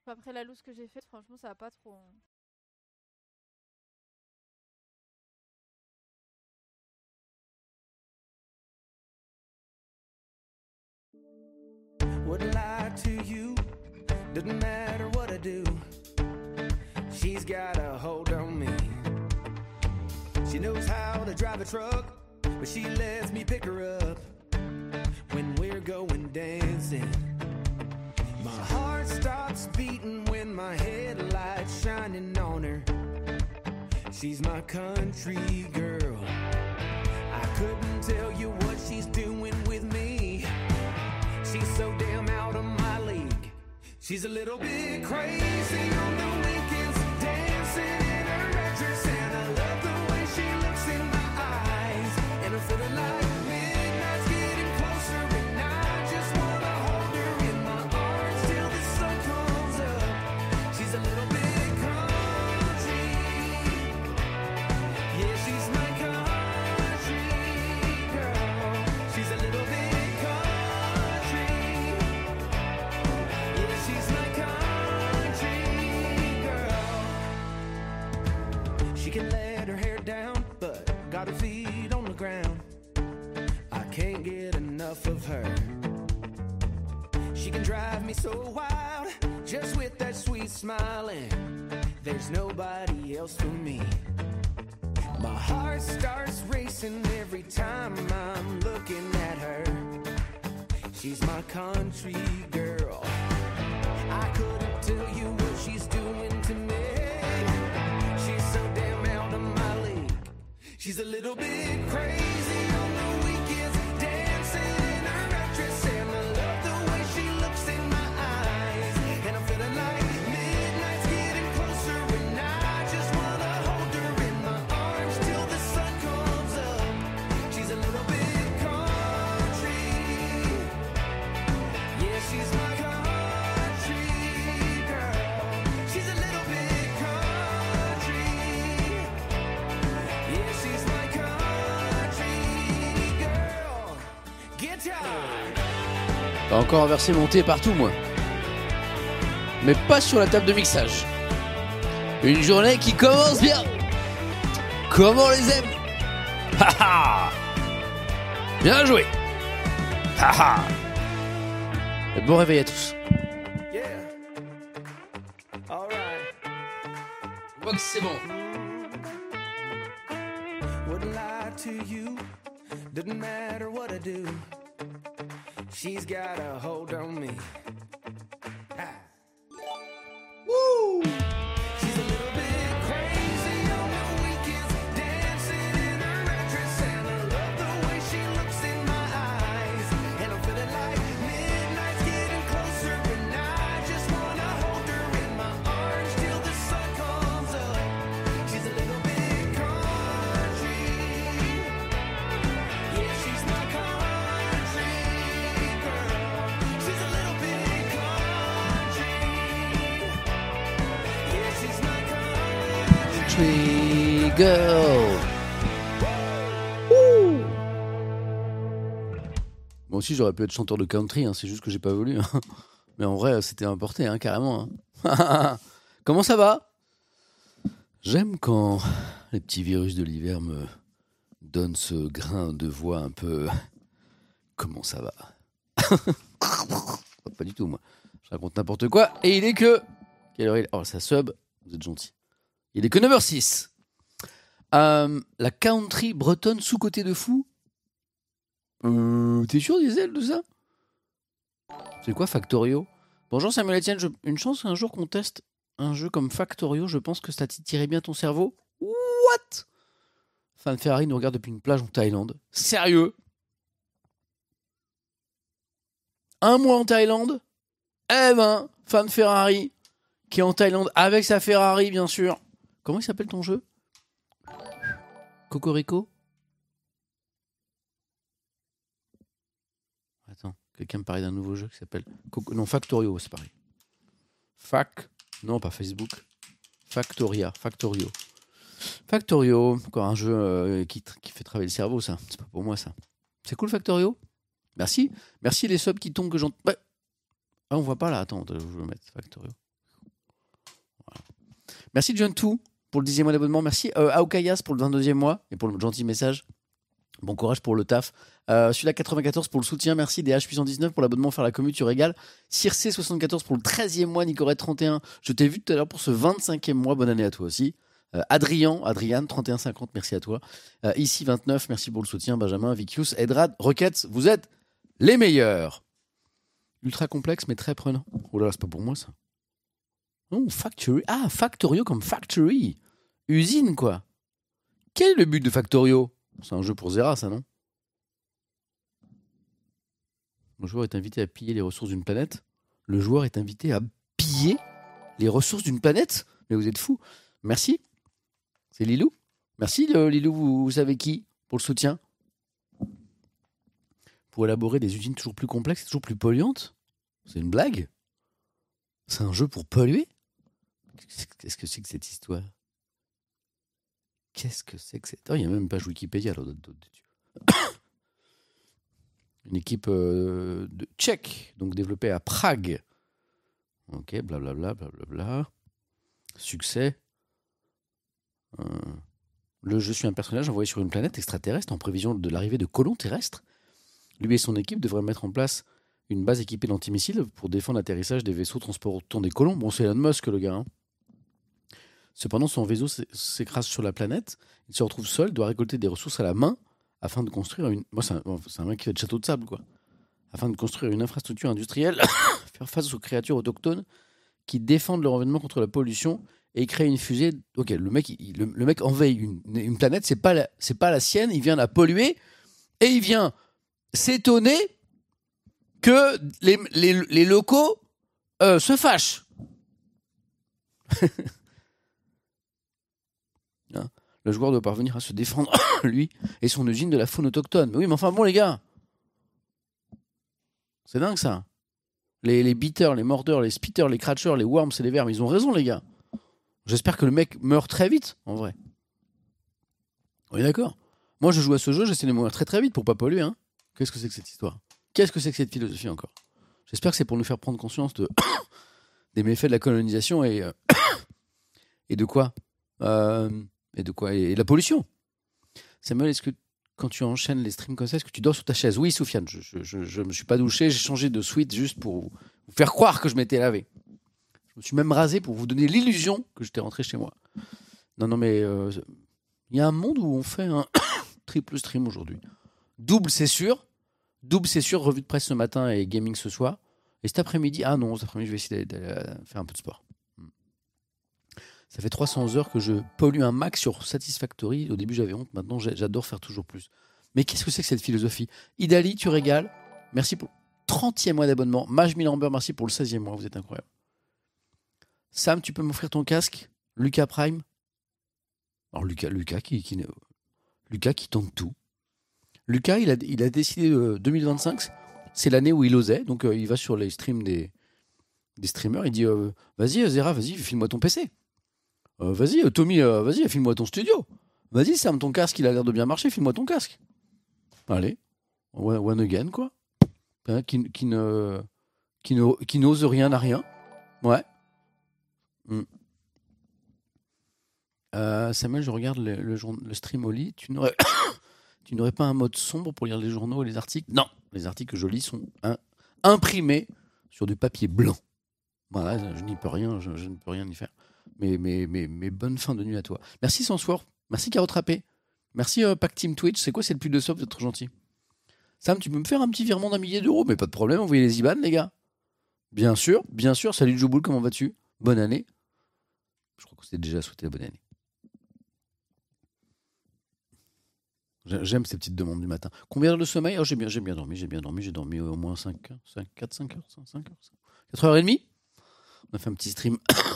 Après la loose que j'ai faite, franchement, ça va pas trop. Wouldn't lie to you, doesn't matter what I do. She's got a hold on me. She knows how to drive a truck, but she lets me pick her up when we're going dancing. My heart stops beating when my headlights shining on her. She's my country girl. I couldn't tell you what she's doing with me. She's so damn out of my league. She's a little bit crazy on the weekends, dancing in her red dress, and I love the way she looks in my eyes. And I'm feeling like midnight's getting closer, and I just wanna hold her in my arms till the sun comes up. She's a little bit country, yeah, she's my country girl. She's a little bit she can let her hair down, but got her feet on the ground. I can't get enough of her. She can drive me so wild, just with that sweet smiling. There's nobody else for me. My heart starts racing every time I'm looking at her. She's my country girl. I couldn't tell you what she's doing to me. She's so damn out of my league. She's a little bit crazy on the weekends, dancing in her red dress, and I love the way she looks in my eyes. And I'm feeling like midnight's getting closer, and I just wanna hold her in my arms till the sun comes up. She's a little bit country, yeah, she's my country girl. She's a little bit country, yeah, she's my country girl. Guitar. T'as encore inversé mon thé partout, moi. Mais pas sur la table de mixage. Une journée qui commence bien. Comme on les aime. Ha ha. Bien joué. Ha ha. Et bon réveil à tous. Yeah. All right. Je vois que c'est bon. Wouldn't lie to you, doesn't matter what I do. She's got a hold on me. Ha. Woo! She's a little bit crazy on the weekends, dancing in her red dress, and I love the way she looks in my eyes. And I'm feeling like midnight's getting closer, and I just wanna hold her in my arms till the sun comes up. She's a little bit country, yeah, she's my country girl. She's a little bit country, yeah, she's my Country girl. Ouh. Moi aussi j'aurais pu être chanteur de country, hein, c'est juste que j'ai pas voulu. Hein. Mais en vrai c'était importé, hein, carrément. Hein. Comment ça va? J'aime quand les petits virus de l'hiver me donnent ce grain de voix un peu... Comment ça va? Pas du tout, moi. Je raconte n'importe quoi. Et il est que... Quelle heure il est? Oh, ça sub. Vous êtes gentil. Il est que 9h06. La country bretonne sous-côté de fou. T'es sûr, Diesel, de ça? C'est quoi Factorio? Bonjour Samuel Etienne, une chance un jour qu'on teste un jeu comme Factorio, je pense que ça titillerait bien ton cerveau. What? Fan Ferrari nous regarde depuis une plage en Thaïlande. Sérieux? Un mois en Thaïlande? Eh ben, Fan Ferrari, qui est en Thaïlande avec sa Ferrari, bien sûr. Comment il s'appelle ton jeu? Cocorico? Attends, quelqu'un me parlait d'un nouveau jeu qui s'appelle... Non, Factorio, c'est pareil. Non, pas Facebook. Factorio. Factorio, encore un jeu qui fait travailler le cerveau, ça. C'est pas pour moi, ça. C'est cool, Factorio. Merci les subs qui tombent que j'entends. Ouais. Ah, on voit pas là. Attends, je vais mettre Factorio. Merci John 2 pour le 10e mois d'abonnement. Merci Aokayas pour le 22e mois et pour le gentil message. Bon courage pour le taf. Celui-là 94 pour le soutien. Merci DH puissant 19 pour l'abonnement faire la commu, tu régales. Circé 74 pour le 13e mois. Nicorette 31. Je t'ai vu tout à l'heure pour ce 25e mois. Bonne année à toi aussi. Adrian 31,50, merci à toi. Ici 29, merci pour le soutien. Benjamin, Vikius, Edrad, Rockets, vous êtes les meilleurs. Ultra complexe mais très prenant. Oh là là, c'est pas pour moi ça. Oh, Factory. Ah, Factorio comme Factory. Usine, quoi. Quel est le but de Factorio? C'est un jeu pour Zera, ça, non? Le joueur est invité à piller les ressources d'une planète. Le joueur est invité à piller les ressources d'une planète? Mais vous êtes fous. Merci. C'est Lilou. Merci, Lilou, vous savez qui? Pour le soutien. Pour élaborer des usines toujours plus complexes et toujours plus polluantes? C'est une blague? C'est un jeu pour polluer? Qu'est-ce que c'est que cette histoire? Qu'est-ce que c'est que cette... Oh, il n'y a même une page Wikipédia là, dessus. Une équipe de tchèque, donc développée à Prague. Ok, blablabla, blablabla. Succès. Je suis un personnage envoyé sur une planète extraterrestre en prévision de l'arrivée de colons terrestres. Lui et son équipe devraient mettre en place une base équipée d'antimissiles pour défendre l'atterrissage des vaisseaux transportant des colons. Bon, c'est Elon Musk, le gars. Hein. Cependant, son vaisseau s'écrase sur la planète. Il se retrouve seul, doit récolter des ressources à la main afin de construire une... Moi, c'est un mec qui fait de château de sable, quoi. Afin de construire une infrastructure industrielle, faire face aux créatures autochtones qui défendent leur environnement contre la pollution et créer une fusée. Ok, le mec envahit une planète, c'est pas la sienne, il vient la polluer et il vient s'étonner que les locaux se fâchent. Hein, le joueur doit parvenir à se défendre, lui et son usine, de la faune autochtone. Mais oui, mais enfin bon, les gars, c'est dingue ça. Les beaters, les mordeurs, les spitters, les cratchers, les worms et les vermes, ils ont raison, les gars. J'espère que le mec meurt très vite, en vrai. On est d'accord? Moi, je joue à ce jeu, j'essaie de mourir très très vite pour pas polluer. Hein. Qu'est-ce que c'est que cette histoire? Qu'est-ce que c'est que cette philosophie encore? J'espère que c'est pour nous faire prendre conscience des méfaits de la colonisation et de quoi et de la pollution. Samuel, est-ce que quand tu enchaînes les streams comme ça, est-ce que tu dors sur ta chaise? Oui, Soufiane, je me suis pas douché, j'ai changé de suite juste pour vous faire croire que je m'étais lavé. Je me suis même rasé pour vous donner l'illusion que j'étais rentré chez moi. Non, mais il y a un monde où on fait un triple stream aujourd'hui. Double, c'est sûr, revue de presse ce matin et gaming ce soir. Et cet après-midi, je vais essayer d'aller faire un peu de sport. Ça fait 300 heures que je pollue un max sur Satisfactory. Au début, j'avais honte. Maintenant, j'adore faire toujours plus. Mais qu'est-ce que c'est que cette philosophie? Idali, tu régales. Merci pour le 30e mois d'abonnement. Mage Milamber, merci pour le 16e mois. Vous êtes incroyable. Sam, tu peux m'offrir ton casque? Lucas Prime. Alors, Lucas qui tente tout. Lucas, il a décidé 2025. C'est l'année où il osait. Donc, il va sur les streams des streamers. Il dit vas-y, Zera, vas-y, file-moi ton PC. Vas-y, Tommy, vas-y, file-moi ton studio. Vas-y, Sam, ton casque, il a l'air de bien marcher, file-moi ton casque. Allez, one again, quoi. Hein, qui n'ose rien à rien. Ouais. Samuel, je regarde le stream au lit. Tu n'aurais pas un mode sombre pour lire les journaux et les articles? Non, les articles que je lis sont imprimés sur du papier blanc. Voilà, je n'y peux rien, je ne peux rien y faire. Mais bonne fin de nuit à toi. Merci Sansoir, merci Carotte Râpée, merci Pack Team Twitch. C'est quoi, c'est le plus de sub, vous êtes trop gentil. Sam, tu peux me faire un petit virement d'1 millier d'euros? Mais pas de problème, envoyez les IBAN, les gars. Bien sûr. Salut Jouboul, comment vas-tu? Bonne année. Je crois qu'on s'est déjà souhaité la bonne année. J'aime ces petites demandes du matin. Combien d'heures de sommeil? J'ai bien dormi. J'ai dormi au moins 5 heures. 4 heures et demie. On a fait un petit stream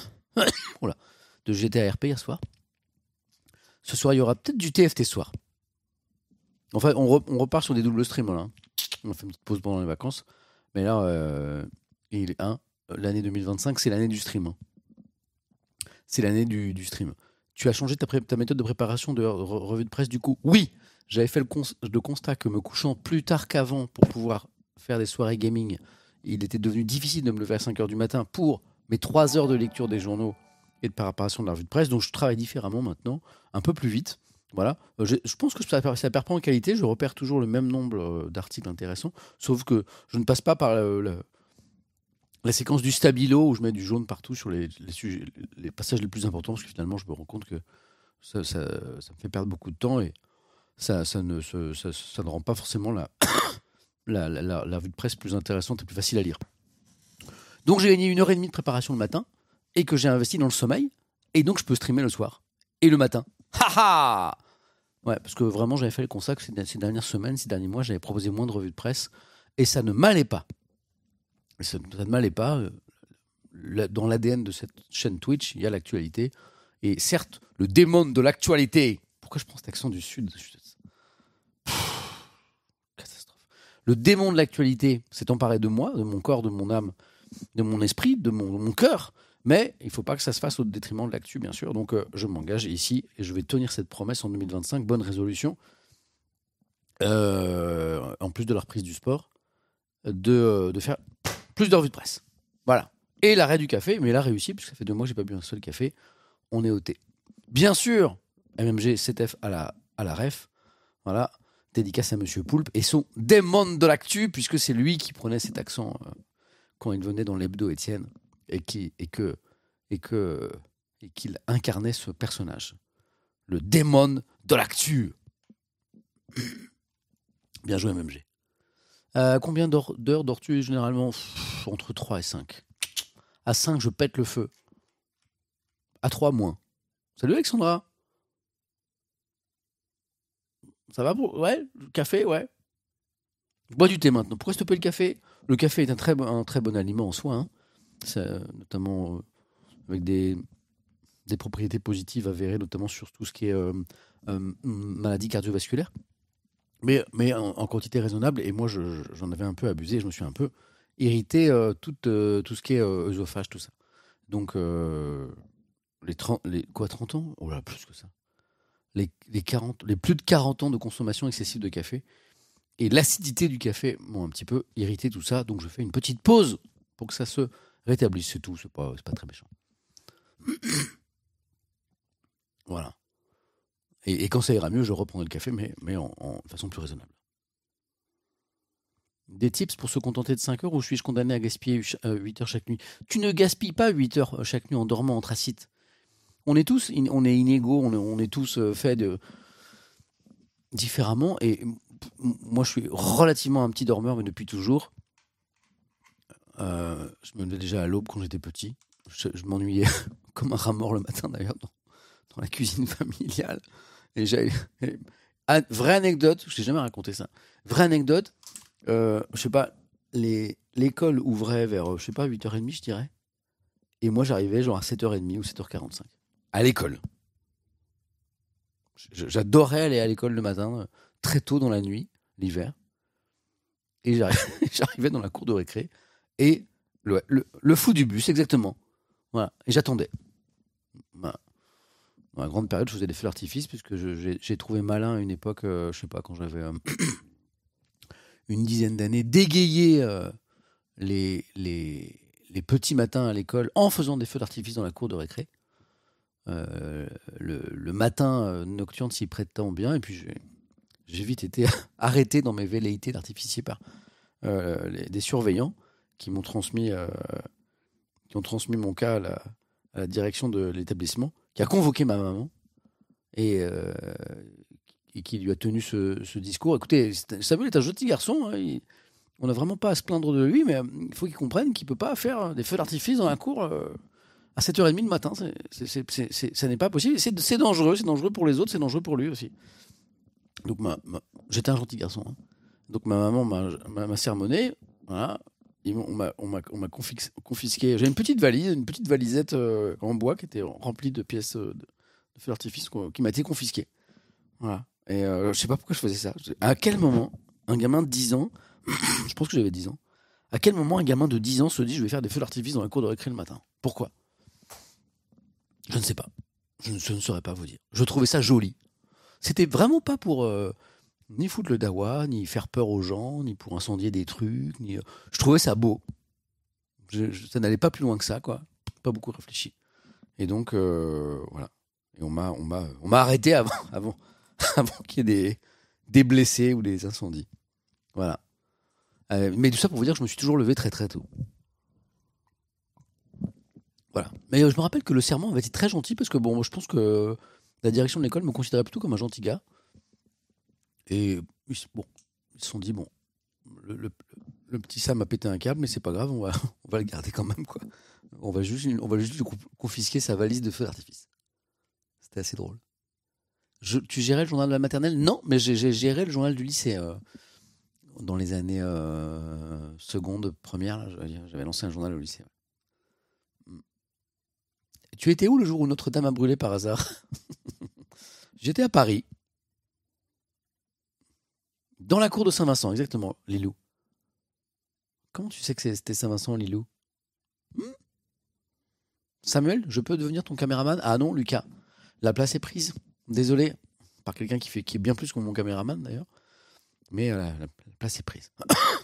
de GTA RP hier soir. Ce soir, il y aura peut-être du TFT ce soir. Enfin, on repart sur des doubles streams. Là. On a fait une petite pause pendant les vacances. Mais là, l'année 2025, c'est l'année du stream. Hein. C'est l'année du stream. Tu as changé ta méthode de préparation de revue de presse du coup? Oui, j'avais fait le constat que me couchant plus tard qu'avant pour pouvoir faire des soirées gaming, il était devenu difficile de me lever à 5h du matin pour mes 3 heures de lecture des journaux et de préparation de la revue de presse. Donc je travaille différemment maintenant, un peu plus vite. Voilà. Je pense que ça perd pas en qualité. Je repère toujours le même nombre d'articles intéressants, sauf que je ne passe pas par la séquence du stabilo où je mets du jaune partout sur les passages les plus importants, parce que finalement je me rends compte que ça me fait perdre beaucoup de temps et ça ne rend pas forcément la revue de presse plus intéressante et plus facile à lire. Donc j'ai gagné 1h30 de préparation le matin et que j'ai investi dans le sommeil, et donc je peux streamer le soir et le matin. Ha! Ouais, parce que vraiment j'avais fait le constat que ces dernières semaines, ces derniers mois, j'avais proposé moins de revues de presse et ça ne m'allait pas. Ça ne m'allait pas. Dans l'ADN de cette chaîne Twitch, il y a l'actualité. Et certes, le démon de l'actualité. Pourquoi je prends cet accent du Sud ? Catastrophe. Le démon de l'actualité s'est emparé de moi, de mon corps, de mon âme, de mon esprit, de mon cœur. Mais il ne faut pas que ça se fasse au détriment de l'actu, bien sûr. Donc je m'engage ici et je vais tenir cette promesse en 2025. Bonne résolution. En plus de la reprise du sport, de faire plus de revues de presse. Voilà. Et l'arrêt du café, mais il a réussi, puisque ça fait 2 mois que je n'ai pas bu un seul café. On est au thé. Bien sûr, MMG 7F à la ref. Voilà. Dédicace à Monsieur Poulpe et son démon de l'actu, puisque c'est lui qui prenait cet accent quand il venait dans l'hebdo Étienne et qu'il incarnait ce personnage. Le démon de l'actu. Bien joué, MMG. Combien d'heures dors-tu généralement ? Entre 3 et 5. À 5, je pète le feu. À 3, moins. Salut Alexandra. Ça va pour... Ouais, le café, ouais. Je bois du thé maintenant. Pourquoi stopper le café ? Le café est un très bon aliment en soi, hein. Notamment avec des propriétés positives avérées, notamment sur tout ce qui est maladie cardiovasculaire. Mais en quantité raisonnable, et moi j'en avais un peu abusé, je me suis un peu irrité tout ce qui est œsophage, tout ça. Donc les 30 ans ? Oh là, plus que ça. Les plus de 40 ans de consommation excessive de café et l'acidité du café m'ont un petit peu irrité tout ça, donc je fais une petite pause pour que ça se rétablisse, c'est tout, c'est pas très méchant. Voilà. Et quand ça ira mieux, je reprendrai le café, mais en façon plus raisonnable. Des tips pour se contenter de 5 heures, ou suis-je condamné à gaspiller 8 heures chaque nuit ? Tu ne gaspilles pas 8 heures chaque nuit en dormant anthracite. On est tous on est inégaux, on est tous faits différemment. Et moi, je suis relativement un petit dormeur, mais depuis toujours. Je me levais déjà à l'aube quand j'étais petit. Je m'ennuyais comme un rat mort le matin, d'ailleurs, dans la cuisine familiale. Et vraie anecdote, je t'ai jamais raconté ça. Vraie anecdote, je sais pas, l'école ouvrait vers, 8h30, je dirais. Et moi, j'arrivais genre à 7h30 ou 7h45. À l'école. J'adorais aller à l'école le matin, très tôt dans la nuit, l'hiver. Et j'arrivais dans la cour de récré. Et le fou du bus, exactement. Voilà. Et j'attendais. Voilà. Dans la grande période, je faisais des feux d'artifice, puisque j'ai trouvé malin à une époque, je sais pas, quand j'avais une dizaine d'années, d'égayer les petits matins à l'école en faisant des feux d'artifice dans la cour de récré. Le matin nocturne s'y prête tant bien, et puis j'ai vite été arrêté dans mes velléités d'artificier par des surveillants qui m'ont transmis mon cas à la direction de l'établissement, qui a convoqué ma maman et qui lui a tenu ce discours. Écoutez, Samuel est un gentil garçon, hein, on n'a vraiment pas à se plaindre de lui, mais il faut qu'il comprenne qu'il ne peut pas faire des feux d'artifice dans la cour à 7h30 le matin. Ça n'est pas possible. C'est dangereux pour les autres, c'est dangereux pour lui aussi. Donc j'étais un gentil garçon, hein. Donc ma maman m'a sermonné, voilà. On m'a confisqué. J'ai une petite valisette en bois qui était remplie de pièces de feux d'artifice qui m'a été confisquée. Voilà. Et je sais pas pourquoi je faisais ça. À quel moment un gamin de 10 ans, je pense que j'avais 10 ans, à quel moment un gamin de 10 ans se dit je vais faire des feux d'artifice dans la cour de récré le matin ? Pourquoi ? Je ne sais pas. Je ne saurais pas vous dire. Je trouvais ça joli. C'était vraiment pas pour ni foutre le dawa, ni faire peur aux gens, ni pour incendier des trucs. Je trouvais ça beau. Ça n'allait pas plus loin que ça, quoi. Pas beaucoup réfléchi. Et donc, voilà. Et on m'a arrêté avant qu'il y ait des blessés ou des incendies. Voilà. Mais tout ça pour vous dire que je me suis toujours levé très très tôt. Voilà. Mais je me rappelle que le serment avait été très gentil parce que bon, je pense que la direction de l'école me considérait plutôt comme un gentil gars. Et bon, ils se sont dit bon, le petit Sam a pété un câble, mais c'est pas grave, on va le garder quand même quoi. On va juste lui confisquer sa valise de feu d'artifice. C'était assez drôle. Tu gérais le journal de la maternelle ? Non, mais j'ai géré le journal du lycée. Dans les années seconde, première, là, j'avais lancé un journal au lycée. Tu étais où le jour où Notre-Dame a brûlé par hasard ? J'étais à Paris. Dans la cour de Saint-Vincent, exactement, Lilou. Comment tu sais que c'était Saint-Vincent, Lilou ? Samuel, je peux devenir ton caméraman ? Ah non, Lucas. La place est prise. Désolé. Par quelqu'un qui est bien plus que mon caméraman, d'ailleurs. Mais la place est prise.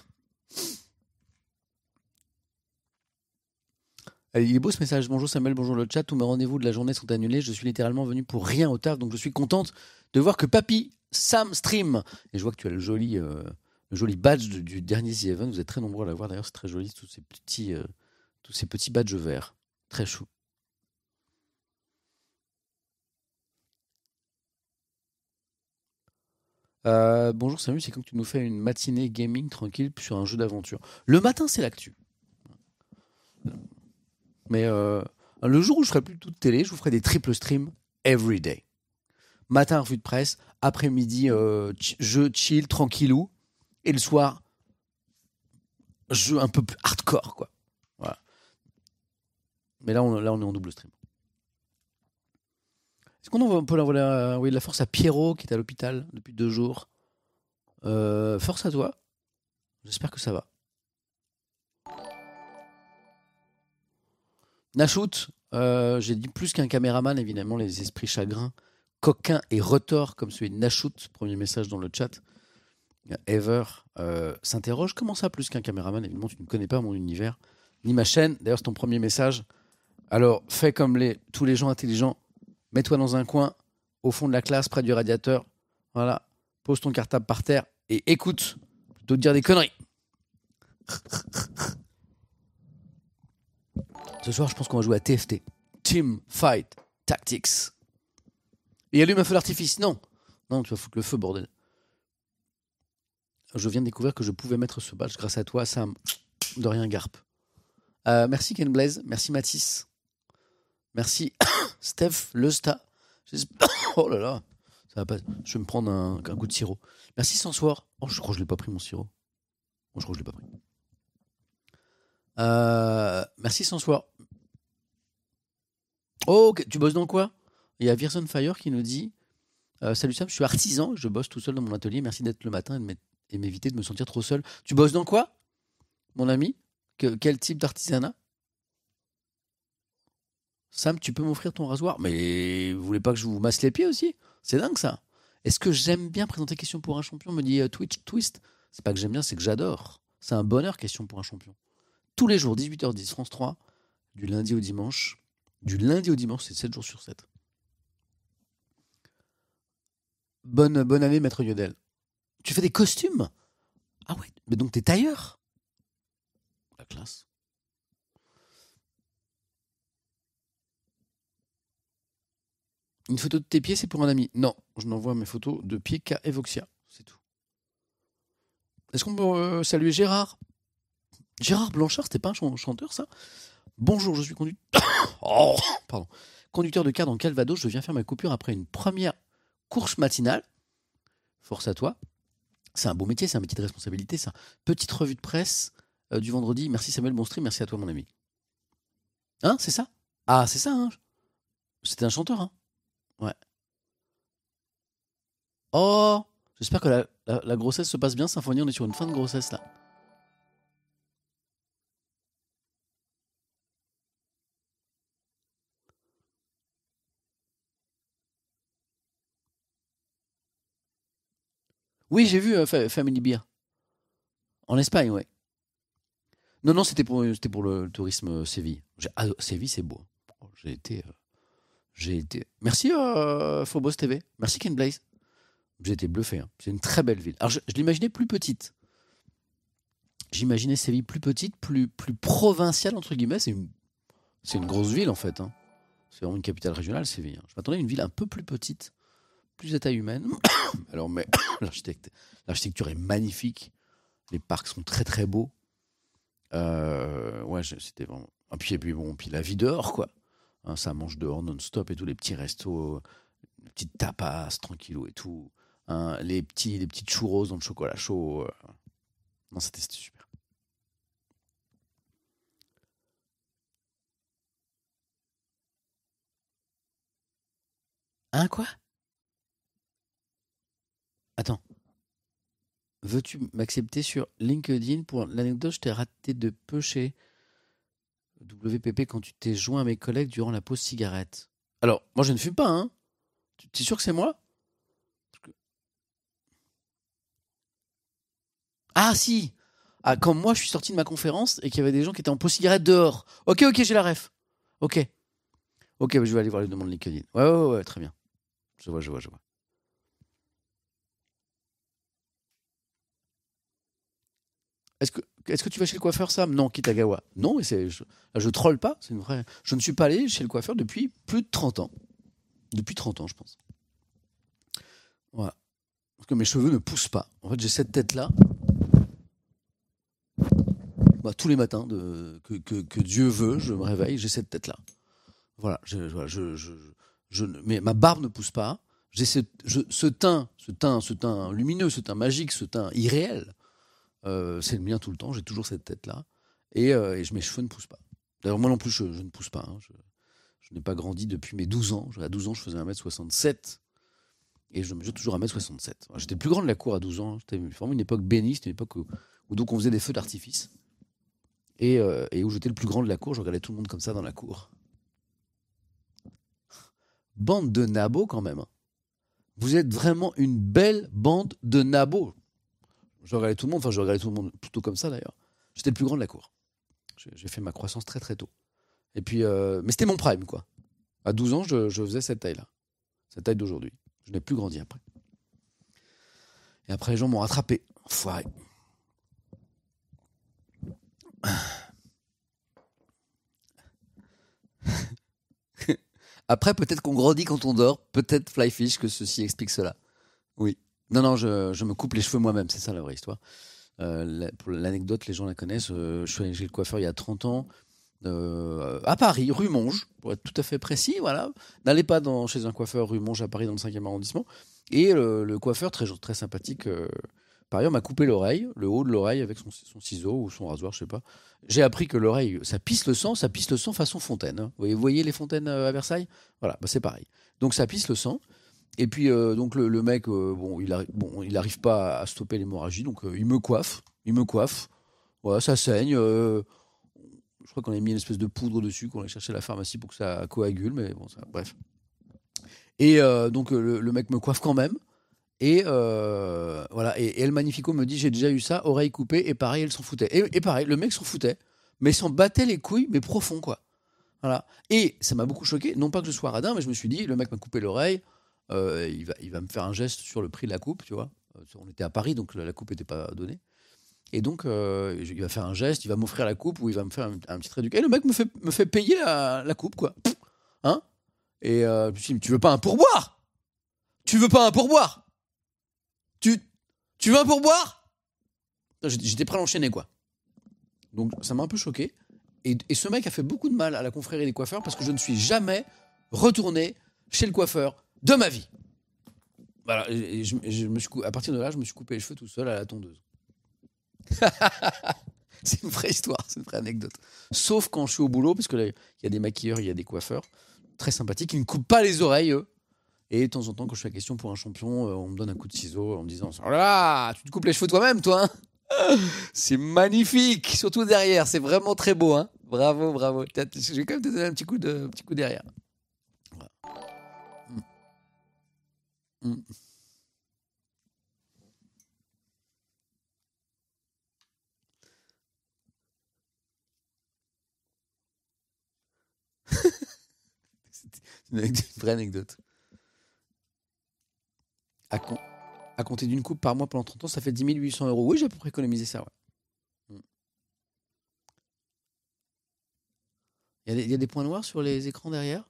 Allez, il est beau ce message. Bonjour Samuel, bonjour le chat. Tous mes rendez-vous de la journée sont annulés. Je suis littéralement venu pour rien au taf. Donc je suis contente de voir que Papy Sam stream. Et je vois que tu as le joli badge du dernier The Event. Vous êtes très nombreux à l'avoir. D'ailleurs, c'est très joli. Tous ces petits badges verts. Très chou. Bonjour Samuel, c'est quand tu nous fais une matinée gaming tranquille sur un jeu d'aventure. Le matin, c'est l'actu. Mais le jour où je ferai plus tout de télé, je vous ferai des triple streams every day. Matin, revue de presse. Après-midi, jeu chill, tranquillou. Et le soir, jeu un peu plus hardcore, quoi. Voilà. Mais là, on est en double stream. Est-ce qu'on peut envoyer de la force à Pierrot qui est à l'hôpital depuis 2 jours ? Force à toi. J'espère que ça va. Nashout, j'ai dit plus qu'un caméraman, évidemment, les esprits chagrins, coquins et retors comme celui de Nashout, premier message dans le chat. Ever s'interroge, comment ça plus qu'un caméraman ? Évidemment, tu ne connais pas mon univers, ni ma chaîne. D'ailleurs, c'est ton premier message. Alors, fais comme tous les gens intelligents. Mets-toi dans un coin, au fond de la classe, près du radiateur. Voilà. Pose ton cartable par terre et écoute, plutôt que de dire des conneries. Ce soir, je pense qu'on va jouer à TFT. Team Fight Tactics. Et allume un feu d'artifice. Non, tu vas foutre le feu, bordel. Je viens de découvrir que je pouvais mettre ce badge grâce à toi, Sam. De rien, Garp. Merci Ken Blaze. Merci Mathis. Merci Steph Lesta. Oh là là. Ça va pas. Je vais me prendre un coup de sirop. Merci Sansoir. Oh, je crois que je l'ai pas pris mon sirop. Je crois que je l'ai pas pris. Merci Sansoir. Oh, okay. Tu bosses dans quoi ? Il y a Virson Fire qui nous dit salut Sam, je suis artisan, je bosse tout seul dans mon atelier. Merci d'être le matin et m'éviter de me sentir trop seul. Tu bosses dans quoi, mon ami ? Quel type d'artisanat ? Sam, tu peux m'offrir ton rasoir ? Mais vous voulez pas que je vous masse les pieds aussi ? C'est dingue ça. Est-ce que j'aime bien présenter Question pour un champion ? Me dit Twitch Twist. C'est pas que j'aime bien, c'est que j'adore. C'est un bonheur, Question pour un champion. Tous les jours, 18h10, France 3, du lundi au dimanche. Du lundi au dimanche, c'est 7 jours sur 7. Bonne année, Maître Yodel. Tu fais des costumes ? Ah ouais, mais donc t'es tailleur ? La classe. Une photo de tes pieds, c'est pour un ami ? Non, je n'envoie mes photos de pieds qu'à Evoxia, c'est tout. Est-ce qu'on peut saluer Gérard ? Gérard Blanchard, c'était pas un chanteur, ça ? Bonjour, je suis conducteur de car dans Calvados. Je viens faire ma coupure après une première course matinale. Force à toi. C'est un beau métier, c'est un métier de responsabilité, ça. Petite revue de presse du vendredi. Merci Samuel, bon stream, merci à toi mon ami. Hein, c'est ça ? Ah, c'est ça, hein ? C'était un chanteur, hein ? Ouais. Oh, j'espère que la grossesse se passe bien, Symphonie, on est sur une fin de grossesse, là. Oui, j'ai vu Family Beer. En Espagne, ouais. Non, c'était pour le tourisme Séville. Séville, c'est beau. J'ai été J'ai été. Merci Phobos TV. Merci Ken Blaze. J'ai été bluffé. Hein. C'est une très belle ville. Alors je l'imaginais plus petite. J'imaginais Séville plus petite, plus provinciale entre guillemets. C'est une grosse ville en fait. Hein. C'est vraiment une capitale régionale, Séville. Hein. Je m'attendais à une ville un peu plus petite, plus à taille humaine. Alors mais l'architecture est magnifique. Les parcs sont très très beaux. Ouais, c'était vraiment. Et puis la vie dehors quoi. Hein, ça mange dehors non-stop et tous les petits restos, les petites tapas tranquillou et tout. Hein, les petites churros dans le chocolat chaud. Non, c'était super. Hein, quoi? Attends. Veux-tu m'accepter sur LinkedIn pour l'anecdote? Je t'ai raté de peu chez WPP quand tu t'es joint à mes collègues durant la pause cigarette. Alors, moi je ne fume pas, hein. Tu es sûr que c'est moi? Ah si. Ah, quand moi je suis sorti de ma conférence et qu'il y avait des gens qui étaient en pause cigarette dehors. Ok, j'ai la ref. Ok. Ok, je vais aller voir les demandes LinkedIn. Ouais, très bien. Je vois. Est-ce que tu vas chez le coiffeur, Sam? Non, Kitagawa. Non, je troll pas, c'est une vraie. Je ne suis pas allé chez le coiffeur depuis plus de 30 ans. Depuis 30 ans, je pense. Voilà. Parce que mes cheveux ne poussent pas. En fait, j'ai cette tête-là. Tous les matins, que Dieu veut, je me réveille, j'ai cette tête-là. Voilà. Mais ma barbe ne pousse pas. J'ai ce teint lumineux, ce teint magique, ce teint irréel. C'est le mien tout le temps, j'ai toujours cette tête-là. Et mes cheveux ne poussent pas. D'ailleurs, moi non plus, je ne pousse pas. Hein. Je n'ai pas grandi depuis mes 12 ans. À 12 ans, je faisais 1m67. Et je mesure toujours 1m67. J'étais le plus grand de la cour à 12 ans. C'était vraiment une époque bénie. C'était une époque où donc on faisait des feux d'artifice. Et où j'étais le plus grand de la cour. Je regardais tout le monde comme ça dans la cour. Bande de nabos quand même. Hein. Vous êtes vraiment une belle bande de nabos. Je regardais tout le monde plutôt comme ça d'ailleurs. J'étais le plus grand de la cour. J'ai fait ma croissance très très tôt. Et puis, mais c'était mon prime quoi. À 12 ans, je faisais cette taille-là. Cette taille d'aujourd'hui. Je n'ai plus grandi après. Et après, les gens m'ont rattrapé. Enfoiré. Après, peut-être qu'on grandit quand on dort. Peut-être Flyfish que ceci explique cela. Oui. Non, je me coupe les cheveux moi-même. C'est ça la vraie histoire. Pour l'anecdote, les gens la connaissent. Je suis allé chez le coiffeur il y a 30 ans. À Paris, rue Monge, pour être tout à fait précis, voilà. N'allez pas chez un coiffeur rue Monge à Paris dans le 5e arrondissement. Et le coiffeur, très, très sympathique, par ailleurs, m'a coupé l'oreille, le haut de l'oreille avec son ciseau ou son rasoir, je sais pas. J'ai appris que l'oreille, ça pisse le sang façon fontaine. Hein. Vous voyez les fontaines à Versailles? Voilà, c'est pareil. Donc ça pisse le sang. Et puis donc le mec, il arrive pas à stopper l'hémorragie, donc il me coiffe. Voilà, ça saigne. Je crois qu'on a mis une espèce de poudre dessus, qu'on a cherché à la pharmacie pour que ça coagule, mais bon, bref. Et donc le mec me coiffe quand même. Et voilà. Et El Magnifico me dit j'ai déjà eu ça, oreille coupée, et pareil, elle s'en foutait. Et pareil, le mec s'en foutait, mais s'en battait les couilles, mais profond quoi. Voilà. Et ça m'a beaucoup choqué, non pas que je sois radin, mais je me suis dit le mec m'a coupé l'oreille, il va me faire un geste sur le prix de la coupe, tu vois. On était à Paris, donc la coupe n'était pas donnée. Et donc, il va faire un geste, il va m'offrir la coupe ou il va me faire un petit réduc. Et le mec me fait payer la coupe, quoi. Hein? Et je me suis dit, tu veux pas un pourboire? Tu veux pas un pourboire? Tu veux un pourboire? J'étais prêt à l'enchaîner, quoi. Donc, ça m'a un peu choqué. Et ce mec a fait beaucoup de mal à la confrérie des coiffeurs parce que je ne suis jamais retourné chez le coiffeur de ma vie. Voilà. Et à partir de là, je me suis coupé les cheveux tout seul à la tondeuse. C'est une vraie histoire, c'est une vraie anecdote. Sauf quand je suis au boulot, parce que là, il y a des maquilleurs, il y a des coiffeurs très sympathiques qui ne coupent pas les oreilles, eux. Et de temps en temps, quand je fais la question pour un champion, on me donne un coup de ciseau en me disant oh là là, tu te coupes les cheveux toi-même, toi hein. C'est magnifique, surtout derrière, c'est vraiment très beau. Hein. Bravo. Je vais quand même te donner un petit coup derrière. Voilà. Mm. Une vraie anecdote. À compter d'une coupe par mois pendant 30 ans, ça fait 10 800 €. Oui, j'ai à peu près économisé ça, ouais. Il y a des points noirs sur les écrans derrière?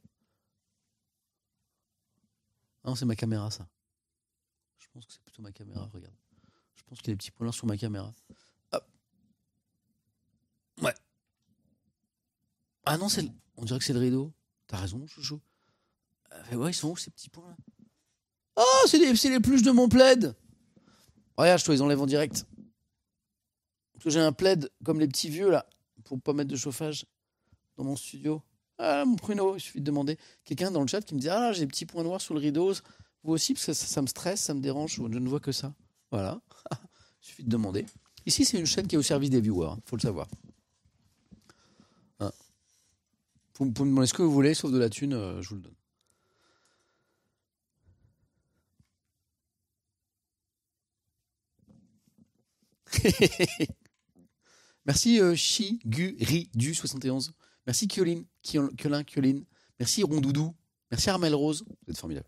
Non, c'est ma caméra, ça. Je pense que c'est plutôt ma caméra, regarde. Je pense qu'il y a des petits points noirs sur ma caméra. Hop. Ouais. Ah non, on dirait que c'est le rideau. T'as raison, chouchou. Ouais, ils sont où ces petits points là? Oh, c'est les pluches de mon plaid. Regarde, je te les enlève en direct. Parce que j'ai un plaid comme les petits vieux là, pour pas mettre de chauffage dans mon studio. Ah, mon pruneau, il suffit de demander. Quelqu'un dans le chat qui me dit: ah là, j'ai des petits points noirs sur le rideau. Vous aussi, parce que ça me stresse, ça me dérange. Je ne vois que ça. Voilà. Il suffit de demander. Ici, c'est une chaîne qui est au service des viewers. Faut le savoir. Hein. Vous pouvez me demander ce que vous voulez, sauf de la thune, je vous le donne. Merci Chiguridu 71. Merci Kiolin. Merci Rondoudou. Merci Armel Rose. Vous êtes formidable.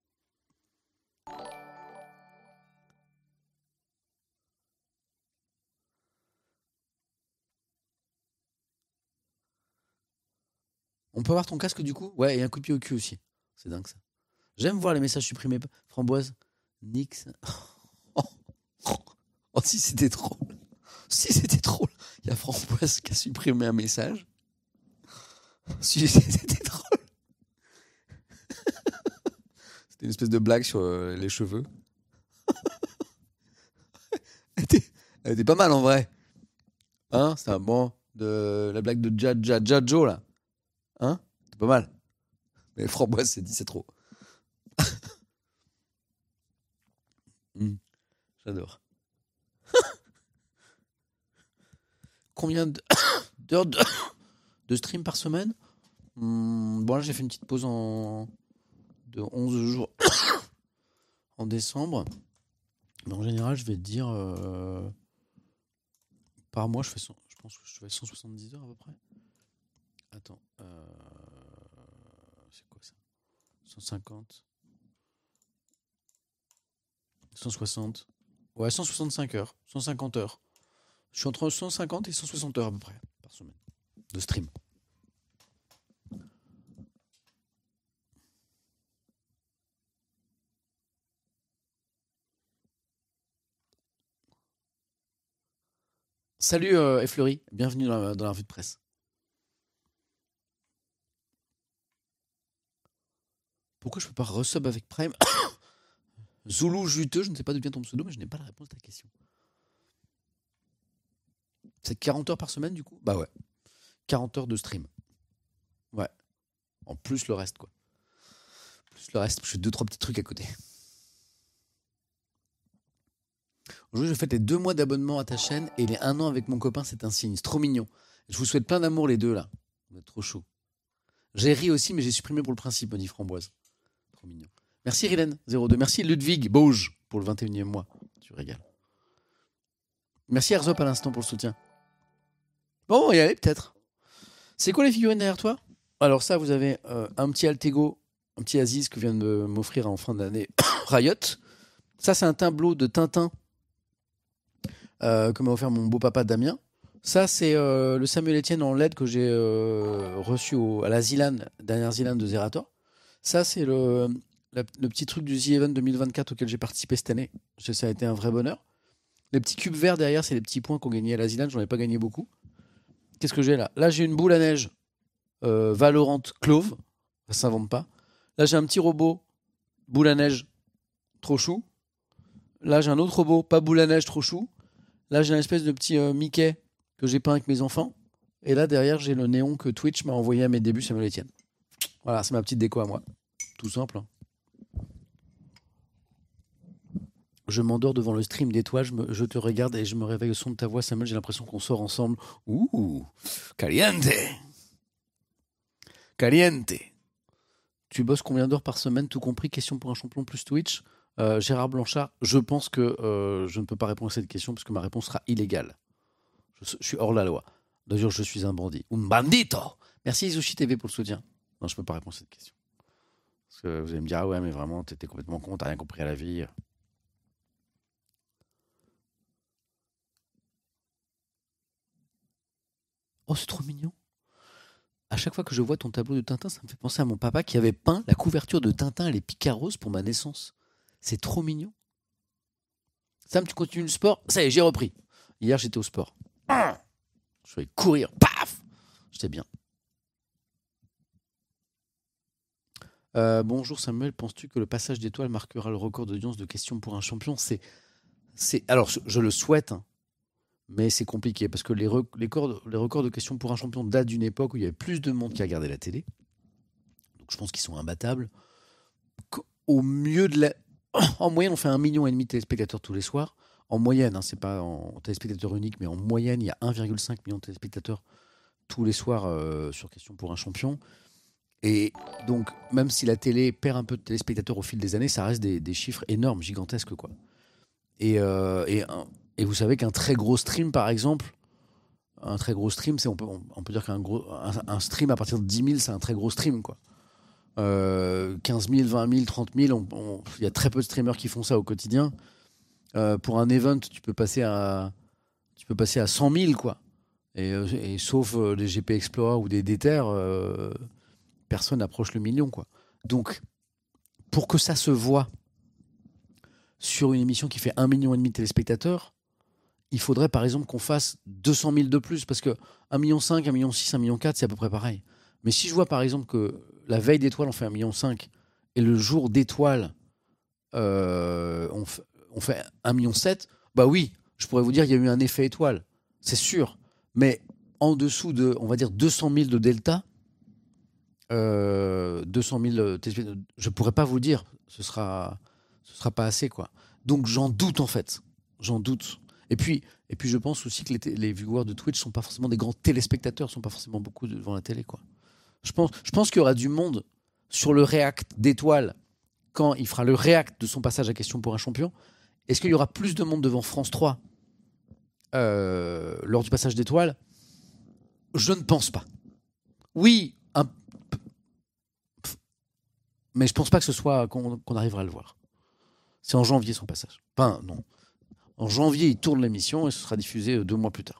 On peut avoir ton casque du coup? Ouais, et un coup de pied au cul aussi. C'est dingue ça. J'aime voir les messages supprimés. Framboise, Nix. Oh, si c'était drôle. Si c'était drôle. Il y a Framboise qui a supprimé un message. Si c'était drôle. C'était une espèce de blague sur les cheveux. Elle était pas mal en vrai. Hein? C'est un bon de la blague de Jajo là. Hein? C'est pas mal. Mais Framboise s'est dit c'est trop. J'adore. Combien d'heures de stream par semaine? Bon là j'ai fait une petite pause de 11 jours en décembre. Mais en général je vais te dire par mois je pense que je fais 170 heures à peu près. Attends, c'est quoi ça? 150 160. Ouais, 165 heures, 150 heures. Je suis entre 150 et 160 heures à peu près par semaine de stream. Salut Effleury, bienvenue dans la revue de presse. Pourquoi je peux pas resub avec Prime? Zoulou juteux, je ne sais pas d'où vient ton pseudo, mais je n'ai pas la réponse à ta question. C'est 40 heures par semaine du coup? Bah ouais. 40 heures de stream. Ouais. En plus le reste quoi. Plus le reste, je fais 2-3 petits trucs à côté. Aujourd'hui, je fête les 2 mois d'abonnement à ta chaîne et les 1 an avec mon copain, c'est un signe. C'est trop mignon. Je vous souhaite plein d'amour les deux là. Vous êtes trop chaud. J'ai ri aussi, mais j'ai supprimé pour le principe, me dit Framboise. Trop mignon. Merci Rylen02. Merci Ludwig Bauge pour le 21e mois. Tu régales. Merci Herzop à l'instant pour le soutien. Bon, on va y aller peut-être. C'est quoi les figurines derrière toi? Alors ça, vous avez un petit Altego, un petit Aziz que vient de m'offrir en fin d'année Riot. Ça, c'est un tableau de Tintin que m'a offert mon beau papa Damien. Ça, c'est le Samuel Etienne en LED que j'ai reçu à la Zilan, dernière Zilan de Zerator. Ça, c'est le petit truc du The Event 2024 auquel j'ai participé cette année. Ça a été un vrai bonheur. Les petits cubes verts derrière, c'est les petits points qu'on gagnait à la Zilan. J'en ai pas gagné beaucoup. Qu'est-ce que j'ai là? Là, j'ai une boule à neige Valorant Clove. Ça s'invente pas. Là, j'ai un petit robot boule à neige trop chou. Là, j'ai un autre robot pas boule à neige trop chou. Là, j'ai une espèce de petit Mickey que j'ai peint avec mes enfants. Et là, derrière, j'ai le néon que Twitch m'a envoyé à mes débuts, Samuel Etienne. Voilà, c'est ma petite déco à moi. Tout simple. Hein. Je m'endors devant le stream d'étoiles, je te regarde et je me réveille au son de ta voix, Samuel. J'ai l'impression qu'on sort ensemble. Ouh, caliente. Caliente. Tu bosses combien d'heures par semaine, tout compris? Question pour un champion plus Twitch. Gérard Blanchard, je pense que je ne peux pas répondre à cette question parce que ma réponse sera illégale. Je suis hors la loi. D'ailleurs, je suis un bandit. Un bandito. Merci Isushi TV pour le soutien. Non, je ne peux pas répondre à cette question. Parce que vous allez me dire, ah ouais, mais vraiment, t'étais complètement con, t'as rien compris à la vie. Oh, c'est trop mignon. À chaque fois que je vois ton tableau de Tintin, ça me fait penser à mon papa qui avait peint la couverture de Tintin et les Picaros pour ma naissance. C'est trop mignon. Sam, tu continues le sport? Ça y est, j'ai repris. Hier, j'étais au sport. Je suis allé courir. Paf! J'étais bien. Bonjour Samuel, penses-tu que le passage d'étoiles marquera le record d'audience de questions pour un champion? Alors, je le souhaite, hein, mais c'est compliqué parce que les records de questions pour un champion datent d'une époque où il y avait plus de monde qui regardait la télé. Donc je pense qu'ils sont imbattables. Au mieux en moyenne, on fait 1,5 million de téléspectateurs tous les soirs. En moyenne, hein, c'est pas en téléspectateurs uniques, mais en moyenne, il y a 1,5 million de téléspectateurs tous les soirs sur Question pour un champion. Et donc, même si la télé perd un peu de téléspectateurs au fil des années, ça reste des chiffres énormes, gigantesques, quoi. Et vous savez qu'un très gros stream, par exemple, on peut dire qu'un stream à partir de 10 000, c'est un très gros stream, quoi. 15 000, 20 000, 30 000, il y a très peu de streamers qui font ça au quotidien. Pour un event, tu peux passer à 100 000, quoi. Et sauf des GP Explorer ou des Déter, personne n'approche le million, quoi. Donc, pour que ça se voit sur une émission qui fait 1,5 million de téléspectateurs, il faudrait par exemple qu'on fasse 200 000 de plus, parce que 1,5 million, 1,6 million, 1,4 million, c'est à peu près pareil. Mais si je vois par exemple que la veille d'étoiles, on fait 1,5 million, et le jour d'étoiles, on fait 1,7 million, bah oui, je pourrais vous dire qu'il y a eu un effet étoile, c'est sûr. Mais en dessous de, on va dire, 200 000 de delta, 200 000 téléspectateurs, je pourrais pas vous dire, ce sera pas assez, quoi. Donc j'en doute, en fait, j'en doute. Et puis je pense aussi que les viewers de Twitch sont pas forcément des grands téléspectateurs, sont pas forcément beaucoup devant la télé, quoi. Je pense qu'il y aura du monde sur le React d'Étoile quand il fera le React de son passage à Question pour un champion. Est-ce qu'il y aura plus de monde devant France 3 lors du passage d'Étoile? Je ne pense pas. Oui, mais je pense pas que ce soit qu'on arrivera à le voir. C'est en janvier son passage. Enfin, non. En janvier, il tourne l'émission et ce sera diffusé 2 mois plus tard.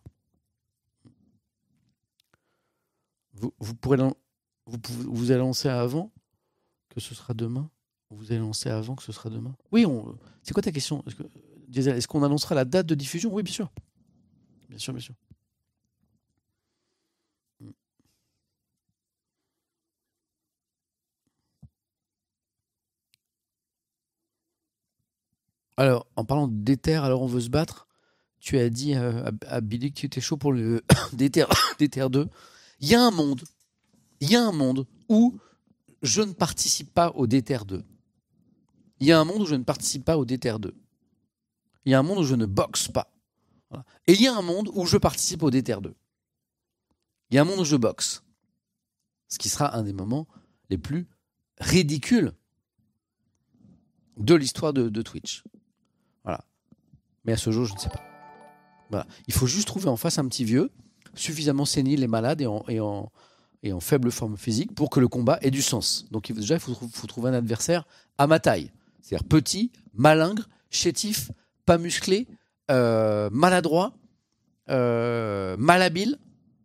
Vous allez lancer avant que ce sera demain? Vous allez lancer avant que ce sera demain? Oui, c'est quoi ta question? Est-ce qu'on annoncera la date de diffusion? Oui, bien sûr. Bien sûr, bien sûr. Alors, en parlant d'Ether, alors on veut se battre. Tu as dit à Billy que tu étais chaud pour le d'Ether 2. Il y a un monde où je ne participe pas au d'Ether 2. Il y a un monde où je ne participe pas au d'Ether 2. Il y a un monde où je ne boxe pas. Voilà. Et il y a un monde où je participe au d'Ether 2. Il y a un monde où je boxe. Ce qui sera un des moments les plus ridicules de l'histoire de Twitch. Voilà. Mais à ce jour, je ne sais pas. Voilà. Il faut juste trouver en face un petit vieux, suffisamment sénile et malade et en faible forme physique pour que le combat ait du sens. Donc déjà, il faut trouver un adversaire à ma taille. C'est-à-dire petit, malingre, chétif, pas musclé, maladroit, malhabile,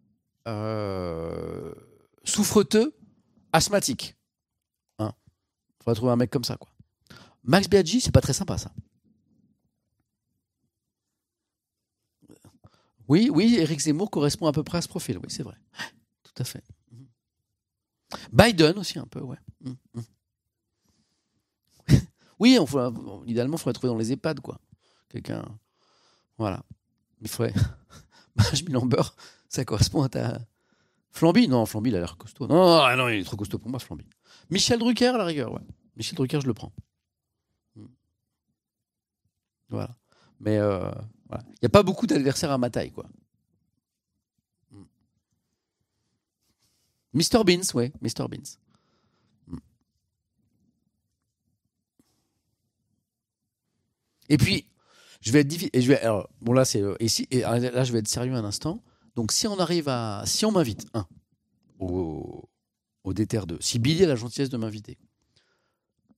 souffreteux, asthmatique. Hein. Faudra trouver un mec comme ça, quoi. Max Biaggi, c'est pas très sympa, ça. Oui, Éric Zemmour correspond à peu près à ce profil. Oui, c'est vrai. Tout à fait. Biden aussi, un peu, ouais. Oui, idéalement, il faudrait trouver dans les EHPAD, quoi. Quelqu'un. Voilà. Il faudrait. Benjamin Lambert, ça correspond à ta. Flamby? Non, Flamby, il a l'air costaud. Non, il est trop costaud pour moi, Flamby. Michel Drucker, à la rigueur, ouais. Michel Drucker, je le prends. Voilà. Mais voilà. Il n'y a pas beaucoup d'adversaires à ma taille, quoi. Mr Beans, ouais, Mr Beans. Et puis, je vais être difficile. Alors, bon, là, c'est ici. Et là, je vais être sérieux un instant. Donc, si on m'invite, au d'Ether 2, si Billy a la gentillesse de m'inviter,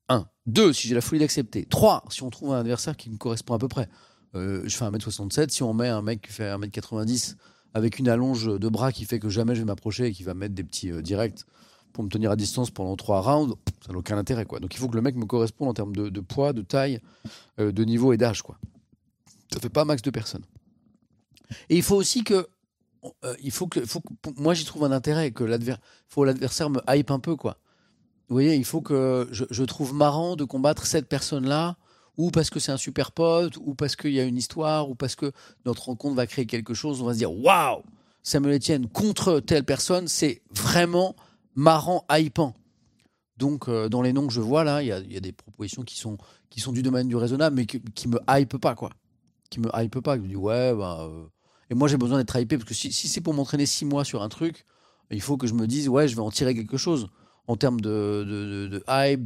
1. 2, si j'ai la folie d'accepter. 3, si on trouve un adversaire qui me correspond à peu près. Je fais 1m67, si on met un mec qui fait 1m90 avec une allonge de bras qui fait que jamais je vais m'approcher et qui va mettre des petits directs pour me tenir à distance pendant 3 rounds, ça n'a aucun intérêt, quoi. Donc il faut que le mec me corresponde en termes de poids, de taille, de niveau et d'âge, quoi. Ça fait pas max de personnes. Et il faut aussi que moi j'y trouve un intérêt, que l'adversaire me hype un peu, quoi. Vous voyez, il faut que je trouve marrant de combattre cette personne-là, ou parce que c'est un super pote, ou parce qu'il y a une histoire, ou parce que notre rencontre va créer quelque chose. On va se dire, waouh, Samuel Etienne contre telle personne, c'est vraiment marrant, hypant. Donc, dans les noms que je vois là, il y a des propositions qui sont du domaine du raisonnable, mais qui me hype pas, quoi. Qui me hype pas. Je me dis, ouais, Et moi, j'ai besoin d'être hypé, parce que si c'est pour m'entraîner 6 mois sur un truc, il faut que je me dise, ouais, je vais en tirer quelque chose. En termes de hype,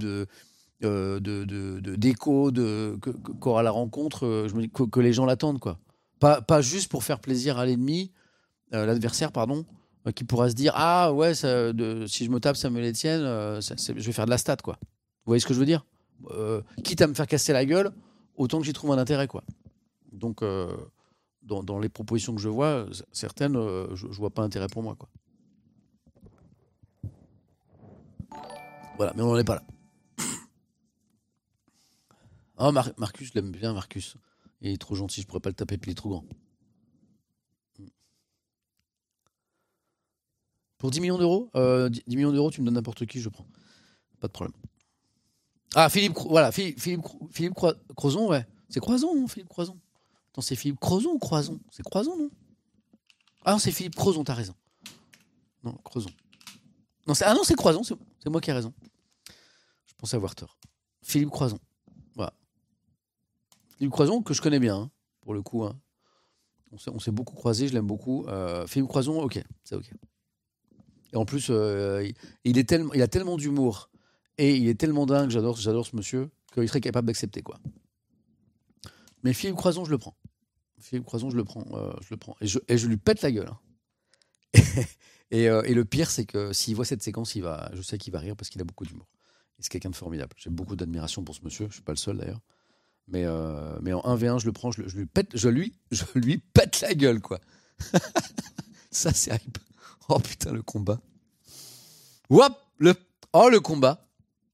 d'écho, qu'aura la rencontre, je me dis que les gens l'attendent, quoi. Pas juste pour faire plaisir à l'ennemi, l'adversaire, pardon, qui pourra se dire, ah ouais, si je me tape Samuel Etienne, je vais faire de la stat, quoi. Vous voyez ce que je veux dire ? Quitte à me faire casser la gueule, autant que j'y trouve un intérêt, quoi. Donc, dans les propositions que je vois, certaines, je vois pas intérêt pour moi, quoi. Voilà, mais on n'en est pas là. Oh, Marcus, je l'aime bien, Marcus. Il est trop gentil, je pourrais pas le taper, puis il est trop grand. Pour 10 millions d'euros, 10 millions d'euros, tu me donnes n'importe qui, je prends. Pas de problème. Ah, Philippe Crozon, ouais. C'est Croison, non, Philippe Croison. Attends, c'est Philippe Crozon ou Croison ? C'est Croison, non ? Ah non, c'est Philippe Crozon, t'as raison. Non, Crozon. Non, c'est Croison, c'est moi qui ai raison. Je pensais avoir tort. Philippe Croison. Voilà. Philippe Croison, que je connais bien, hein, pour le coup. Hein. On s'est beaucoup croisés, je l'aime beaucoup. Philippe Croison, ok, c'est ok. Et en plus, il a tellement d'humour et il est tellement dingue, j'adore ce monsieur, qu'il serait capable d'accepter, quoi. Mais Philippe Croison, je le prends. Philippe Croison, je le prends. Et je lui pète la gueule. Hein. et le pire, c'est que s'il voit cette séquence, je sais qu'il va rire parce qu'il a beaucoup d'humour. Et c'est quelqu'un de formidable. J'ai beaucoup d'admiration pour ce monsieur. Je ne suis pas le seul, d'ailleurs. Mais en 1v1, je le prends, je lui pète la gueule, quoi. Ça, c'est hype. Oh putain, le combat. Wouap, le combat.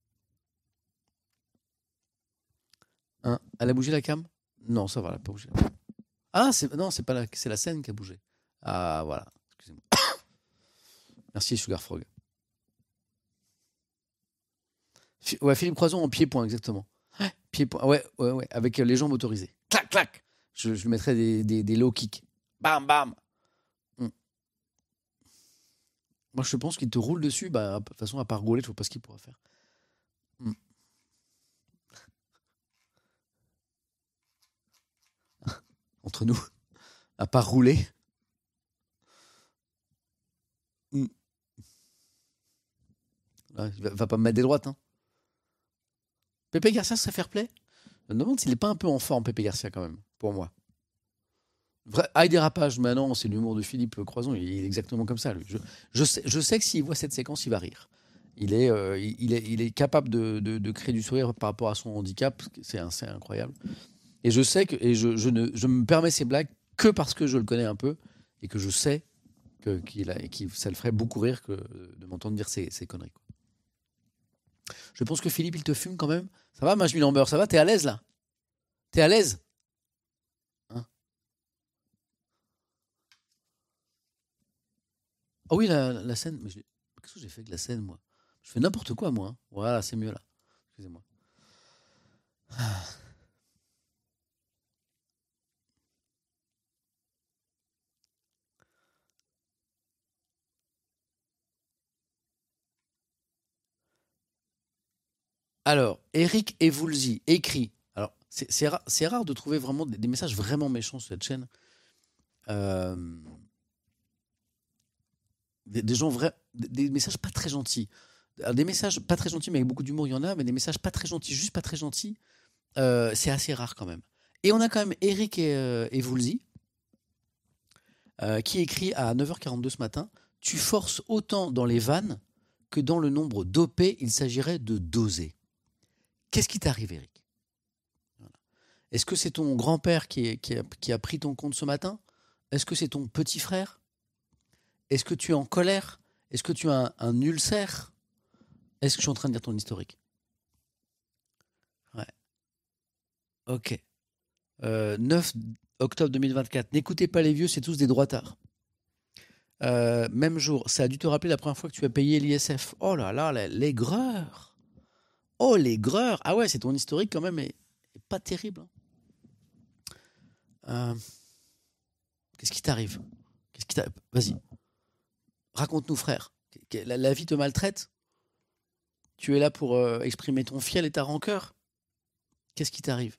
Hein, elle a bougé la cam ? Non, ça va, elle n'a pas bougé. Ah, c'est la scène qui a bougé. Ah, voilà. Excusez-moi. Merci, Sugar Frog. Ouais, Philippe Croison en pied-point, exactement. Pied-point, ouais, avec les jambes autorisées. Clac, clac. Je lui mettrais des low kicks. Bam, bam. Moi, je pense qu'il te roule dessus. De toute façon, à part rouler, je ne vois pas ce qu'il pourra faire. Entre nous, à part rouler. Ah, il va pas me mettre des droites. Hein. Pépé Garcia, ça fair play ? Je me demande s'il n'est pas un peu en forme, Pépé Garcia, quand même, pour moi. Vrai dérapage, mais non, c'est l'humour de Philippe Croison, il est exactement comme ça. Lui. Je sais que s'il voit cette séquence, il va rire. Il est capable de créer du sourire par rapport à son handicap, c'est incroyable. Et je sais que je me permets ces blagues que parce que je le connais un peu et que je sais que ça le ferait beaucoup rire de m'entendre dire ces conneries. Quoi. Je pense que Philippe, il te fume quand même. Ça va, Majmi Lambert, ça va ? T'es à l'aise là ? T'es à l'aise ? Ah oui, la scène. Mais qu'est-ce que j'ai fait avec la scène, moi ? Je fais n'importe quoi, moi. Hein. Voilà, c'est mieux là. Excusez-moi. Alors, Eric Evoulzi écrit. Alors, c'est rare de trouver vraiment des messages vraiment méchants sur cette chaîne. Des gens des messages pas très gentils. Alors, des messages pas très gentils mais avec beaucoup d'humour il y en a, mais des messages pas très gentils, juste pas très gentils, c'est assez rare quand même. Et on a quand même Eric Evoulzi qui écrit à 9h42 ce matin: tu forces autant dans les vannes que dans le nombre dopé, il s'agirait de doser. Qu'est-ce qui t'arrive, Eric? Voilà. Est-ce que c'est ton grand-père qui a pris ton compte ce matin? Est-ce que c'est ton petit frère? Est-ce que tu es en colère? Est-ce que tu as un ulcère? Est-ce que je suis en train de dire ton historique? Ouais. Ok. 9 octobre 2024. N'écoutez pas les vieux, c'est tous des droitards. Même jour, ça a dû te rappeler la première fois que tu as payé l'ISF. Oh là là, l'aigreur. Oh, l'aigreur. Ah ouais, c'est ton historique quand même, et pas terrible. Qu'est-ce qui t'arrive? Vas-y. Raconte-nous, frère. La vie te maltraite? Tu es là pour exprimer ton fiel et ta rancœur? Qu'est-ce qui t'arrive?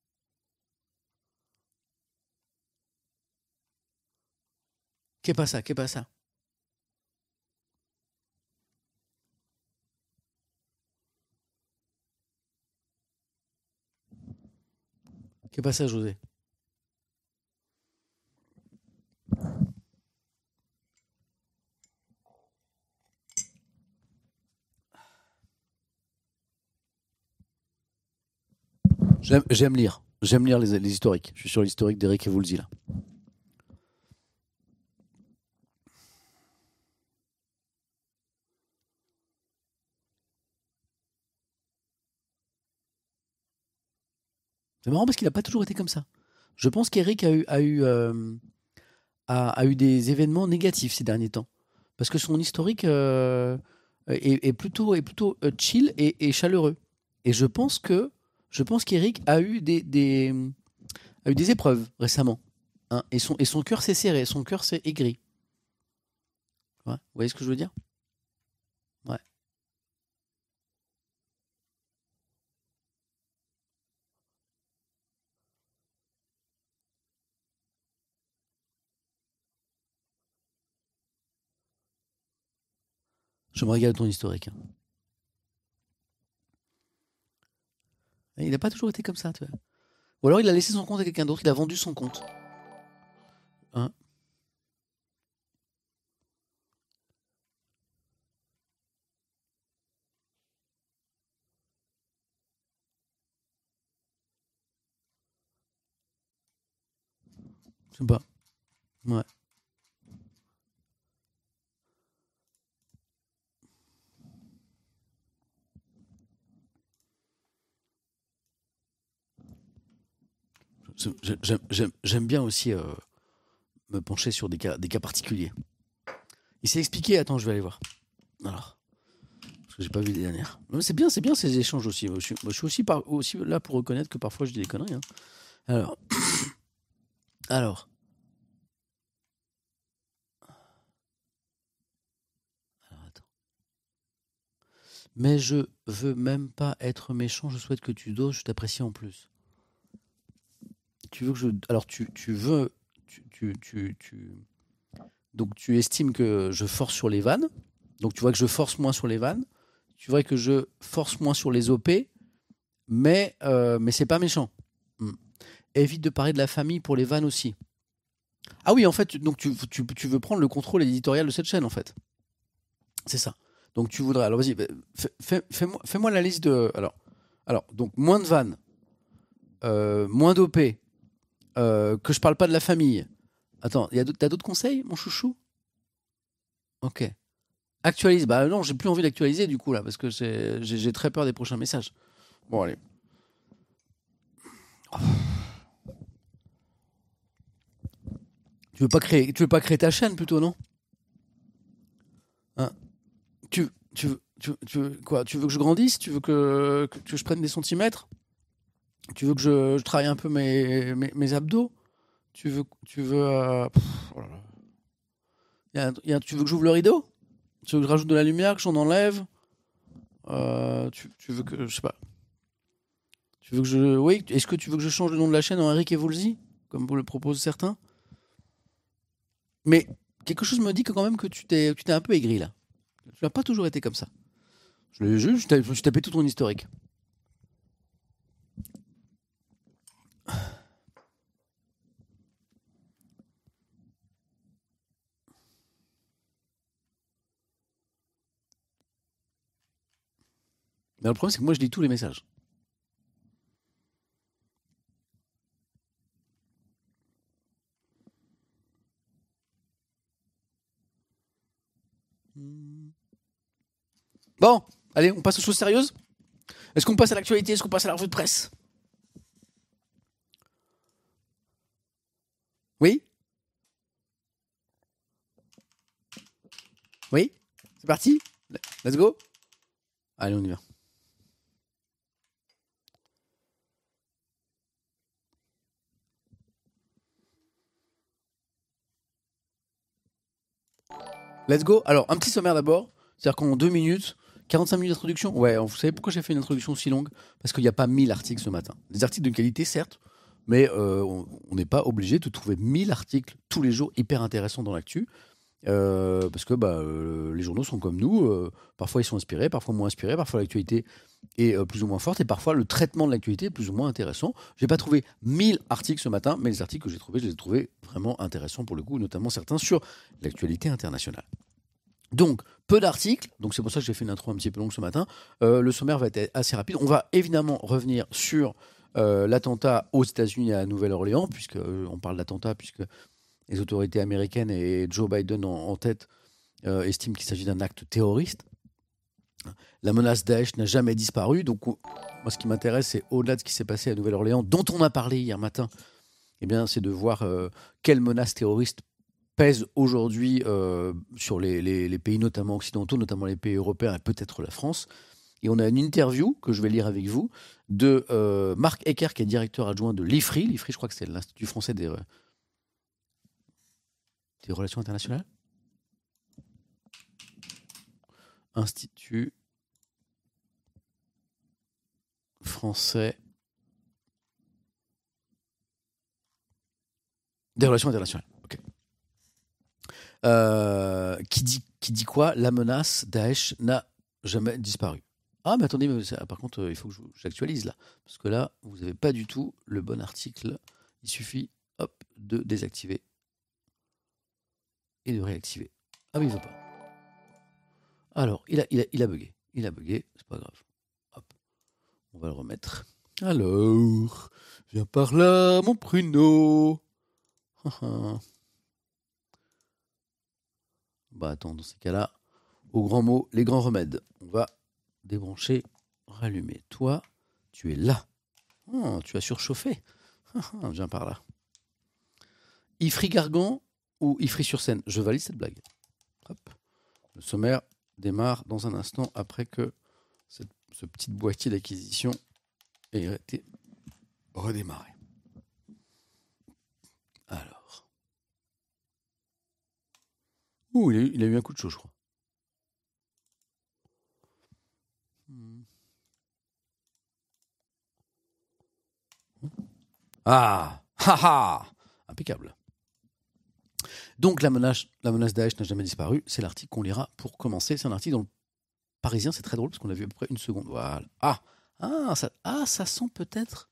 Qu'est pas ça? Qu'est pas ça, José? J'aime lire. J'aime lire les historiques. Je suis sur l'historique d'Eric et Woolsey, là. C'est marrant parce qu'il n'a pas toujours été comme ça. Je pense qu'Eric a eu des événements négatifs ces derniers temps. Parce que son historique est plutôt chill et chaleureux. Et je pense qu'Eric a eu des épreuves récemment. Hein, et son cœur s'est serré, son cœur s'est aigri. Ouais, vous voyez ce que je veux dire? Ouais. Je me régale de ton historique. Hein. Il n'a pas toujours été comme ça, tu vois. Ou alors il a laissé son compte à quelqu'un d'autre, il a vendu son compte. Hein? Je sais pas. Ouais. J'aime bien aussi me pencher sur des cas particuliers. Il s'est expliqué, attends, je vais aller voir. Alors, parce que j'ai pas vu les dernières. Non, mais c'est bien ces échanges aussi. Moi, je suis aussi là pour reconnaître que parfois je dis des conneries. Hein. Alors, alors, attends. Mais je veux même pas être méchant. Je souhaite que tu doses. Je t'apprécie en plus. Tu veux que je. Alors, tu veux. Donc, tu estimes que je force sur les vannes. Donc, tu vois que je force moins sur les vannes. Tu vois que je force moins sur les OP. Mais c'est pas méchant. Évite de parler de la famille pour les vannes aussi. Ah oui, en fait, donc tu veux prendre le contrôle éditorial de cette chaîne, en fait. C'est ça. Donc tu voudrais. Alors vas-y, fais-moi la liste de. Alors, donc moins de vannes, moins d'OP, que je parle pas de la famille. Attends, t'as d'autres conseils, mon chouchou? Ok. Actualise. Bah non, j'ai plus envie d'actualiser du coup là, parce que j'ai très peur des prochains messages. Bon, allez. Tu veux pas créer ta chaîne plutôt, non? Hein? Tu veux quoi? Tu veux que je grandisse? Tu veux que je prenne des centimètres? Tu veux que je travaille un peu mes abdos? Tu veux oh là là. Tu veux que j'ouvre le rideau? Tu veux que je rajoute de la lumière, que j'en enlève? Tu veux que je sais pas. Tu veux que je oui? Est-ce que tu veux que je change le nom de la chaîne en Eric et Woolsey, comme vous le proposent certains? Mais quelque chose me dit que quand même que tu t'es un peu aigri là. Tu n'as pas toujours été comme ça. Je l'ai juste, je me suis tapé tout ton historique. Mais le problème, c'est que moi, je lis tous les messages. Bon, allez, on passe aux choses sérieuses. Est-ce qu'on passe à l'actualité? Est-ce qu'on passe à la revue de presse? Oui? Oui? C'est parti? Let's go? Allez, on y va. Let's go. Alors, un petit sommaire d'abord. C'est-à-dire qu'en 2 minutes, 45 minutes d'introduction. Ouais, vous savez pourquoi j'ai fait une introduction si longue? Parce qu'il n'y a pas 1000 articles ce matin. Des articles de qualité, certes, mais on n'est pas obligé de trouver 1000 articles tous les jours hyper intéressants dans l'actu. Parce que les journaux sont comme nous. Parfois, ils sont inspirés, parfois moins inspirés. Parfois, l'actualité est plus ou moins forte. Et parfois, le traitement de l'actualité est plus ou moins intéressant. Je n'ai pas trouvé 1000 articles ce matin, mais les articles que j'ai trouvés, je les ai trouvés vraiment intéressants pour le coup, notamment certains sur l'actualité internationale. Donc, peu d'articles, donc c'est pour ça que j'ai fait une intro un petit peu longue ce matin. Le sommaire va être assez rapide. On va évidemment revenir sur l'attentat aux États-Unis à Nouvelle-Orléans, puisqu'on parle d'attentat, puisque les autorités américaines et Joe Biden en tête estiment qu'il s'agit d'un acte terroriste. La menace Daesh n'a jamais disparu, donc moi ce qui m'intéresse, c'est au-delà de ce qui s'est passé à Nouvelle-Orléans, dont on a parlé hier matin, eh bien, c'est de voir quelle menace terroriste pèse aujourd'hui sur les pays notamment occidentaux, notamment les pays européens et peut-être la France. Et on a une interview que je vais lire avec vous de Marc Ecker, qui est directeur adjoint de l'IFRI. L'IFRI, je crois que c'est l'Institut français des relations internationales. Institut français des relations internationales. Ok. Qui dit quoi? La menace Daesh n'a jamais disparu. Ah, mais attendez, par contre, il faut que j'actualise là. Parce que là, vous n'avez pas du tout le bon article. Il suffit, hop, de désactiver et de réactiver. Ah oui, il ne veut pas. Alors, il a bugué. Il a bugué, c'est pas grave. Hop, on va le remettre. Alors, viens par là, mon pruneau. Bah attends, dans ces cas-là, au grand mot, les grands remèdes. On va débrancher, rallumer. Toi, tu es là. Oh, tu as surchauffé. Viens par là. Ivry-Gargan ou Ivry-sur-Seine? Je valide cette blague. Hop. Le sommaire démarre dans un instant après que ce petit boîtier d'acquisition ait été redémarré. Alors. Ouh, il a eu un coup de chaud, je crois. Ah, impeccable. Donc la menace Daesh n'a jamais disparu. C'est l'article qu'on lira pour commencer. C'est un article dans le Parisien. C'est très drôle parce qu'on l'a vu à peu près une seconde. Voilà. Ça sent peut-être.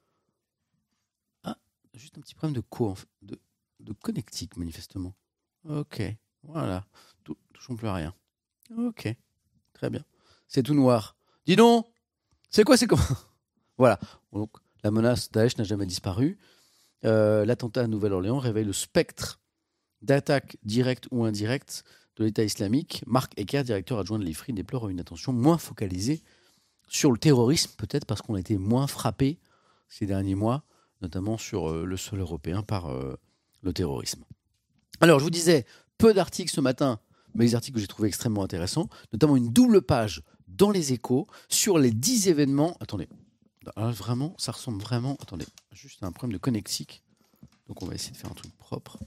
Ah, juste un petit problème de connectique manifestement. Ok, voilà. Touchons plus à rien. Ok, très bien. C'est tout noir. Dis donc, c'est quoi? Voilà. Donc la menace Daesh n'a jamais disparu. L'attentat à Nouvelle-Orléans réveille le spectre d'attaque directe ou indirecte de l'État islamique. Marc Ecker, directeur adjoint de l'IFRI, déplore une attention moins focalisée sur le terrorisme, peut-être parce qu'on a été moins frappé ces derniers mois, notamment sur le sol européen par le terrorisme. Alors, je vous disais, peu d'articles ce matin, mais les articles que j'ai trouvés extrêmement intéressants, notamment une double page dans les Échos sur les 10 événements. Attendez, alors vraiment, ça ressemble vraiment. Attendez, juste un problème de connectique. Donc, on va essayer de faire un truc propre.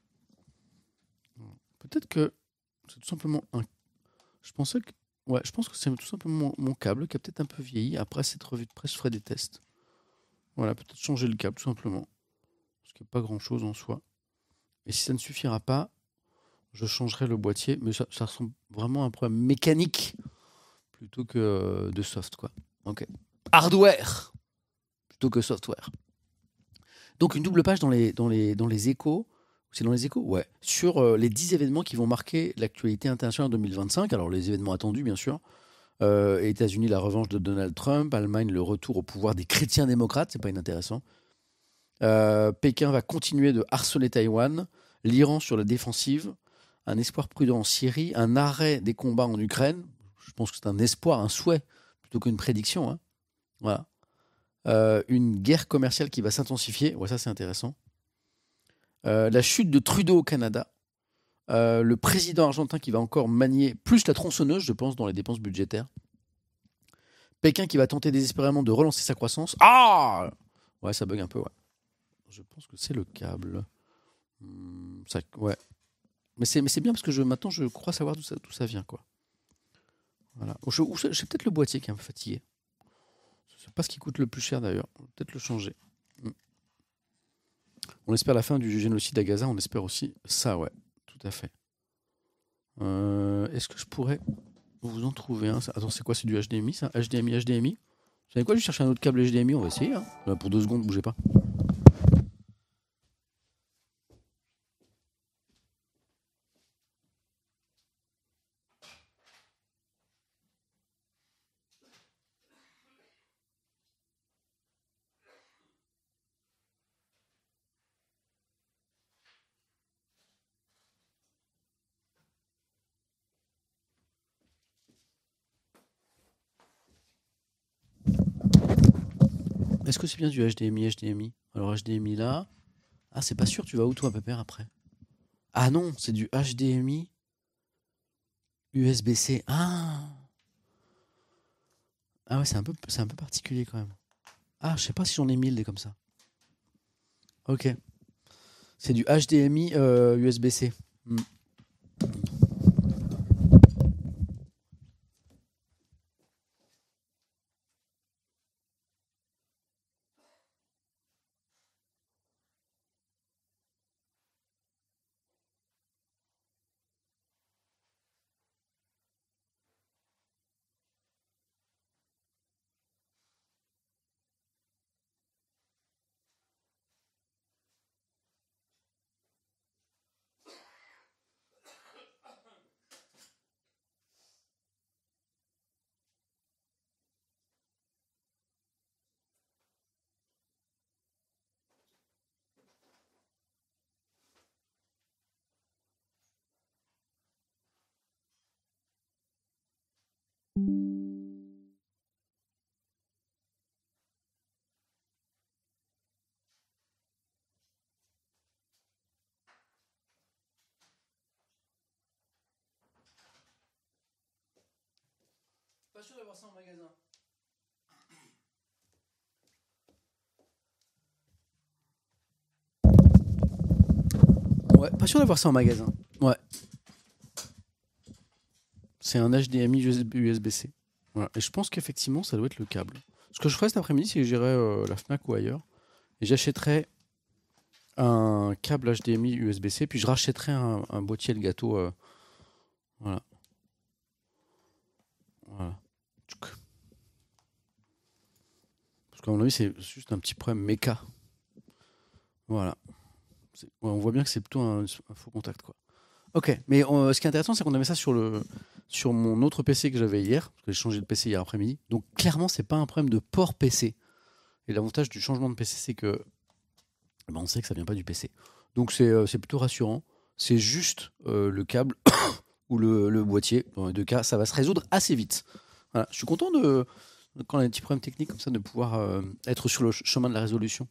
Peut-être que c'est tout simplement je pense que c'est tout simplement mon câble qui a peut-être un peu vieilli. Après cette revue de presse, je ferai des tests. Voilà, peut-être changer le câble tout simplement. Parce qu'il n'y a pas grand-chose en soi. Et si ça ne suffira pas, je changerai le boîtier. Mais ça ressemble vraiment à un problème mécanique plutôt que de soft, quoi. Ok. Hardware plutôt que software. Donc une double page dans les Échos. C'est dans les Échos? Ouais. Sur les 10 événements qui vont marquer l'actualité internationale en 2025. Alors, les événements attendus, bien sûr. États-Unis, la revanche de Donald Trump. Allemagne, le retour au pouvoir des chrétiens démocrates. C'est pas inintéressant. Pékin va continuer de harceler Taïwan. L'Iran sur la défensive. Un espoir prudent en Syrie. Un arrêt des combats en Ukraine. je pense que c'est un espoir, un souhait, plutôt qu'une prédiction. Hein. Voilà. Une guerre commerciale qui va s'intensifier. Ouais, ça, c'est intéressant. La chute de Trudeau au Canada. Le président argentin qui va encore manier plus la tronçonneuse, je pense, dans les dépenses budgétaires. Pékin qui va tenter désespérément de relancer sa croissance. Ah! Ouais, ça bug un peu, ouais. Je pense que c'est le câble. Ouais. Mais c'est bien parce que maintenant, je crois savoir d'où ça vient, quoi. Voilà. C'est peut-être le boîtier qui est un peu fatigué. C'est pas ce qui coûte le plus cher, d'ailleurs. On va peut-être le changer. On espère la fin du génocide à Gaza. On espère aussi ça, ouais. Tout à fait. Est-ce que je pourrais vous en trouver un? Attends, c'est quoi? C'est du HDMI, ça? HDMI. Vous savez quoi? Je vais chercher un autre câble HDMI. On va essayer. Hein. Là, pour 2 secondes, bougez pas. Est-ce que c'est bien du HDMI? Alors HDMI là. Ah, c'est pas sûr, tu vas où toi, Pépère, après? Ah non, c'est du HDMI USB-C. Ah ouais, c'est un peu particulier quand même. Ah, je sais pas si j'en ai 1000 des comme ça. Ok. C'est du HDMI USB-C. Pas sûr d'avoir ça en magasin. Ouais, pas sûr d'avoir ça en magasin. Ouais. C'est un HDMI USB-C. Voilà. Et je pense qu'effectivement, ça doit être le câble. Ce que je ferais cet après-midi, c'est que j'irais la Fnac ou ailleurs et j'achèterais un câble HDMI USB-C, puis je rachèterais un boîtier de gâteau. Voilà. Parce qu'à mon avis, c'est juste un petit problème méca. Voilà. On voit bien que c'est plutôt un faux contact, quoi. Ok, mais ce qui est intéressant, c'est qu'on avait ça sur mon autre PC que j'avais hier, parce que j'ai changé de PC hier après-midi. Donc clairement, c'est pas un problème de port PC. Et l'avantage du changement de PC, c'est que on sait que ça vient pas du PC. Donc c'est plutôt rassurant. C'est juste le câble ou le boîtier. Dans les deux cas, ça va se résoudre assez vite. Voilà. Je suis content quand on a des petits problèmes techniques comme ça, de pouvoir être sur le chemin de la résolution.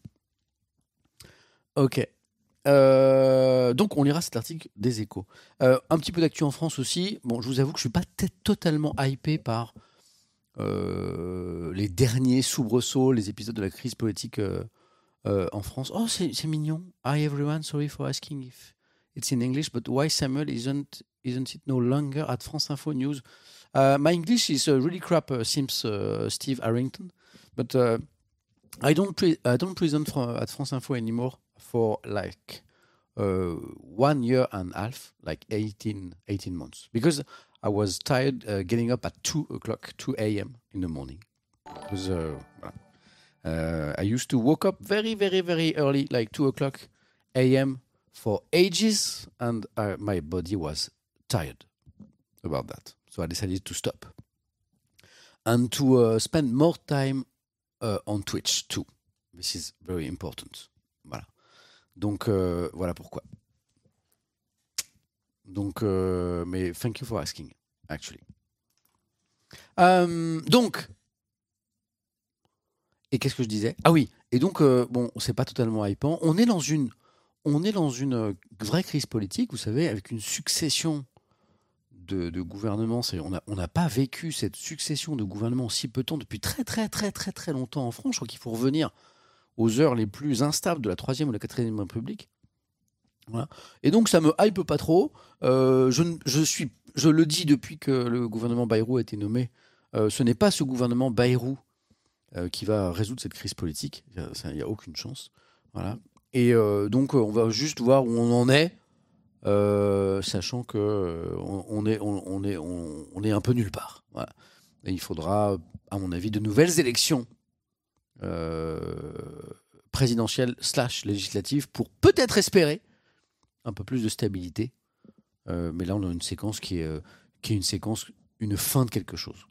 Ok. Donc on lira cet article des Échos. Un petit peu d'actu en France aussi. Bon, je vous avoue que je suis pas totalement hypé par les derniers soubresauts, les épisodes de la crise politique en France. Oh, c'est mignon. Hi everyone, sorry for asking if it's in English, but why Samuel isn't it no longer at France Info News? My English is really crap, seems Steve Harrington, but I don't present at France Info anymore for like 1 year and a half, like 18 months, because I was tired getting up at 2 a.m. in the morning. Because I used to wake up very, very, very early, like 2 a.m. for ages, and my body was tired about that. So I decided to stop and to spend more time on Twitch too. This is very important. Voilà. Donc voilà pourquoi. Donc mais thank you for asking, actually. Donc, et qu'est-ce que je disais ? Ah oui, et donc, bon, c'est pas totalement hypant. On est dans une vraie crise politique, vous savez, avec une succession de gouvernements. On n'a pas vécu cette succession de gouvernements si peu de temps depuis très, très, très, très, très longtemps en France. Je crois qu'il faut revenir aux heures les plus instables de la 3e ou la 4e République. Voilà. Et donc, ça me hype pas trop. Je le dis depuis que le gouvernement Bayrou a été nommé. Ce n'est pas ce gouvernement Bayrou qui va résoudre cette crise politique. Il n'y a aucune chance. Voilà. Et donc, on va juste voir où on en est, sachant que on est un peu nulle part. Voilà. Et il faudra, à mon avis, de nouvelles élections présidentielles / législatives pour peut-être espérer un peu plus de stabilité. Mais là, on a une séquence qui est une fin de quelque chose.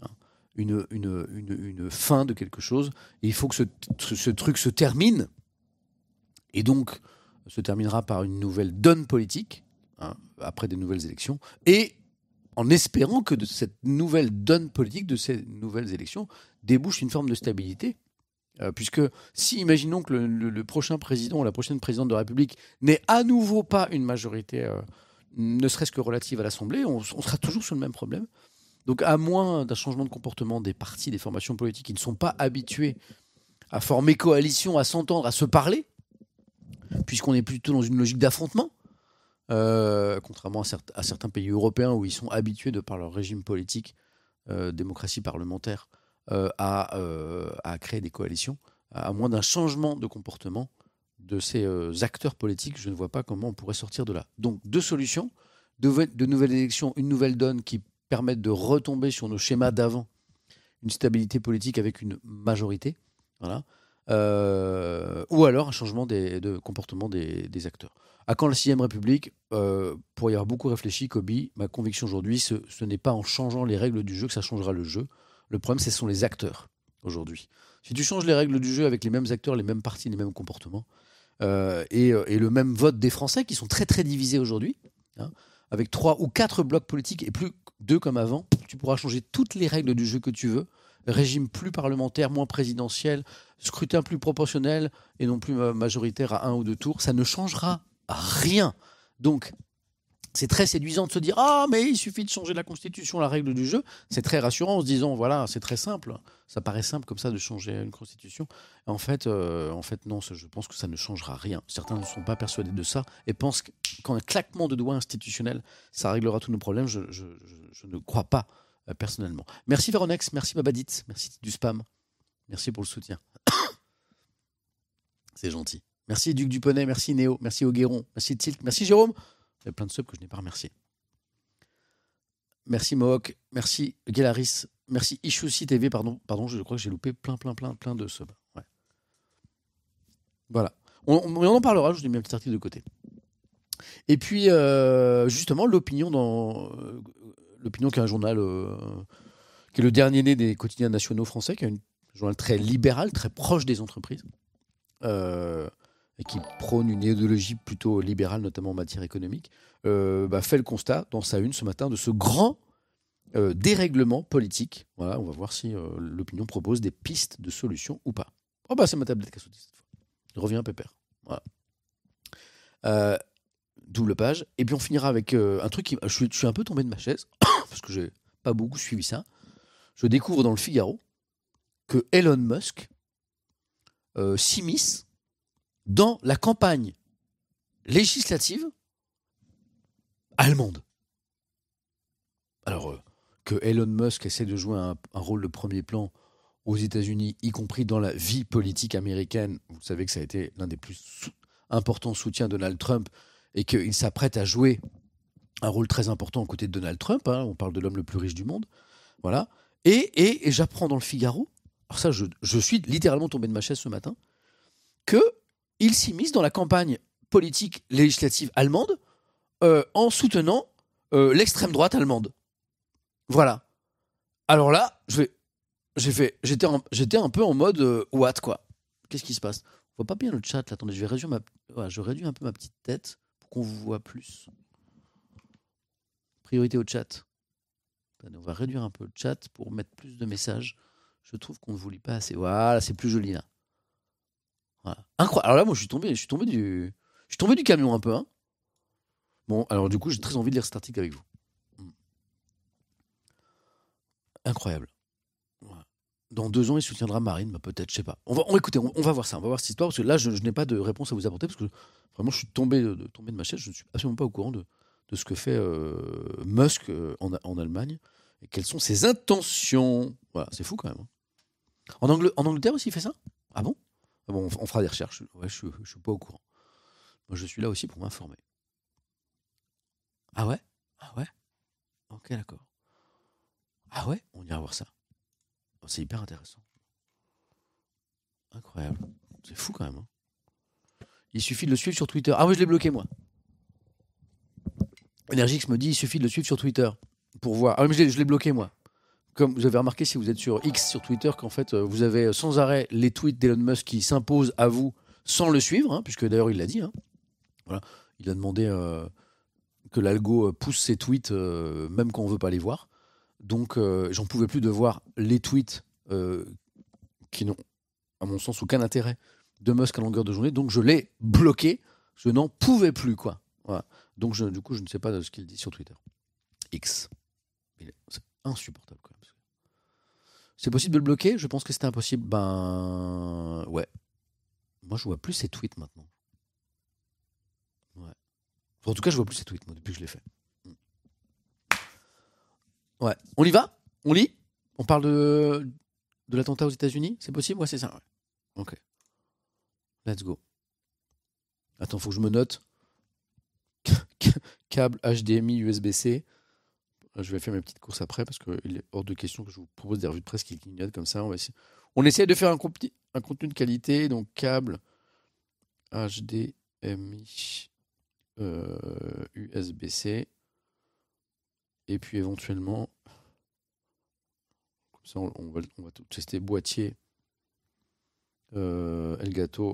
Une fin de quelque chose. Et il faut que ce truc se termine. Et donc, se terminera par une nouvelle donne politique, après des nouvelles élections. Et en espérant que de cette nouvelle donne politique, de ces nouvelles élections, débouche une forme de stabilité. Puisque si, imaginons que le prochain président ou la prochaine présidente de la République n'ait à nouveau pas une majorité, ne serait-ce que relative à l'Assemblée, on sera toujours sur le même problème. Donc, à moins d'un changement de comportement des partis, des formations politiques qui ne sont pas habitués à former coalition, à s'entendre, à se parler, puisqu'on est plutôt dans une logique d'affrontement, contrairement à certains pays européens où ils sont habitués, de par leur régime politique, démocratie parlementaire, à créer des coalitions. À moins d'un changement de comportement de ces acteurs politiques, je ne vois pas comment on pourrait sortir de là. Donc, deux solutions, de nouvelles élections, une nouvelle donne qui permettent de retomber sur nos schémas d'avant, une stabilité politique avec une majorité, voilà. Ou alors un changement de comportement des acteurs. À quand la 6ème République ? Pour y avoir beaucoup réfléchi, Kobe, ma conviction aujourd'hui, ce n'est pas en changeant les règles du jeu que ça changera le jeu. Le problème, ce sont les acteurs, aujourd'hui. Si tu changes les règles du jeu avec les mêmes acteurs, les mêmes partis, les mêmes comportements, et le même vote des Français, qui sont très très divisés aujourd'hui, avec 3 ou 4 blocs politiques et plus 2 comme avant, tu pourras changer toutes les règles du jeu que tu veux. Régime plus parlementaire, moins présidentiel, scrutin plus proportionnel et non plus majoritaire à 1 ou 2 tours, ça ne changera rien. Donc, c'est très séduisant de se dire « Ah, mais il suffit de changer la Constitution, la règle du jeu ». C'est très rassurant en se disant « Voilà, c'est très simple ». Ça paraît simple comme ça de changer une Constitution. En fait, non, je pense que ça ne changera rien. Certains ne sont pas persuadés de ça et pensent qu'en un claquement de doigts institutionnel, ça réglera tous nos problèmes. Je ne crois pas. Personnellement. Merci Véronex, merci Babadit, merci du spam, merci pour le soutien. C'est gentil. Merci Duc Duponnet, merci Néo, merci Augueron, merci Tilt, merci Jérôme. Il y a plein de subs que je n'ai pas remerciés. Merci Mohawk, merci Galaris, merci Ishusi TV, pardon, je crois que j'ai loupé plein de subs. Ouais. Voilà. On en parlera, je vous ai mis un petit article de côté. Et puis, justement, l'opinion qui est un journal qui est le dernier né des quotidiens nationaux français, qui est un journal très libéral, très proche des entreprises, et qui prône une idéologie plutôt libérale, notamment en matière économique, fait le constat dans sa une ce matin de ce grand dérèglement politique. Voilà, on va voir si l'opinion propose des pistes de solutions ou pas. Oh c'est ma tablette qui a sauté cette fois. Je reviens pépère. Voilà. Double page. Et puis on finira avec un truc qui... Je suis un peu tombé de ma chaise, parce que j'ai pas beaucoup suivi ça. Je découvre dans le Figaro que Elon Musk s'immisce dans la campagne législative allemande. Alors, que Elon Musk essaie de jouer un rôle de premier plan aux États-Unis, y compris dans la vie politique américaine, vous savez que ça a été l'un des plus importants soutiens de Donald Trump, et qu'il s'apprête à jouer un rôle très important aux côtés de Donald Trump. On parle de l'homme le plus riche du monde. Voilà. Et j'apprends dans le Figaro, alors ça, je suis littéralement tombé de ma chaise ce matin, qu'il s'immisce dans la campagne politique législative allemande en soutenant l'extrême droite allemande. Voilà. Alors là, j'étais un peu en mode what, quoi. Qu'est-ce qui se passe ? On voit pas bien le chat là. Attendez, je réduis un peu ma petite tête pour qu'on vous voit plus. Priorité au chat. instantané. On va réduire un peu le chat pour mettre plus de messages. Je trouve qu'on ne vous lit pas assez. Voilà, c'est plus joli là. Voilà. Incroyable. Alors là, moi, je suis tombé du camion un peu. Hein. Bon, alors du coup, j'ai très envie de lire cet article avec vous. Incroyable. Voilà. Dans 2 ans, il soutiendra Marine, bah, peut-être, je sais pas. Écoutez, on va voir ça, on va voir cette histoire, parce que là, je n'ai pas de réponse à vous apporter, parce que vraiment, je suis tombé de ma chaise, je ne suis absolument pas au courant de ce que fait Musk en Allemagne, et quelles sont ses intentions. Voilà, c'est fou quand même. Hein. En Angleterre aussi, il fait ça? Ah bon? Ah bon, on fera des recherches. Ouais, je suis pas au courant. Moi, je suis là aussi pour m'informer. Ah ouais? Ah ouais? Ok, d'accord. Ah ouais? On ira voir ça. C'est hyper intéressant. Incroyable. C'est fou quand même. Hein. Il suffit de le suivre sur Twitter. Ah oui, je l'ai bloqué moi. Energix me dit il suffit de le suivre sur Twitter pour voir. Ah oui, mais je l'ai bloqué moi. Comme vous avez remarqué si vous êtes sur X, sur Twitter, qu'en fait vous avez sans arrêt les tweets d'Elon Musk qui s'imposent à vous sans le suivre, hein, puisque d'ailleurs il l'a dit. Hein. Voilà. Il a demandé que l'algo pousse ses tweets même quand on veut pas les voir. Donc j'en pouvais plus de voir les tweets qui n'ont, à mon sens, aucun intérêt de Musk à longueur de journée. Donc je l'ai bloqué. Je n'en pouvais plus, quoi. Voilà. Donc du coup, je ne sais pas de ce qu'il dit sur Twitter. X. C'est insupportable, quand même. C'est possible de le bloquer? Je pense que c'était impossible. Ben ouais. Moi, je vois plus ses tweets maintenant. Ouais. Enfin, en tout cas, je vois plus ses tweets, moi, depuis que je l'ai fait. Ouais. On y va? On lit? On parle de l'attentat aux États-Unis? C'est possible? Ouais, c'est ça. Ouais. Ok. Let's go. Attends, faut que je me note. Câble HDMI USB-C. Je vais faire mes petites courses après parce qu'il est hors de question que je vous propose des revues de presse qui clignotent comme ça. On essaie de faire un contenu de qualité. Donc, câble HDMI USB-C. Et puis éventuellement, comme ça, on va tout tester. Boîtier Elgato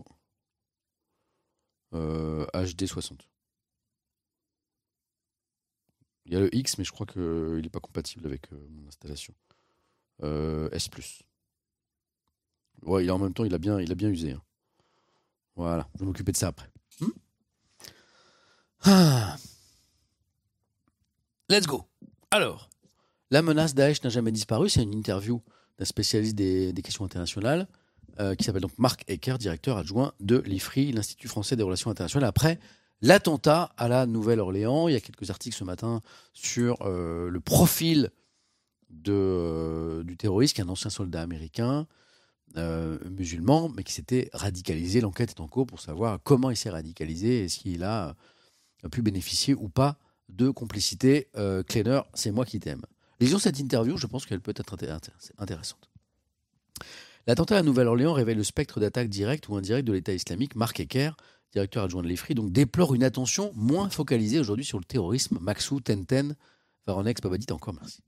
HD 60. Il y a le X, mais je crois qu'il n'est pas compatible avec mon installation. S+. Ouais, en même temps, il a bien usé. Hein. Voilà, je vais m'occuper de ça après. Let's go. Alors, la menace Daesh n'a jamais disparu. C'est une interview d'un spécialiste des questions internationales qui s'appelle donc Marc Ecker, directeur adjoint de l'IFRI, l'Institut français des relations internationales. Après l'attentat à la Nouvelle-Orléans, il y a quelques articles ce matin sur le profil du terroriste, qui est un ancien soldat américain, musulman, mais qui s'était radicalisé. L'enquête est en cours pour savoir comment il s'est radicalisé, est-ce qu'il a pu bénéficier ou pas de complicité. Kleiner, c'est moi qui t'aime. Lisons cette interview, je pense qu'elle peut être intéressante. L'attentat à la Nouvelle-Orléans révèle le spectre d'attaque directe ou indirecte de l'État islamique. Marc Ecker, directeur adjoint de l'IFRI, donc déplore une attention moins focalisée aujourd'hui sur le terrorisme. Maxou, Tenten, Varonex, Babadit, encore merci.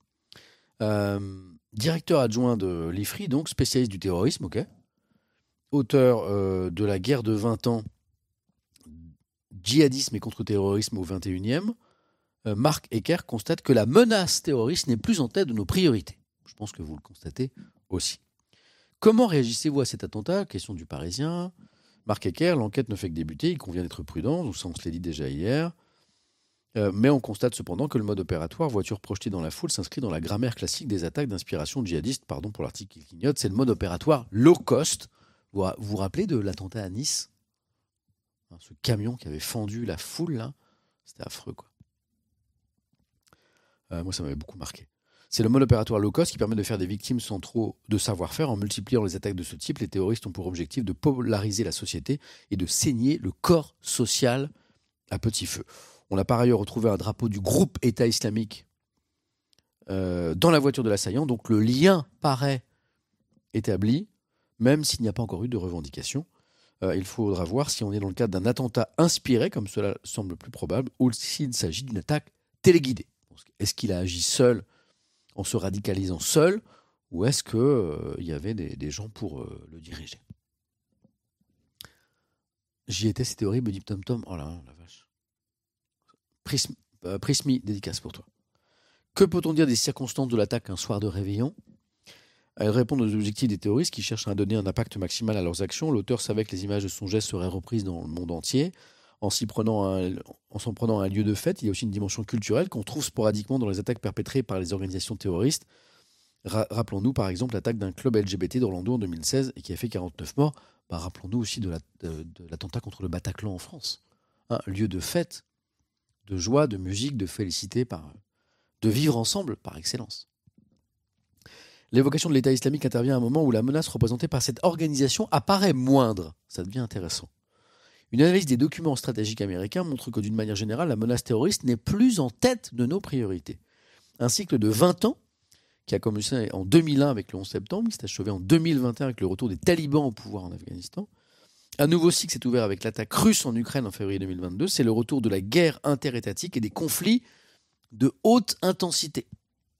Directeur adjoint de l'IFRI, donc spécialiste du terrorisme, ok. Auteur de la guerre de 20 ans, djihadisme et contre-terrorisme au XXIe, Marc Ecker constate que la menace terroriste n'est plus en tête de nos priorités. Je pense que vous le constatez aussi. Comment réagissez-vous à cet attentat? Question du Parisien. Marc Ecker, l'enquête ne fait que débuter, il convient d'être prudent, donc ça on se l'a dit déjà hier. Mais on constate cependant que le mode opératoire, voiture projetée dans la foule, s'inscrit dans la grammaire classique des attaques d'inspiration djihadiste. Pardon pour l'article qui clignote, c'est le mode opératoire low cost. Vous vous rappelez de l'attentat à Nice? Ce camion qui avait fendu la foule, là, c'était affreux, quoi. Moi, ça m'avait beaucoup marqué. C'est le mode opératoire low cost qui permet de faire des victimes sans trop de savoir-faire. En multipliant les attaques de ce type, les terroristes ont pour objectif de polariser la société et de saigner le corps social à petit feu. On a par ailleurs retrouvé un drapeau du groupe État islamique dans la voiture de l'assaillant. Donc le lien paraît établi, même s'il n'y a pas encore eu de revendication. Il faudra voir si on est dans le cadre d'un attentat inspiré, comme cela semble plus probable, ou s'il s'agit d'une attaque téléguidée. Est-ce qu'il a agi seul, en se radicalisant seul, ou est-ce qu'il y avait des gens pour le diriger? J'y étais, c'était horrible, dit Tom Tom. Oh là, la vache. Prismi, dédicace pour toi. Que peut-on dire des circonstances de l'attaque un soir de réveillon ? Elles répondent aux objectifs des terroristes qui cherchent à donner un impact maximal à leurs actions. L'auteur savait que les images de son geste seraient reprises dans le monde entier. En s'en prenant à un lieu de fête, il y a aussi une dimension culturelle qu'on trouve sporadiquement dans les attaques perpétrées par les organisations terroristes. Rappelons-nous par exemple l'attaque d'un club LGBT d'Orlando en 2016 et qui a fait 49 morts. Rappelons-nous aussi de l'attentat contre le Bataclan en France. Lieu de fête, de joie, de musique, de félicité, de vivre ensemble par excellence. L'évocation de l'État islamique intervient à un moment où la menace représentée par cette organisation apparaît moindre. Ça devient intéressant. Une analyse des documents stratégiques américains montre que d'une manière générale, la menace terroriste n'est plus en tête de nos priorités. Un cycle de 20 ans, qui a commencé en 2001 avec le 11 septembre, qui s'est achevé en 2021 avec le retour des talibans au pouvoir en Afghanistan. Un nouveau cycle s'est ouvert avec l'attaque russe en Ukraine en février 2022. C'est le retour de la guerre interétatique et des conflits de haute intensité.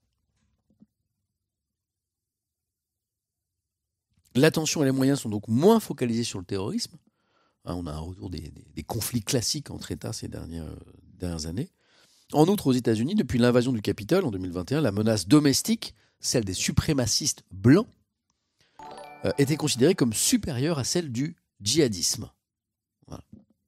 L'attention et les moyens sont donc moins focalisés sur le terrorisme. On a un retour des conflits classiques entre États ces dernières années. En outre, aux États-Unis, depuis l'invasion du Capitole en 2021, la menace domestique, celle des suprémacistes blancs, était considérée comme supérieure à celle du djihadisme. Voilà.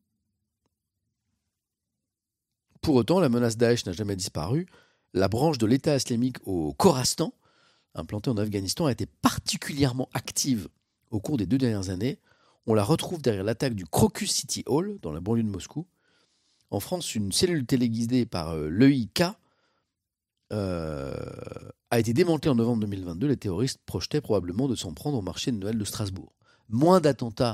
Pour autant, la menace Daesh n'a jamais disparu. La branche de l'État islamique au Khorasan, implantée en Afghanistan, a été particulièrement active au cours des 2 dernières années. On la retrouve derrière l'attaque du Crocus City Hall, dans la banlieue de Moscou. En France, une cellule téléguidée par l'EIK a été démantelée en novembre 2022. Les terroristes projetaient probablement de s'en prendre au marché de Noël de Strasbourg. Moins d'attentats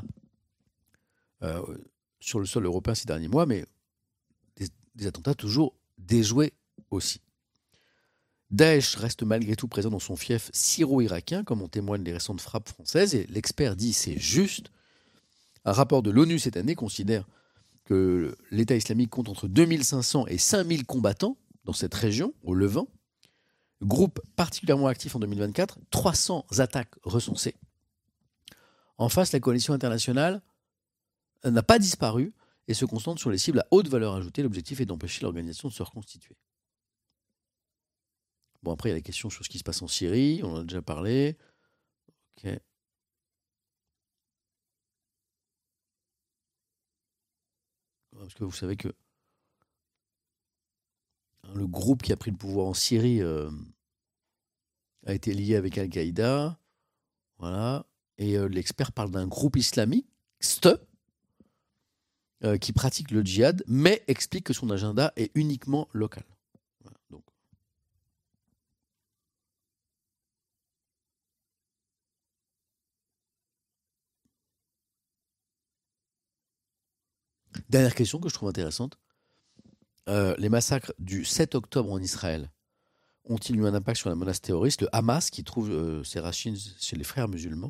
sur le sol européen ces derniers mois, mais des attentats toujours déjoués aussi. Daesh reste malgré tout présent dans son fief syro-irakien, comme en témoignent les récentes frappes françaises, et l'expert dit c'est juste. Un rapport de l'ONU cette année considère que l'État islamique compte entre 2500 et 5000 combattants dans cette région, au Levant. Groupe particulièrement actif en 2024, 300 attaques recensées. En face, la coalition internationale n'a pas disparu et se concentre sur les cibles à haute valeur ajoutée. L'objectif est d'empêcher l'organisation de se reconstituer. Bon, après, il y a la question sur ce qui se passe en Syrie, on en a déjà parlé. Ok. Parce que vous savez que le groupe qui a pris le pouvoir en Syrie a été lié avec Al-Qaïda. Voilà. Et l'expert parle d'un groupe islamiste qui pratique le djihad, mais explique que son agenda est uniquement local. Voilà, donc. Dernière question que je trouve intéressante. Les massacres du 7 octobre en Israël ont-ils eu un impact sur la menace terroriste ? Le Hamas, qui trouve ses racines chez les frères musulmans,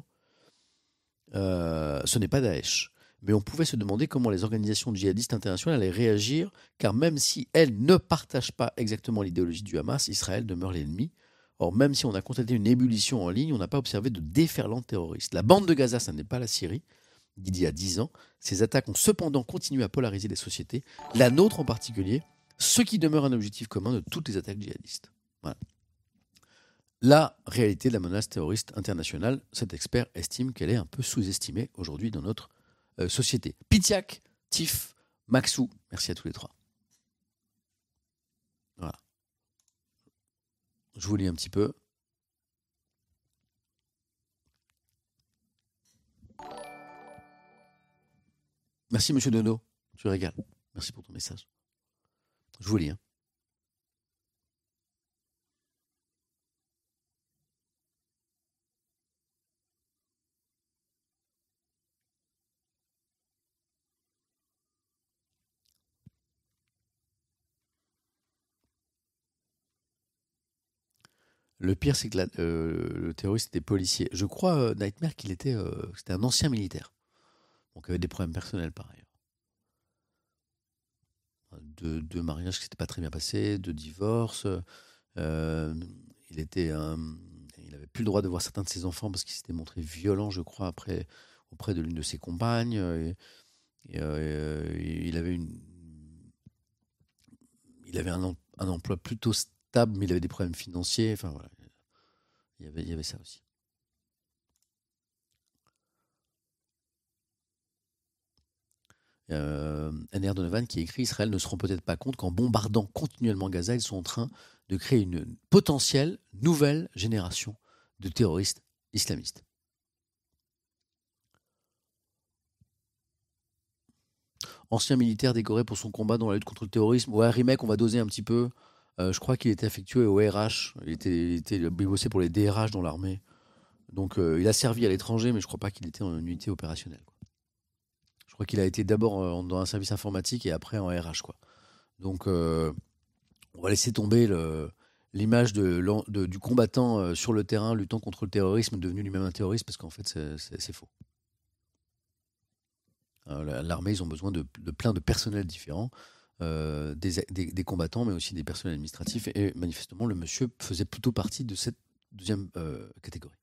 ce n'est pas Daesh. Mais on pouvait se demander comment les organisations djihadistes internationales allaient réagir, car même si elles ne partagent pas exactement l'idéologie du Hamas, Israël demeure l'ennemi. Or, même si on a constaté une ébullition en ligne, on n'a pas observé de déferlante terroriste. La bande de Gaza, ça n'est pas la Syrie, d'il y a 10 ans. Ces attaques ont cependant continué à polariser les sociétés, la nôtre en particulier, ce qui demeure un objectif commun de toutes les attaques djihadistes. Voilà. La réalité de la menace terroriste internationale, cet expert estime qu'elle est un peu sous-estimée aujourd'hui dans notre société. Pitiak, Tif, Maxou, merci à tous les trois. Voilà. Je vous lis un petit peu. Merci Monsieur Dono, tu régales. Merci pour ton message. Je vous lis. Le pire, c'est que le terroriste était policier. Je crois, Nightmare, qu'il était, c'était un ancien militaire. Donc, il avait des problèmes personnels, par ailleurs. Deux mariages qui ne s'étaient pas très bien passés, 2 divorces. Il n'avait plus le droit de voir certains de ses enfants parce qu'il s'était montré violent, je crois, auprès de l'une de ses compagnes. Il avait un emploi plutôt stable table, mais il avait des problèmes financiers. Enfin, voilà. Il y avait ça aussi. N.R. Donovan qui écrit « Israël ne se rend peut-être pas compte qu'en bombardant continuellement Gaza, ils sont en train de créer une potentielle nouvelle génération de terroristes islamistes. » Ancien militaire décoré pour son combat dans la lutte contre le terrorisme. Ouais, Rimek, on va doser un petit peu. Je crois qu'il était affectué au RH. Il bossait pour les DRH dans l'armée. Donc il a servi à l'étranger, mais je crois pas qu'il était en unité opérationnelle, quoi. Je crois qu'il a été d'abord dans un service informatique et après en RH, quoi. Donc on va laisser tomber l'image du combattant sur le terrain luttant contre le terrorisme devenu lui-même un terroriste, parce qu'en fait c'est faux. L'armée, ils ont besoin de plein de personnels différents, des combattants, mais aussi des personnels administratifs. Et manifestement, le monsieur faisait plutôt partie de cette deuxième catégorie.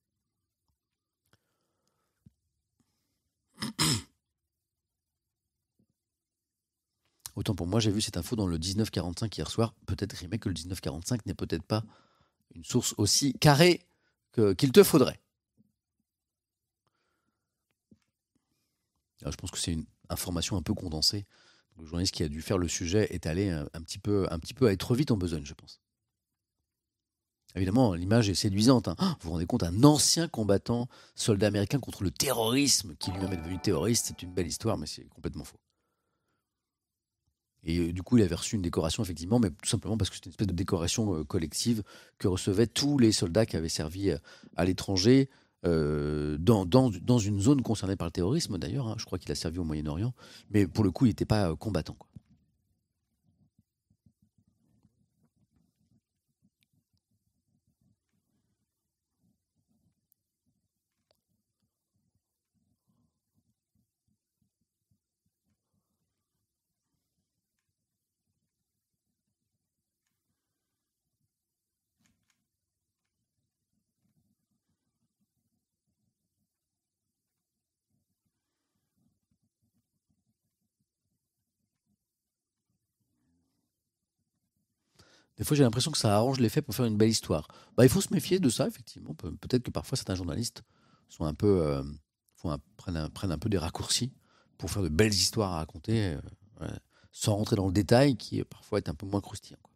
Autant pour moi, j'ai vu cette info dans le 1945 hier soir. Peut-être, Rimek, que le 1945 n'est peut-être pas une source aussi carrée qu'il te faudrait. Alors, je pense que c'est une information un peu condensée. Le journaliste qui a dû faire le sujet est allé un petit peu à être vite en besogne, je pense. Évidemment, l'image est séduisante, hein. Vous vous rendez compte, un ancien combattant, soldat américain contre le terrorisme, qui lui-même est devenu terroriste, c'est une belle histoire, mais c'est complètement faux. Et du coup, il avait reçu une décoration, effectivement, mais tout simplement parce que c'était une espèce de décoration collective que recevaient tous les soldats qui avaient servi à l'étranger, dans une zone concernée par le terrorisme, d'ailleurs. Hein. Je crois qu'il a servi au Moyen-Orient, mais pour le coup, il n'était pas combattant, quoi. Des fois, j'ai l'impression que ça arrange les faits pour faire une belle histoire. Il faut se méfier de ça, effectivement. Peut-être que parfois, certains journalistes sont un peu, prennent un peu des raccourcis pour faire de belles histoires à raconter, ouais, sans rentrer dans le détail, qui parfois est un peu moins croustillant, quoi.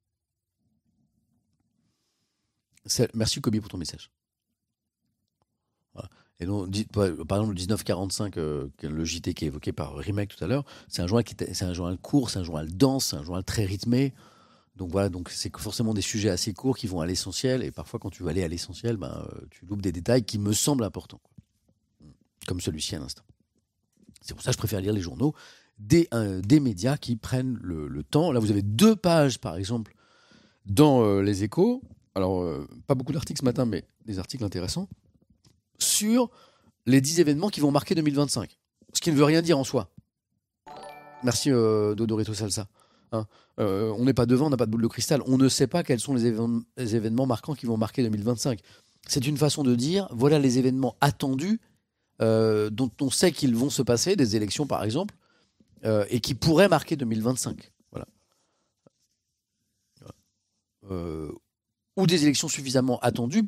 Merci, Kobe, pour ton message. Voilà. Et donc, par exemple, le 1945, le JT qui est évoqué par Rimek tout à l'heure, c'est un journal court, c'est un journal dense, c'est un journal très rythmé. Donc voilà, donc c'est forcément des sujets assez courts qui vont à l'essentiel, et parfois quand tu vas aller à l'essentiel, tu loupes des détails qui me semblent importants, quoi. Comme celui-ci à l'instant. C'est pour ça que je préfère lire les journaux des médias qui prennent le temps. Là, vous avez 2 pages, par exemple, dans Les Échos. Alors, pas beaucoup d'articles ce matin, mais des articles intéressants sur les 10 événements qui vont marquer 2025. Ce qui ne veut rien dire en soi. Merci, Dodorito Salsa. Hein, on n'est pas devant, on n'a pas de boule de cristal. On ne sait pas quels sont les événements marquants qui vont marquer 2025. C'est une façon de dire, voilà les événements attendus, dont on sait qu'ils vont se passer, des élections par exemple, et qui pourraient marquer 2025. Voilà. Ou des élections suffisamment attendues,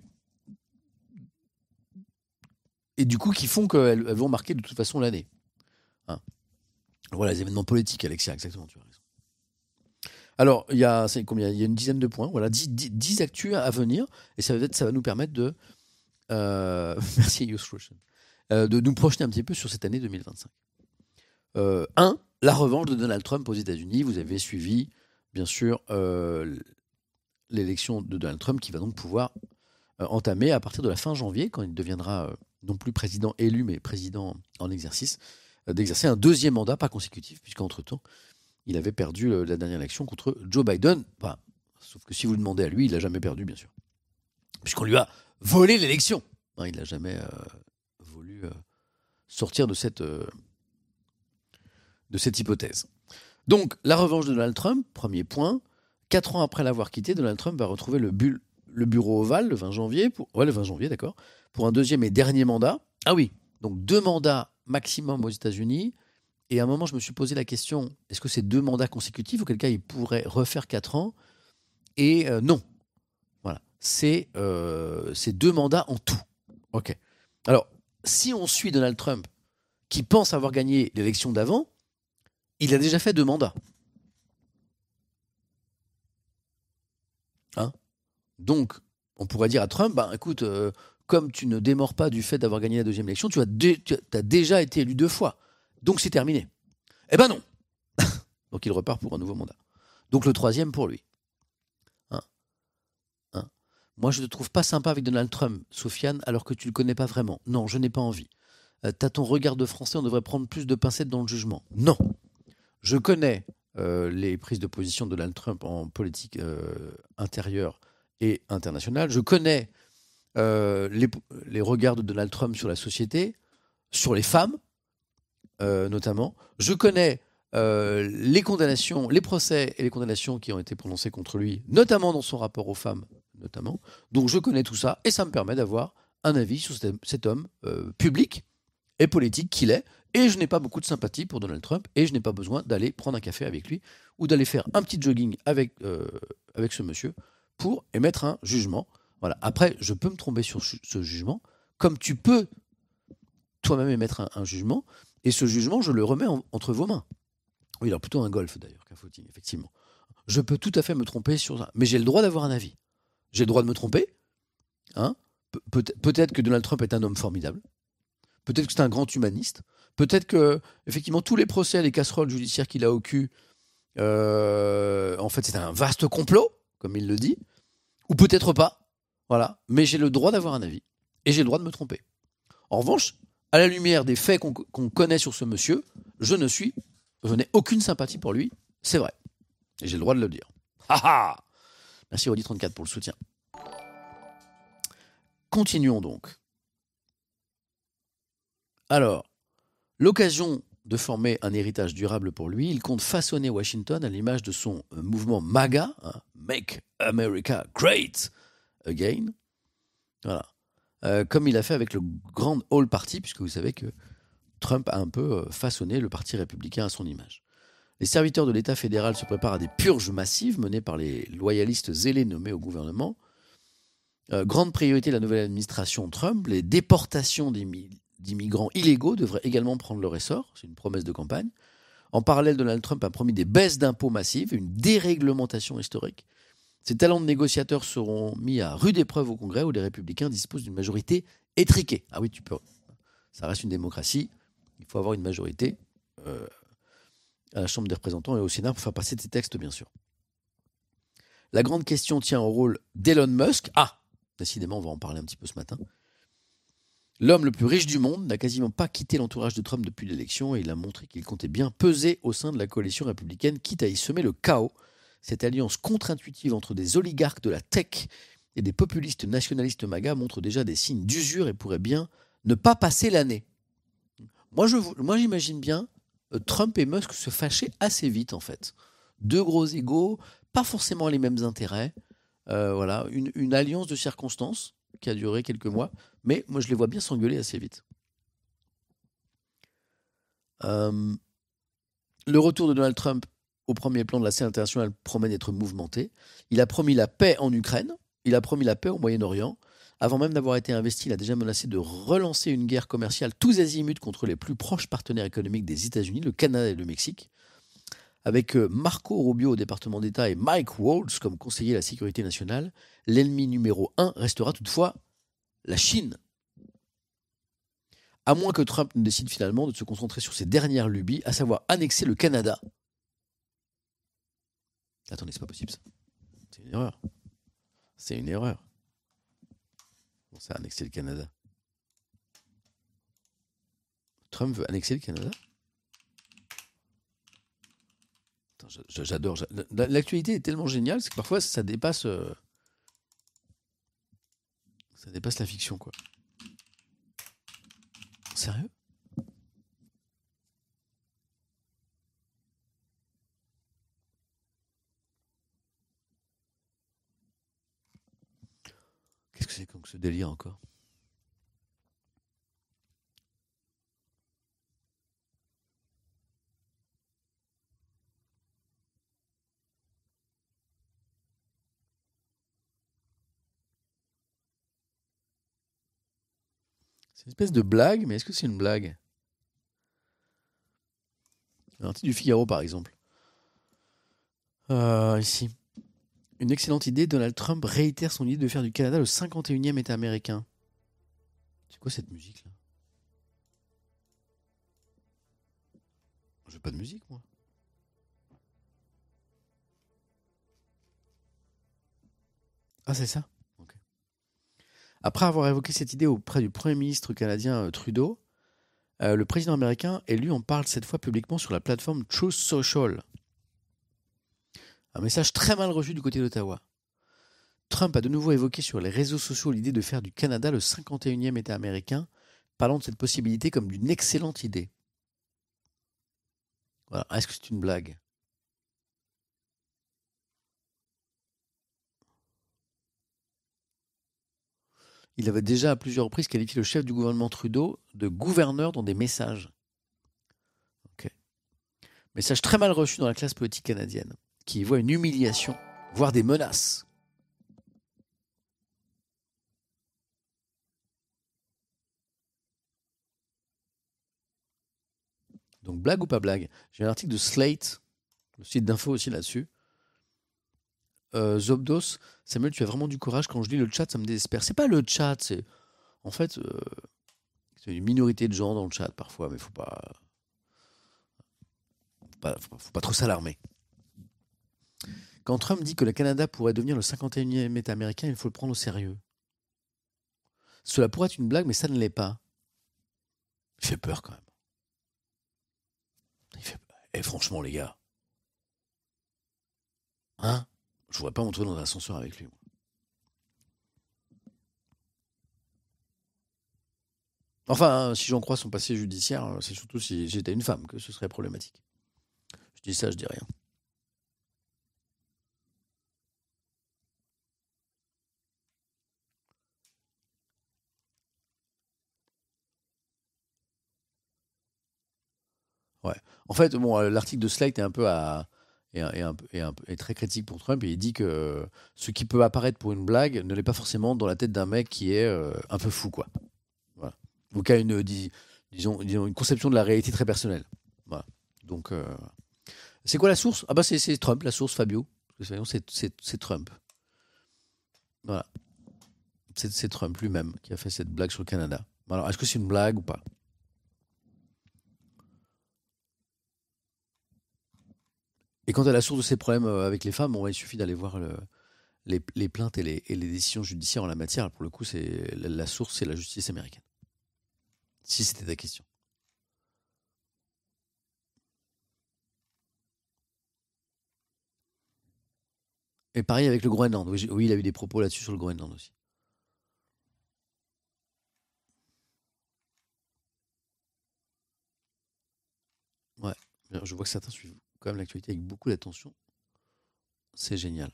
et du coup qui font qu'elles vont marquer de toute façon l'année. Hein. Voilà les événements politiques, Alexia, exactement, tu as raison. Alors, il y a une dizaine de points, voilà, 10 actus à venir, et ça va nous permettre de merci Youth de nous projeter un petit peu sur cette année 2025. 1. La revanche de Donald Trump aux États-Unis. Vous avez suivi, bien sûr, l'élection de Donald Trump qui va donc pouvoir entamer à partir de la fin janvier, quand il deviendra non plus président élu, mais président en exercice, d'exercer un 2e mandat, pas consécutif, puisqu'entre-temps, il avait perdu la dernière élection contre Joe Biden. Enfin, sauf que si vous le demandez à lui, il n'a jamais perdu, bien sûr. Puisqu'on lui a volé l'élection. Hein, il n'a jamais voulu sortir de cette hypothèse. Donc, la revanche de Donald Trump, premier point. 4 ans après l'avoir quitté, Donald Trump va retrouver le bureau ovale le 20 janvier, le 20 janvier, d'accord, pour un 2e et dernier mandat. Ah oui, donc 2 mandats maximum aux États-Unis. Et à un moment, je me suis posé la question, est-ce que c'est 2 mandats consécutifs, auquel cas il pourrait refaire 4 ans? Et non. Voilà. C'est 2 mandats en tout. Ok. Alors, si on suit Donald Trump, qui pense avoir gagné l'élection d'avant, il a déjà fait 2 mandats. Hein? Donc, on pourrait dire à Trump, écoute, comme tu ne démords pas du fait d'avoir gagné la 2e élection, tu as déjà été élu 2 fois. Donc c'est terminé. Eh ben non. Donc il repart pour un nouveau mandat. Donc le 3e pour lui. Hein? Moi, je ne te trouve pas sympa avec Donald Trump, Sofiane, alors que tu le connais pas vraiment. Non, je n'ai pas envie. T'as ton regard de français, on devrait prendre plus de pincettes dans le jugement. Non. Je connais les prises de position de Donald Trump en politique intérieure et internationale. Je connais les regards de Donald Trump sur la société, sur les femmes, notamment. Je connais les condamnations, les procès et les condamnations qui ont été prononcées contre lui, notamment dans son rapport aux femmes, notamment. Donc je connais tout ça et ça me permet d'avoir un avis sur cet homme public et politique qu'il est. Et je n'ai pas beaucoup de sympathie pour Donald Trump et je n'ai pas besoin d'aller prendre un café avec lui ou d'aller faire un petit jogging avec ce monsieur pour émettre un jugement. Voilà. Après, je peux me tromper sur ce jugement, comme tu peux toi-même émettre un jugement, et ce jugement, je le remets entre vos mains. Oui, alors plutôt un golf d'ailleurs qu'un footing, effectivement. Je peux tout à fait me tromper sur ça, mais j'ai le droit d'avoir un avis. J'ai le droit de me tromper. Hein. Peut-être que Donald Trump est un homme formidable. Peut-être que c'est un grand humaniste. Peut-être que, effectivement, tous les procès, les casseroles judiciaires qu'il a au cul, en fait, c'est un vaste complot, comme il le dit. Ou peut-être pas. Voilà. Mais j'ai le droit d'avoir un avis. Et j'ai le droit de me tromper. En revanche, à la lumière des faits qu'on connaît sur ce monsieur, je n'ai aucune sympathie pour lui. C'est vrai. Et j'ai le droit de le dire. Ha ha. Merci Audi34 pour le soutien. Continuons donc. Alors, l'occasion de former un héritage durable pour lui, il compte façonner Washington à l'image de son mouvement MAGA, hein, Make America Great Again. Voilà. Comme il a fait avec le Grand All Party, puisque vous savez que Trump a un peu façonné le parti républicain à son image. Les serviteurs de l'État fédéral se préparent à des purges massives menées par les loyalistes zélés nommés au gouvernement. Grande priorité de la nouvelle administration Trump, les déportations d'immigrants illégaux devraient également prendre leur essor. C'est une promesse de campagne. En parallèle, Donald Trump a promis des baisses d'impôts massives, une déréglementation historique. Ses talents de négociateur seront mis à rude épreuve au Congrès où les républicains disposent d'une majorité étriquée. Ah oui, ça reste une démocratie. Il faut avoir une majorité à la Chambre des représentants et au Sénat pour faire passer ces textes, bien sûr. La grande question tient au rôle d'Elon Musk. Ah, décidément, on va en parler un petit peu ce matin. L'homme le plus riche du monde n'a quasiment pas quitté l'entourage de Trump depuis l'élection et il a montré qu'il comptait bien peser au sein de la coalition républicaine, quitte à y semer le chaos. Cette alliance contre-intuitive entre des oligarques de la tech et des populistes nationalistes MAGA montre déjà des signes d'usure et pourrait bien ne pas passer l'année. Moi, j'imagine bien Trump et Musk se fâcher assez vite, en fait. 2 gros égos, pas forcément les mêmes intérêts. Voilà, une alliance de circonstances qui a duré quelques mois, mais moi, je les vois bien s'engueuler assez vite. Le retour de Donald Trump au premier plan de la scène internationale promet d'être mouvementé. Il a promis la paix en Ukraine, il a promis la paix au Moyen-Orient. Avant même d'avoir été investi, il a déjà menacé de relancer une guerre commerciale tous azimuts contre les plus proches partenaires économiques des États-Unis, le Canada et le Mexique. Avec Marco Rubio au département d'État et Mike Waltz comme conseiller à la sécurité nationale, l'ennemi numéro 1 restera toutefois la Chine. À moins que Trump ne décide finalement de se concentrer sur ses dernières lubies, à savoir annexer le Canada. Attendez, c'est pas possible ça. C'est une erreur. C'est une erreur. Bon, ça a annexé le Canada. Trump veut annexer le Canada ? Attends, j'adore. L'actualité est tellement géniale, c'est que parfois ça dépasse la fiction, quoi. Sérieux ? Qu'est-ce que c'est comme ce délire encore ? C'est une espèce de blague, mais est-ce que c'est une blague? Un titre du Figaro, par exemple. Ici. Une excellente idée, Donald Trump réitère son idée de faire du Canada le 51e État américain. C'est quoi cette musique-là? Je veux pas de musique, moi. Ah, c'est ça? Ok. Après avoir évoqué cette idée auprès du Premier ministre canadien Trudeau, le président américain élu en parle cette fois publiquement sur la plateforme Truth Social. Un message très mal reçu du côté d'Ottawa. Trump a de nouveau évoqué sur les réseaux sociaux l'idée de faire du Canada le 51e État américain, parlant de cette possibilité comme d'une excellente idée. Voilà. Est-ce que c'est une blague? Il avait déjà à plusieurs reprises qualifié le chef du gouvernement Trudeau de gouverneur dans des messages. Okay. Message très mal reçu dans la classe politique canadienne, qui y voit une humiliation, voire des menaces. Donc blague ou pas blague? J'ai un article de Slate, le site d'info aussi là-dessus. Zobdos, Samuel, tu as vraiment du courage. Quand je lis le chat, ça me désespère. C'est pas le chat, c'est... En fait, c'est une minorité de gens dans le chat parfois, mais faut pas trop s'alarmer. Quand Trump dit que le Canada pourrait devenir le 51e État américain, il faut le prendre au sérieux. Cela pourrait être une blague, mais ça ne l'est pas. Il fait peur quand même. Et franchement, les gars. Hein? Je ne voudrais pas m'entrer dans un ascenseur avec lui. Enfin, si j'en crois son passé judiciaire, c'est surtout si j'étais une femme que ce serait problématique. Je dis ça, je dis rien. Ouais. En fait, bon, l'article de Slate est un peu est très critique pour Trump, et il dit que ce qui peut apparaître pour une blague ne l'est pas forcément dans la tête d'un mec qui est un peu fou, quoi. Voilà. Ou qui a disons, une conception de la réalité très personnelle. Voilà. Donc, c'est quoi la source? Ah bah c'est Trump, la source, Fabio. C'est Trump. Voilà. C'est Trump lui-même qui a fait cette blague sur le Canada. Alors, est-ce que c'est une blague ou pas? Et quant à la source de ces problèmes avec les femmes, il suffit d'aller voir les plaintes et les décisions judiciaires en la matière. Pour le coup, la source, c'est la justice américaine. Si c'était ta question. Et pareil avec le Groenland. Oui, il a eu des propos là-dessus sur le Groenland aussi. Ouais, je vois que certains suivent quand même l'actualité avec beaucoup d'attention. C'est génial.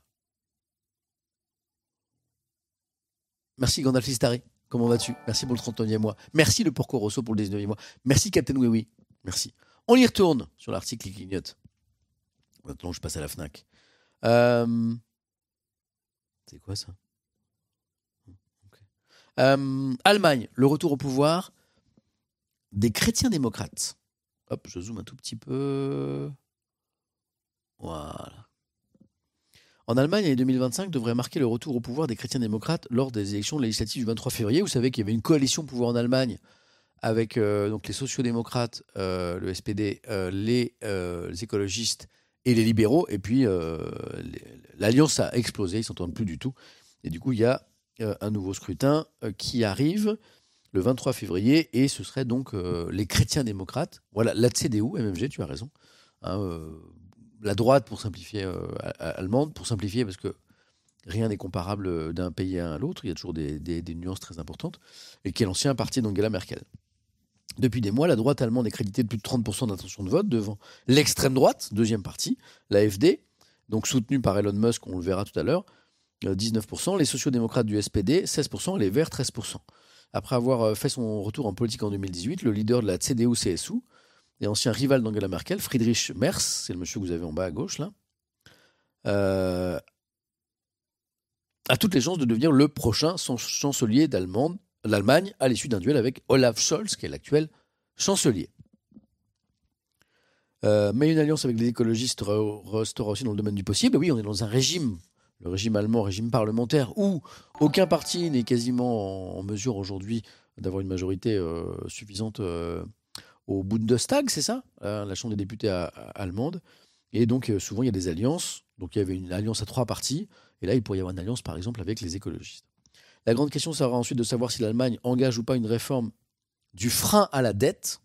Merci Gandalf Listari. Comment vas-tu? Merci pour le 39e mois. Merci le Porco Rosso pour le 19e mois. Merci Captain Oui. Merci. On y retourne sur l'article qui clignote. Maintenant, je passe à la FNAC. C'est quoi ça? Okay. Allemagne, le retour au pouvoir des chrétiens démocrates. Hop, je zoome un tout petit peu. Voilà. En Allemagne, l'année 2025 devrait marquer le retour au pouvoir des chrétiens démocrates lors des élections législatives du 23 février. Vous savez qu'il y avait une coalition au pouvoir en Allemagne avec donc les sociodémocrates, le SPD, les écologistes et les libéraux. Et puis, l'alliance a explosé, ils ne s'entendent plus du tout. Et du coup, il y a un nouveau scrutin qui arrive le 23 février, et ce serait donc les chrétiens démocrates. Voilà, la CDU, MFG, tu as raison. Hein, la droite, pour simplifier, allemande, pour simplifier, parce que rien n'est comparable d'un pays à l'autre, il y a toujours des nuances très importantes, et qui est l'ancien parti d'Angela Merkel. Depuis des mois, la droite allemande est créditée de plus de 30% d'intention de vote devant l'extrême droite, deuxième parti, l'AfD, donc soutenue par Elon Musk, on le verra tout à l'heure, 19%, les sociodémocrates du SPD, 16%, et les Verts, 13%. Après avoir fait son retour en politique en 2018, le leader de la CDU-CSU, et ancien rival d'Angela Merkel, Friedrich Merz, c'est le monsieur que vous avez en bas à gauche, là, a toutes les chances de devenir le prochain chancelier l'Allemagne à l'issue d'un duel avec Olaf Scholz, qui est l'actuel chancelier. Mais une alliance avec les écologistes restera aussi dans le domaine du possible. Oui, on est dans un régime, le régime allemand, régime parlementaire, où aucun parti n'est quasiment en mesure aujourd'hui d'avoir une majorité suffisante au Bundestag, c'est ça, la Chambre des députés allemande. Et donc souvent il y a des alliances. Donc il y avait une alliance à 3 partis, et là il pourrait y avoir une alliance par exemple avec les écologistes. La grande question sera ensuite de savoir si l'Allemagne engage ou pas une réforme du frein à la dette,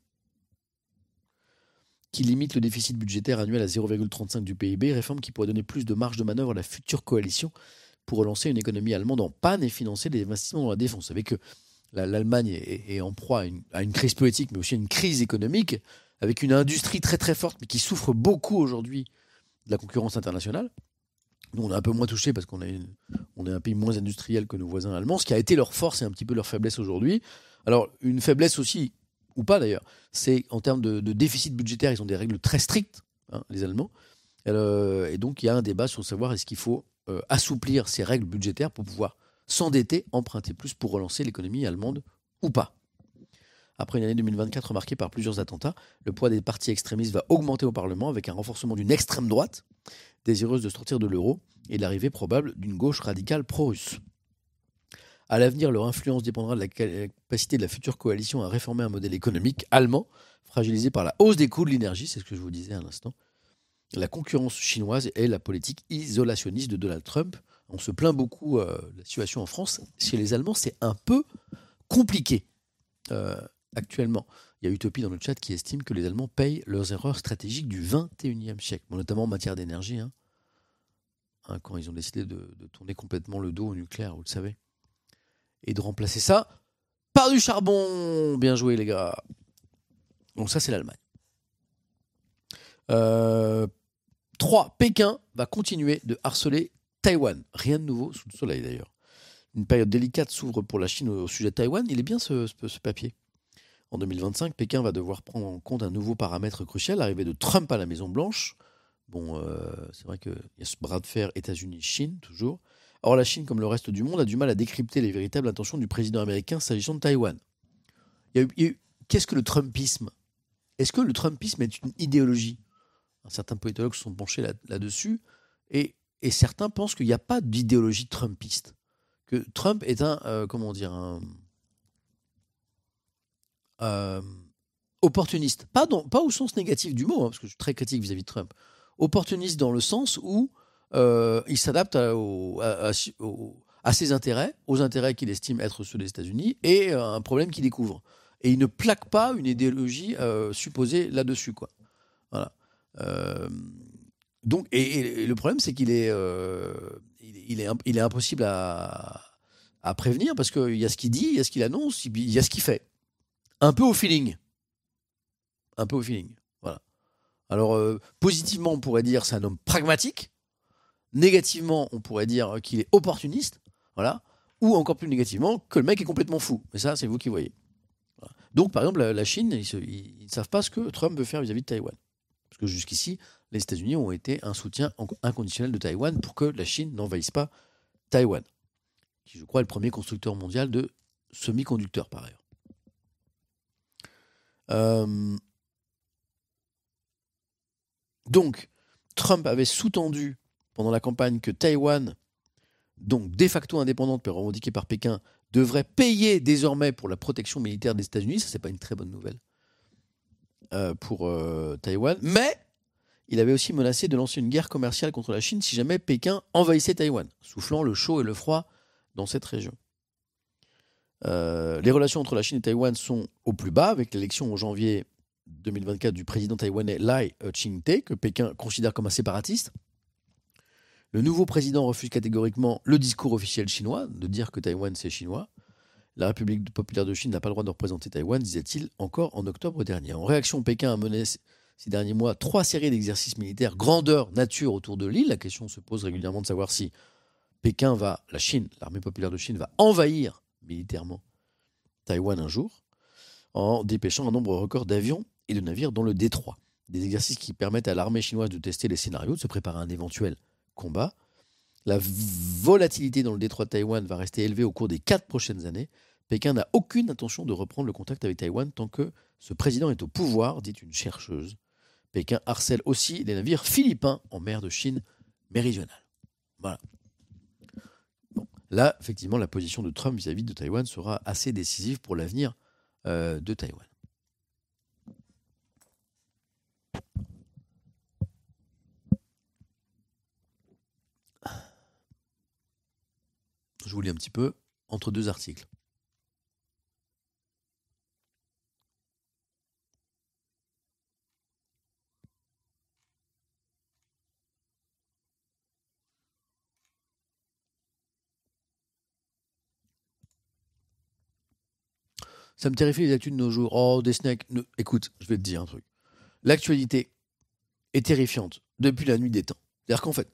qui limite le déficit budgétaire annuel à 0,35 du PIB, réforme qui pourrait donner plus de marge de manœuvre à la future coalition pour relancer une économie allemande en panne et financer des investissements dans la défense. Vous savez que l'Allemagne est en proie à une crise politique, mais aussi à une crise économique, avec une industrie très très forte, mais qui souffre beaucoup aujourd'hui de la concurrence internationale. Nous, on est un peu moins touchés parce qu'on est un pays moins industriel que nos voisins allemands, ce qui a été leur force et un petit peu leur faiblesse aujourd'hui. Alors, une faiblesse aussi, ou pas d'ailleurs, c'est en termes de déficit budgétaire, ils ont des règles très strictes, les Allemands. Et donc, il y a un débat sur savoir est-ce qu'il faut assouplir ces règles budgétaires pour pouvoir s'endetter, emprunter plus pour relancer l'économie allemande ou pas. Après une année 2024 marquée par plusieurs attentats, le poids des partis extrémistes va augmenter au Parlement avec un renforcement d'une extrême droite désireuse de sortir de l'euro et l'arrivée probable d'une gauche radicale pro-russe. À l'avenir, leur influence dépendra de la capacité de la future coalition à réformer un modèle économique allemand fragilisé par la hausse des coûts de l'énergie, c'est ce que je vous disais à l'instant, la concurrence chinoise et la politique isolationniste de Donald Trump. On se plaint beaucoup de la situation en France. Chez les Allemands, c'est un peu compliqué actuellement. Il y a Utopie dans le chat qui estime que les Allemands payent leurs erreurs stratégiques du 21e siècle, notamment en matière d'énergie, quand ils ont décidé de tourner complètement le dos au nucléaire, vous le savez, et de remplacer ça par du charbon. Bien joué, les gars. Donc ça, c'est l'Allemagne. 3. Pékin va continuer de harceler Taïwan. Rien de nouveau sous le soleil, d'ailleurs. Une période délicate s'ouvre pour la Chine au sujet de Taïwan. Il est bien ce papier. En 2025, Pékin va devoir prendre en compte un nouveau paramètre crucial, l'arrivée de Trump à la Maison-Blanche. Bon, c'est vrai qu'il y a ce bras de fer États-Unis-Chine, toujours. Or, la Chine, comme le reste du monde, a du mal à décrypter les véritables intentions du président américain s'agissant de Taïwan. Qu'est-ce que le Trumpisme ? Est-ce que le Trumpisme est une idéologie ? Certains politologues se sont penchés là-dessus, et certains pensent qu'il n'y a pas d'idéologie trumpiste. Que Trump est opportuniste. Pas au sens négatif du mot, parce que je suis très critique vis-à-vis de Trump. Opportuniste dans le sens où il s'adapte à ses intérêts, aux intérêts qu'il estime être ceux des États-Unis, et un problème qu'il découvre. Et il ne plaque pas une idéologie supposée là-dessus, quoi. Voilà. Donc, et le problème, c'est qu'il est impossible à prévenir, parce qu'il y a ce qu'il dit, il y a ce qu'il annonce, il y a ce qu'il fait. Un peu au feeling. Voilà. Alors, positivement, on pourrait dire c'est un homme pragmatique. Négativement, on pourrait dire qu'il est opportuniste. Voilà. Ou encore plus négativement, que le mec est complètement fou. Mais ça, c'est vous qui voyez. Voilà. Donc, par exemple, la Chine, ils ne savent pas ce que Trump veut faire vis-à-vis de Taïwan. Parce que jusqu'ici, les États-Unis ont été un soutien inconditionnel de Taïwan pour que la Chine n'envahisse pas Taïwan, qui, je crois, est le premier constructeur mondial de semi-conducteurs, par ailleurs. Donc, Trump avait sous-tendu pendant la campagne que Taïwan, donc de facto indépendante, mais revendiquée par Pékin, devrait payer désormais pour la protection militaire des États-Unis. Ça, c'est pas une très bonne nouvelle pour Taïwan. Mais il avait aussi menacé de lancer une guerre commerciale contre la Chine si jamais Pékin envahissait Taïwan, soufflant le chaud et le froid dans cette région. Les relations entre la Chine et Taïwan sont au plus bas, avec l'élection en janvier 2024 du président taïwanais Lai Ching-te, que Pékin considère comme un séparatiste. Le nouveau président refuse catégoriquement le discours officiel chinois, de dire que Taïwan c'est chinois. La République populaire de Chine n'a pas le droit de représenter Taïwan, disait-il encore en octobre dernier. En réaction, Pékin a mené ces derniers mois 3 séries d'exercices militaires grandeur nature autour de l'île. La question se pose régulièrement de savoir si l'armée populaire de Chine va envahir militairement Taïwan un jour, en dépêchant un nombre record d'avions et de navires dans le détroit. Des exercices qui permettent à l'armée chinoise de tester les scénarios, de se préparer à un éventuel combat. La volatilité dans le détroit de Taïwan va rester élevée au cours des 4 prochaines années. Pékin n'a aucune intention de reprendre le contact avec Taïwan tant que ce président est au pouvoir, dit une chercheuse. Pékin harcèle aussi les navires philippins en mer de Chine méridionale. Voilà. Bon. Là, effectivement, la position de Trump vis-à-vis de Taïwan sera assez décisive pour l'avenir de Taïwan. Je vous lis un petit peu entre deux articles. Ça me terrifie les actus de nos jours. Oh, des snacks. Écoute, je vais te dire un truc. L'actualité est terrifiante depuis la nuit des temps. C'est-à-dire qu'en fait,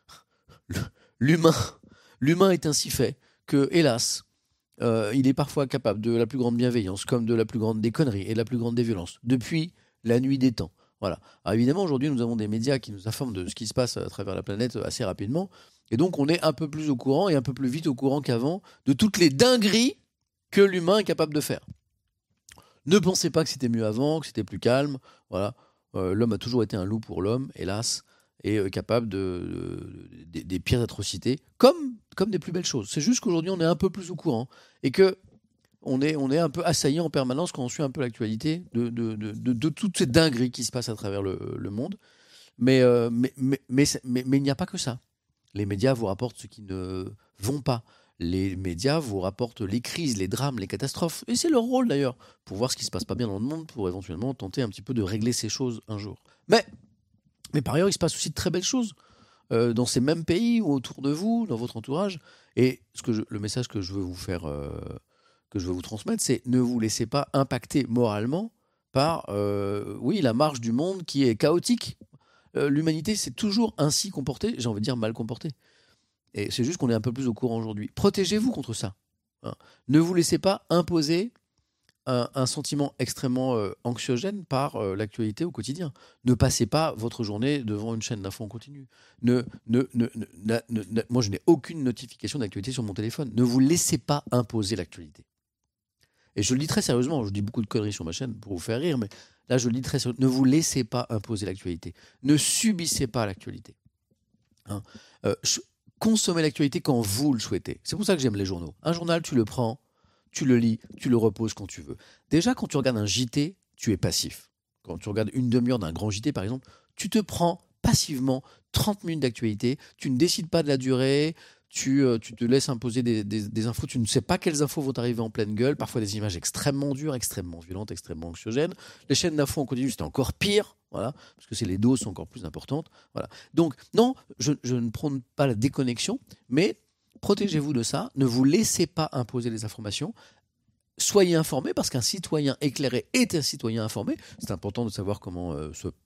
l'humain est ainsi fait que, hélas, il est parfois capable de la plus grande bienveillance comme de la plus grande des conneries et de la plus grande des violences depuis la nuit des temps. Voilà. Alors évidemment, aujourd'hui, nous avons des médias qui nous informent de ce qui se passe à travers la planète assez rapidement. Et donc, on est un peu plus au courant et un peu plus vite au courant qu'avant de toutes les dingueries que l'humain est capable de faire. Ne pensez pas que c'était mieux avant, que c'était plus calme. Voilà. L'homme a toujours été un loup pour l'homme, hélas, et capable des pires atrocités, comme des plus belles choses. C'est juste qu'aujourd'hui, on est un peu plus au courant et que on est un peu assailli en permanence quand on suit un peu l'actualité de toutes ces dingueries qui se passent à travers le monde. Mais il n'y a pas que ça. Les médias vous rapportent ce qui ne vont pas. Les médias vous rapportent les crises, les drames, les catastrophes. Et c'est leur rôle d'ailleurs, pour voir ce qui se passe pas bien dans le monde, pour éventuellement tenter un petit peu de régler ces choses un jour. Mais par ailleurs, il se passe aussi de très belles choses dans ces mêmes pays ou autour de vous, dans votre entourage. Et le message que je veux vous faire, que je veux vous transmettre, c'est ne vous laissez pas impacter moralement par la marche du monde qui est chaotique. L'humanité s'est toujours ainsi comportée, j'ai envie de dire mal comportée. Et c'est juste qu'on est un peu plus au courant aujourd'hui. Protégez-vous contre ça. Hein. Ne vous laissez pas imposer un sentiment extrêmement anxiogène par l'actualité au quotidien. Ne passez pas votre journée devant une chaîne d'infos en continu. Moi, je n'ai aucune notification d'actualité sur mon téléphone. Ne vous laissez pas imposer l'actualité. Et je le dis très sérieusement, je dis beaucoup de conneries sur ma chaîne pour vous faire rire, mais là, je le dis très sérieusement. Ne vous laissez pas imposer l'actualité. Ne subissez pas l'actualité. Hein. Consommez l'actualité quand vous le souhaitez. C'est pour ça que j'aime les journaux. Un journal, tu le prends, tu le lis, tu le reposes quand tu veux. Déjà, quand tu regardes un JT, tu es passif. Quand tu regardes une demi-heure d'un grand JT, par exemple, tu te prends passivement 30 minutes d'actualité, tu ne décides pas de la durée, tu te laisses imposer des infos, tu ne sais pas quelles infos vont t'arriver en pleine gueule, parfois des images extrêmement dures, extrêmement violentes, extrêmement anxiogènes. Les chaînes d'infos en continu, c'est encore pire, voilà, parce que les doses sont encore plus importantes. Voilà. Donc, non, je ne prône pas la déconnexion, mais protégez-vous de ça, ne vous laissez pas imposer les informations, soyez informés, parce qu'un citoyen éclairé est un citoyen informé. C'est important de savoir comment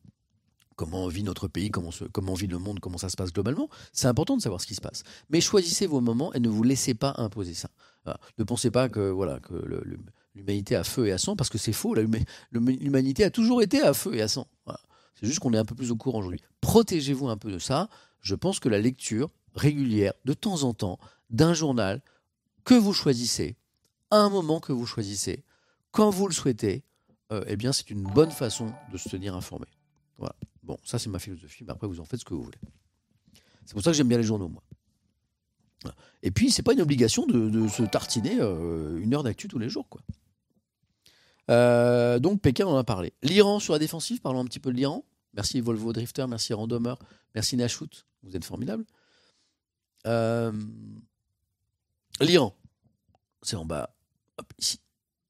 vit notre pays, comment vit le monde, comment ça se passe globalement. C'est important de savoir ce qui se passe. Mais choisissez vos moments et ne vous laissez pas imposer ça. Voilà. Ne pensez pas que l'humanité a feu et à sang, parce que c'est faux. L'humanité a toujours été à feu et à sang. Voilà. C'est juste qu'on est un peu plus au courant aujourd'hui. Protégez-vous un peu de ça. Je pense que la lecture régulière, de temps en temps, d'un journal que vous choisissez, à un moment que vous choisissez, quand vous le souhaitez, c'est une bonne façon de se tenir informé. Voilà. Bon, ça c'est ma philosophie, mais après vous en faites ce que vous voulez. C'est pour ça que j'aime bien les journaux, moi. Voilà. Et puis, c'est pas une obligation de se tartiner une heure d'actu tous les jours, quoi. Donc, Pékin, on en a parlé. L'Iran sur la défensive, parlons un petit peu de l'Iran. Merci Volvo Drifter, merci Randomer, merci Nashoot, vous êtes formidables. L'Iran, c'est en bas, hop, ici.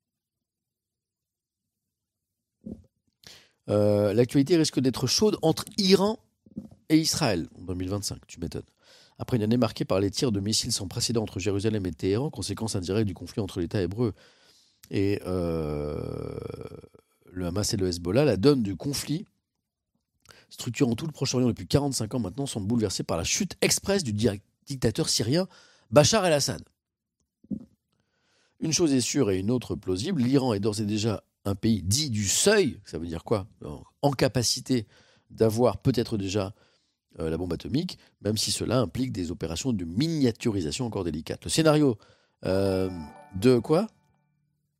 L'actualité risque d'être chaude entre Iran et Israël en 2025, tu m'étonnes. Après une année marquée par les tirs de missiles sans précédent entre Jérusalem et Téhéran, conséquence indirecte du conflit entre l'État hébreu et le Hamas et le Hezbollah, la donne du conflit structurant tout le Proche-Orient depuis 45 ans maintenant semble bouleversée par la chute express du dictateur syrien Bachar el-Assad. Une chose est sûre et une autre plausible, l'Iran est d'ores et déjà un pays dit du seuil, ça veut dire quoi ? En capacité d'avoir peut-être déjà la bombe atomique, même si cela implique des opérations de miniaturisation encore délicates. Le scénario de quoi ?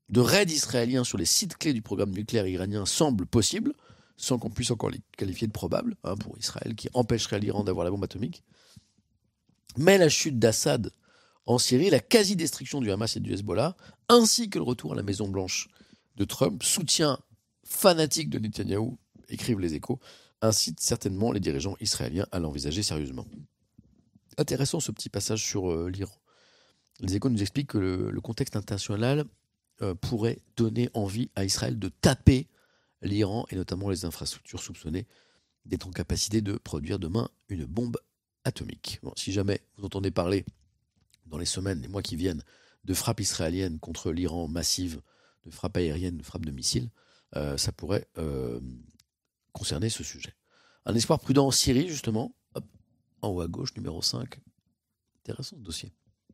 de raids israéliens sur les sites clés du programme nucléaire iranien semble possible, sans qu'on puisse encore les qualifier de probable, pour Israël, qui empêcherait l'Iran d'avoir la bombe atomique. Mais la chute d'Assad en Syrie, la quasi-destruction du Hamas et du Hezbollah, ainsi que le retour à la Maison-Blanche de Trump, soutien fanatique de Netanyahou, écrivent les Échos, incite certainement les dirigeants israéliens à l'envisager sérieusement. Intéressant ce petit passage sur l'Iran. Les Échos nous expliquent que le contexte international pourrait donner envie à Israël de taper l'Iran et notamment les infrastructures soupçonnées d'être en capacité de produire demain une bombe atomique. Bon, si jamais vous entendez parler dans les semaines, les mois qui viennent, de frappes israéliennes contre l'Iran massives, de frappes aériennes, de frappes de missiles, ça pourrait concerner ce sujet. Un espoir prudent en Syrie, justement, hop, en haut à gauche, numéro 5. Intéressant ce dossier.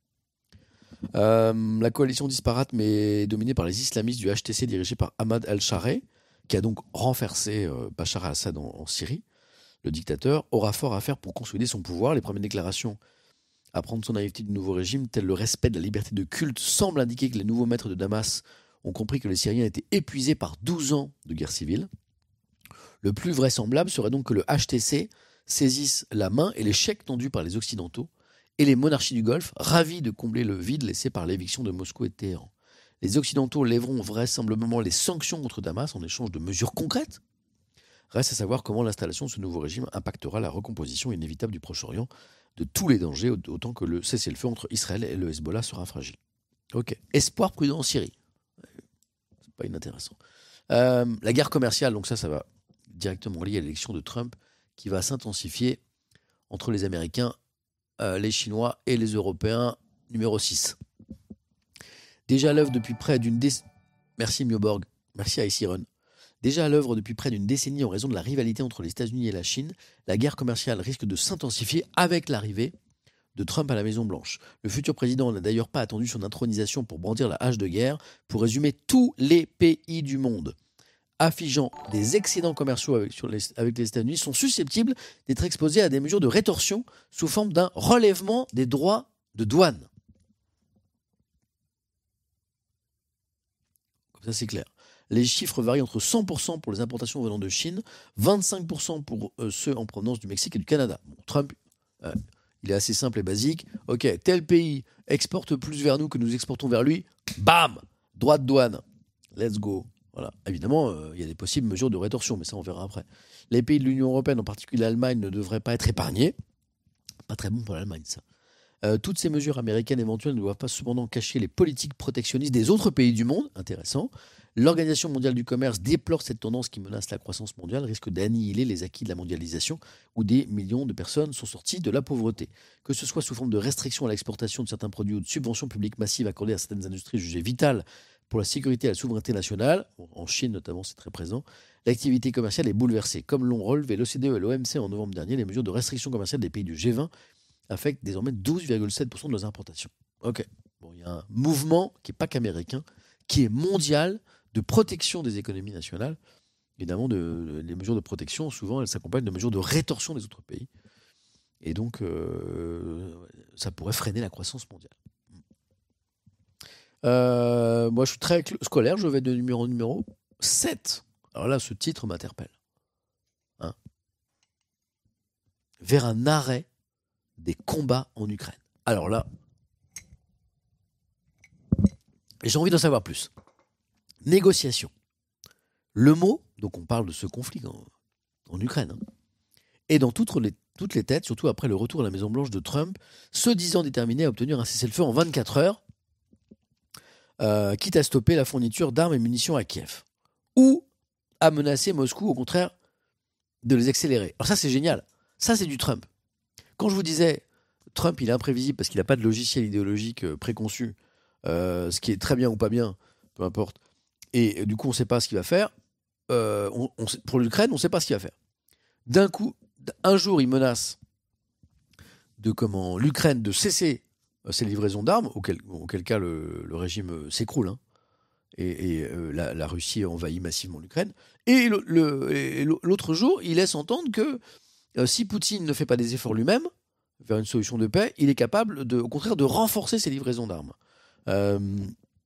La coalition disparate mais dominée par les islamistes du HTC dirigée par Ahmad al-Shareh, qui a donc renversé Bachar al-Assad en Syrie, le dictateur, aura fort à faire pour consolider son pouvoir. Les premières déclarations à prendre son naïveté du nouveau régime, tel le respect de la liberté de culte, semblent indiquer que les nouveaux maîtres de Damas ont compris que les Syriens étaient épuisés par 12 ans de guerre civile. Le plus vraisemblable serait donc que le HTC saisisse la main et l'échec tendu par les Occidentaux et les monarchies du Golfe, ravis de combler le vide laissé par l'éviction de Moscou et de Téhéran. Les Occidentaux lèveront vraisemblablement les sanctions contre Damas en échange de mesures concrètes. Reste à savoir comment l'installation de ce nouveau régime impactera la recomposition inévitable du Proche-Orient de tous les dangers, autant que le cessez-le-feu entre Israël et le Hezbollah sera fragile. Ok. Espoir prudent en Syrie. C'est pas inintéressant. La guerre commerciale, donc ça va directement lié à l'élection de Trump, qui va s'intensifier entre les Américains, les Chinois et les Européens, numéro 6. Déjà à l'œuvre depuis près d'une décennie... Merci Mioborg, merci à Icy Run. Déjà à l'œuvre depuis près d'une décennie en raison de la rivalité entre les États-Unis et la Chine, la guerre commerciale risque de s'intensifier avec l'arrivée de Trump à la Maison-Blanche. Le futur président n'a d'ailleurs pas attendu son intronisation pour brandir la hache de guerre. Pour résumer, tous les pays du monde affligeant des excédents commerciaux avec les États-Unis sont susceptibles d'être exposés à des mesures de rétorsion sous forme d'un relèvement des droits de douane. Comme ça, c'est clair. Les chiffres varient entre 100% pour les importations venant de Chine, 25% pour ceux en provenance du Mexique et du Canada. Bon, Trump, il est assez simple et basique. Ok, tel pays exporte plus vers nous que nous exportons vers lui. Bam, droit de douane. Let's go. Voilà. Évidemment, il y a des possibles mesures de rétorsion, mais ça on verra après. Les pays de l'Union européenne, en particulier l'Allemagne, ne devraient pas être épargnés. Pas très bon pour l'Allemagne, ça. Toutes ces mesures américaines éventuelles ne doivent pas cependant cacher les politiques protectionnistes des autres pays du monde. Intéressant. L'Organisation mondiale du commerce déplore cette tendance qui menace la croissance mondiale, risque d'annihiler les acquis de la mondialisation où des millions de personnes sont sorties de la pauvreté. Que ce soit sous forme de restrictions à l'exportation de certains produits ou de subventions publiques massives accordées à certaines industries jugées vitales pour la sécurité et la souveraineté nationale, en Chine notamment c'est très présent, l'activité commerciale est bouleversée. Comme l'ont relevé l'OCDE et l'OMC en novembre dernier, les mesures de restriction commerciale des pays du G20 affectent désormais 12,7% de nos importations. Ok, bon, il y a un mouvement qui n'est pas qu'américain, qui est mondial, de protection des économies nationales. Évidemment, les mesures de protection, souvent, elles s'accompagnent de mesures de rétorsion des autres pays. Et donc, ça pourrait freiner la croissance mondiale. Moi, je suis très scolaire, je vais de numéro en numéro 7. Alors là, ce titre m'interpelle. Vers un arrêt des combats en Ukraine. Alors là, j'ai envie d'en savoir plus. Négociation. Le mot, donc on parle de ce conflit en Ukraine, est dans toutes les têtes, surtout après le retour à la Maison-Blanche de Trump, se disant déterminé à obtenir un cessez-le-feu en 24 heures, quitte à stopper la fourniture d'armes et munitions à Kiev, ou à menacer Moscou, au contraire, de les accélérer. Alors ça, c'est génial. Ça, c'est du Trump. Quand je vous disais, Trump, il est imprévisible parce qu'il n'a pas de logiciel idéologique préconçu, ce qui est très bien ou pas bien, peu importe, et du coup, on ne sait pas ce qu'il va faire. Pour l'Ukraine, on ne sait pas ce qu'il va faire. D'un coup, un jour, il menace l'Ukraine de cesser ses livraisons d'armes, auquel cas le régime s'écroule, et la Russie envahit massivement l'Ukraine. Et l'autre jour, il laisse entendre que si Poutine ne fait pas des efforts lui-même vers une solution de paix, il est capable, au contraire, de renforcer ses livraisons d'armes.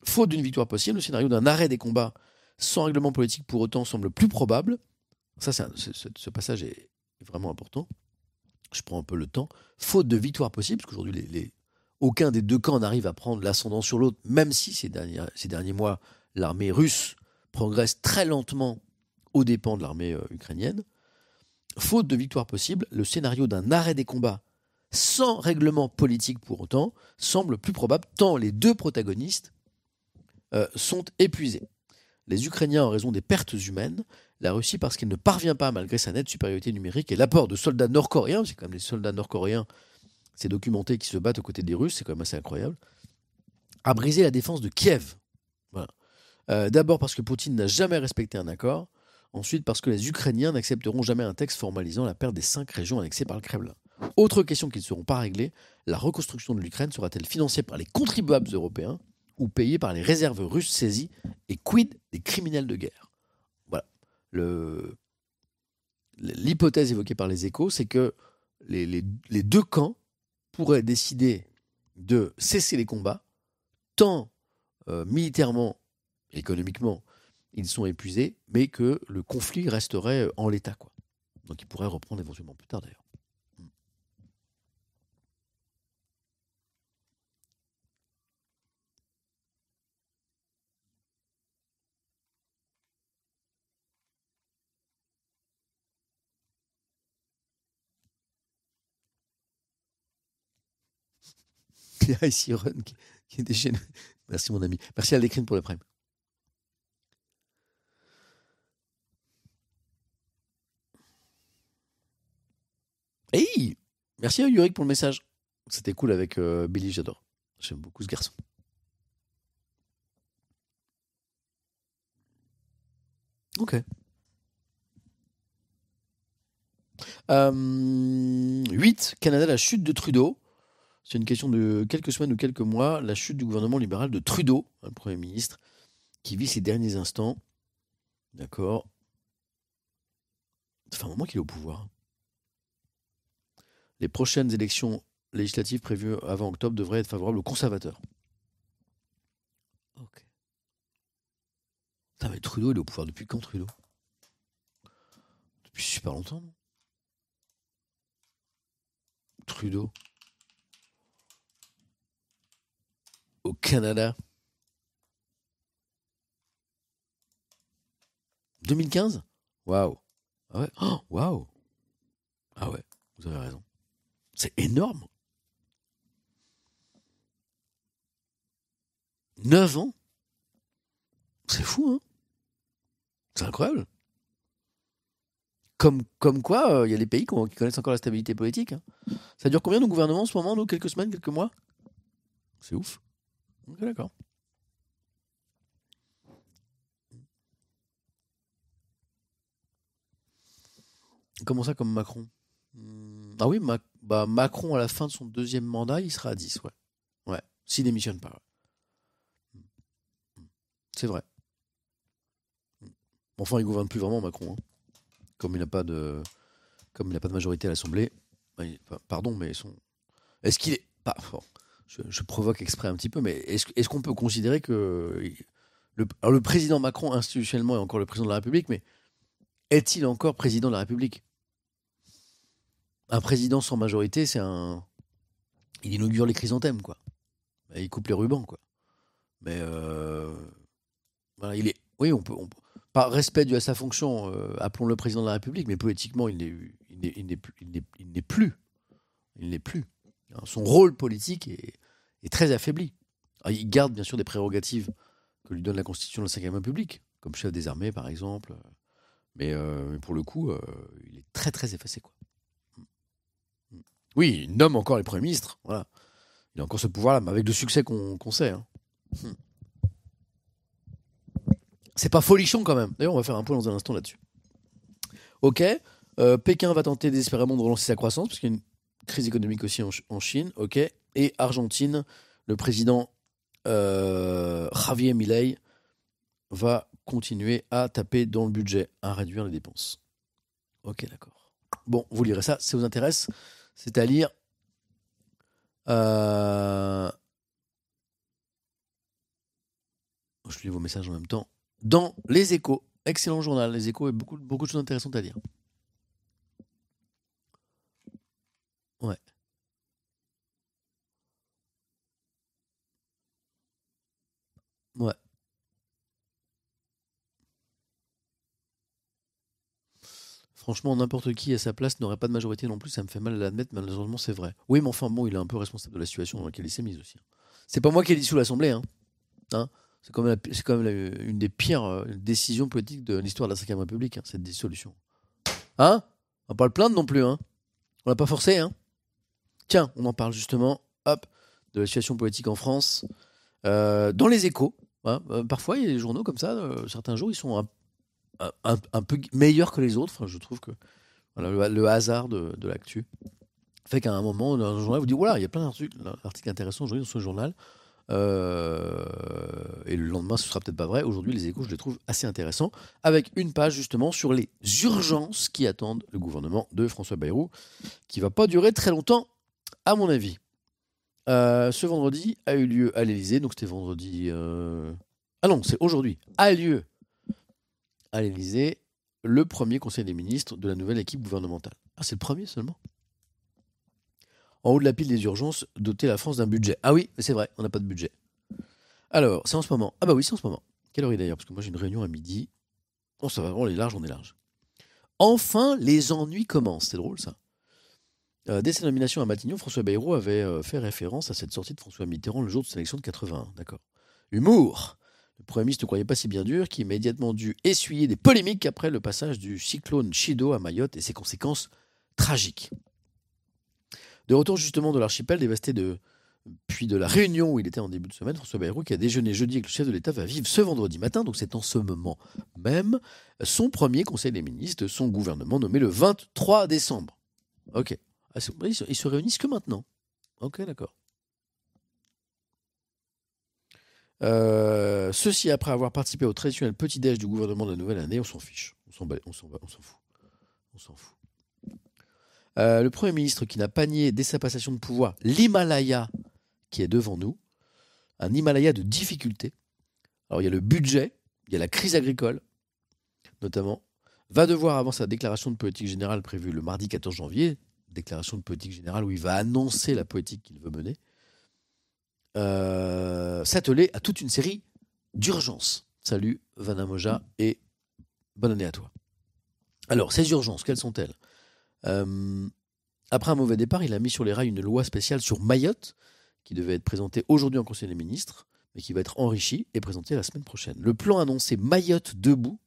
Faute d'une victoire possible, le scénario d'un arrêt des combats sans règlement politique pour autant semble plus probable. Ça, ce passage est vraiment important. Je prends un peu le temps. Faute de victoire possible, parce qu'aujourd'hui, aucun des deux camps n'arrive à prendre l'ascendant sur l'autre, même si ces derniers mois, l'armée russe progresse très lentement aux dépens de l'armée ukrainienne. Faute de victoire possible, le scénario d'un arrêt des combats sans règlement politique pour autant semble plus probable, tant les deux protagonistes sont épuisés. Les Ukrainiens en raison des pertes humaines, la Russie parce qu'elle ne parvient pas, malgré sa nette supériorité numérique et l'apport de soldats nord-coréens, c'est quand même les soldats nord-coréens, c'est documenté, qui se battent aux côtés des Russes, c'est quand même assez incroyable, à briser la défense de Kiev. Voilà. D'abord parce que Poutine n'a jamais respecté un accord, ensuite parce que les Ukrainiens n'accepteront jamais un texte formalisant la perte des 5 régions annexées par le Kremlin. Autre question qui ne seront pas réglées, la reconstruction de l'Ukraine sera-t-elle financée par les contribuables européens ou payée par les réserves russes saisies, et quid des criminels de guerre? Voilà. L'hypothèse évoquée par les Échos, c'est que les deux camps pourraient décider de cesser les combats, tant militairement et économiquement ils sont épuisés, mais que le conflit resterait en l'état, quoi. Donc ils pourraient reprendre éventuellement plus tard d'ailleurs. Il y a ici Ron qui est déchaîné. Merci mon ami. Merci à l'écrine pour le prime. Hey, merci à Yurick pour le message. C'était cool avec Billy, j'adore. J'aime beaucoup ce garçon. Ok. 8. Canada, la chute de Trudeau. C'est une question de quelques semaines ou quelques mois. La chute du gouvernement libéral de Trudeau, le Premier ministre, qui vit ses derniers instants. D'accord. Ça fait un moment qu'il est au pouvoir. Les prochaines élections législatives prévues avant octobre devraient être favorables aux conservateurs. Ok. Putain, mais Trudeau, il est au pouvoir depuis quand, Trudeau? Depuis super longtemps, non? Trudeau. Au Canada. 2015? Waouh. Ah ouais? Oh, waouh. Ah ouais, vous avez raison. C'est énorme. 9 ans? C'est fou, hein? C'est incroyable. Comme quoi, il y a des pays qui connaissent encore la stabilité politique. Hein. Ça dure combien nos gouvernements en ce moment, nous? Quelques semaines, quelques mois? C'est ouf. Ok, d'accord. Comment ça, comme Macron? Ah oui, Macron, à la fin de son deuxième mandat, il sera à 10, ouais. Ouais, s'il démissionne pas. Ouais. C'est vrai. Enfin, il gouverne plus vraiment, Macron. Hein. Comme il n'a pas de majorité à l'Assemblée. Pardon, mais est-ce qu'il est... Bon, je provoque exprès un petit peu, mais est-ce qu'on peut considérer que... le président Macron, institutionnellement, est encore le président de la République, mais est-il encore président de la République? Un président sans majorité, il inaugure les chrysanthèmes, quoi. Il coupe les rubans, quoi. Mais voilà, oui, on peut par respect dû à sa fonction, appelons-le président de la République, mais politiquement, il n'est plus. Il n'est plus. Son rôle politique est très affaibli. Alors, il garde bien sûr des prérogatives que lui donne la Constitution de la Ve République, comme chef des armées, par exemple. Mais pour le coup, il est très très effacé, quoi. Oui, il nomme encore les premiers ministres. Voilà. Il a encore ce pouvoir-là, mais avec le succès qu'on sait. Hein. C'est pas folichon quand même. D'ailleurs, on va faire un point dans un instant là-dessus. Ok. Pékin va tenter désespérément de relancer sa croissance, parce qu'il y a une crise économique aussi en Chine. Ok. Et Argentine, le président Javier Milei va continuer à taper dans le budget, à réduire les dépenses. Ok, d'accord. Bon, vous lirez ça, si ça vous intéresse. C'est à lire. Je lis vos messages en même temps. Dans Les Échos. Excellent journal, Les Échos, et beaucoup de choses intéressantes à lire. Ouais. Ouais. Franchement, n'importe qui à sa place n'aurait pas de majorité non plus, ça me fait mal à l'admettre, malheureusement c'est vrai. Oui, mais enfin bon, il est un peu responsable de la situation dans laquelle il s'est mis aussi. C'est pas moi qui ai dissous l'Assemblée, hein. C'est quand même une des pires décisions politiques de l'histoire de la Ve République, hein, cette dissolution. Hein? On va pas le plaindre non plus, hein. On l'a pas forcé, hein. Tiens, on en parle justement, hop, de la situation politique en France. Dans Les Échos, hein, parfois il y a des journaux comme ça, certains jours ils sont un peu meilleurs que les autres. Enfin, je trouve que voilà, le hasard de l'actu fait qu'à un moment, dans un journal, vous dites voilà, il y a plein d'articles intéressants aujourd'hui dans ce journal. Et le lendemain, ce sera peut-être pas vrai. Aujourd'hui, Les Échos, je les trouve assez intéressants, avec une page justement sur les urgences qui attendent le gouvernement de François Bayrou, qui va pas durer très longtemps, à mon avis. Ce vendredi a eu lieu à l'Élysée, donc c'était vendredi. Ah non, c'est aujourd'hui. A lieu à l'Élysée le premier Conseil des ministres de la nouvelle équipe gouvernementale. Ah, c'est le premier seulement. En haut de la pile des urgences, doter la France d'un budget. Ah oui, mais c'est vrai, on n'a pas de budget. Alors, c'est en ce moment. Ah bah oui, c'est en ce moment. Quelle heure est d'ailleurs? Parce que moi j'ai une réunion à midi. Oh, ça va, on est large. Enfin, les ennuis commencent. C'est drôle ça. Dès sa nomination à Matignon, François Bayrou avait fait référence à cette sortie de François Mitterrand le jour de son élection de 81. D'accord. Humour. Le Premier ministre ne croyait pas si bien dur qu'il a immédiatement dû essuyer des polémiques après le passage du cyclone Chido à Mayotte et ses conséquences tragiques. De retour justement de l'archipel dévasté puis de la Réunion où il était en début de semaine, François Bayrou, qui a déjeuné jeudi avec le chef de l'État, va vivre ce vendredi matin, donc c'est en ce moment même, son premier Conseil des ministres de son gouvernement nommé le 23 décembre. Ok. Ils se réunissent que maintenant. Ok, d'accord. Ceci après avoir participé au traditionnel petit-déj du gouvernement de la nouvelle année, on s'en fiche. On s'en fout. Le Premier ministre qui n'a pas nié dès sa passation de pouvoir l'Himalaya qui est devant nous, un Himalaya de difficultés. Alors il y a le budget, il y a la crise agricole, notamment, va devoir avant sa déclaration de politique générale prévue le mardi 14 janvier, déclaration de politique générale où il va annoncer la politique qu'il veut mener, s'atteler à toute une série d'urgences. Salut Vanna Moja et bonne année à toi. Alors, ces urgences, quelles sont-elles ? Après un mauvais départ, il a mis sur les rails une loi spéciale sur Mayotte, qui devait être présentée aujourd'hui en Conseil des ministres, mais qui va être enrichie et présentée la semaine prochaine. Le plan annoncé Mayotte debout.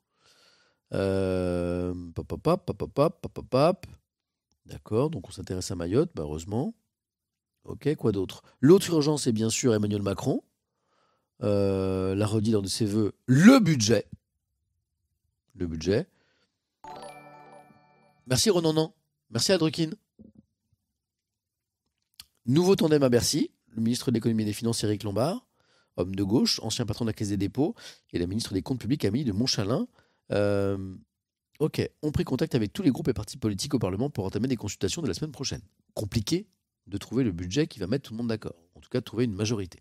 D'accord, donc on s'intéresse à Mayotte, bah heureusement. Ok, quoi d'autre ? L'autre urgence est bien sûr Emmanuel Macron. L'a redit lors de ses vœux, le budget. Le budget. Merci Ronan. Merci Adrukin. Nouveau tandem à Bercy, le ministre de l'économie et des finances Éric Lombard, homme de gauche, ancien patron de la Caisse des dépôts, et la ministre des comptes publics Amélie de Montchalin. Ont pris contact avec tous les groupes et partis politiques au Parlement pour entamer des consultations de la semaine prochaine. Compliqué de trouver le budget qui va mettre tout le monde d'accord. En tout cas, de trouver une majorité.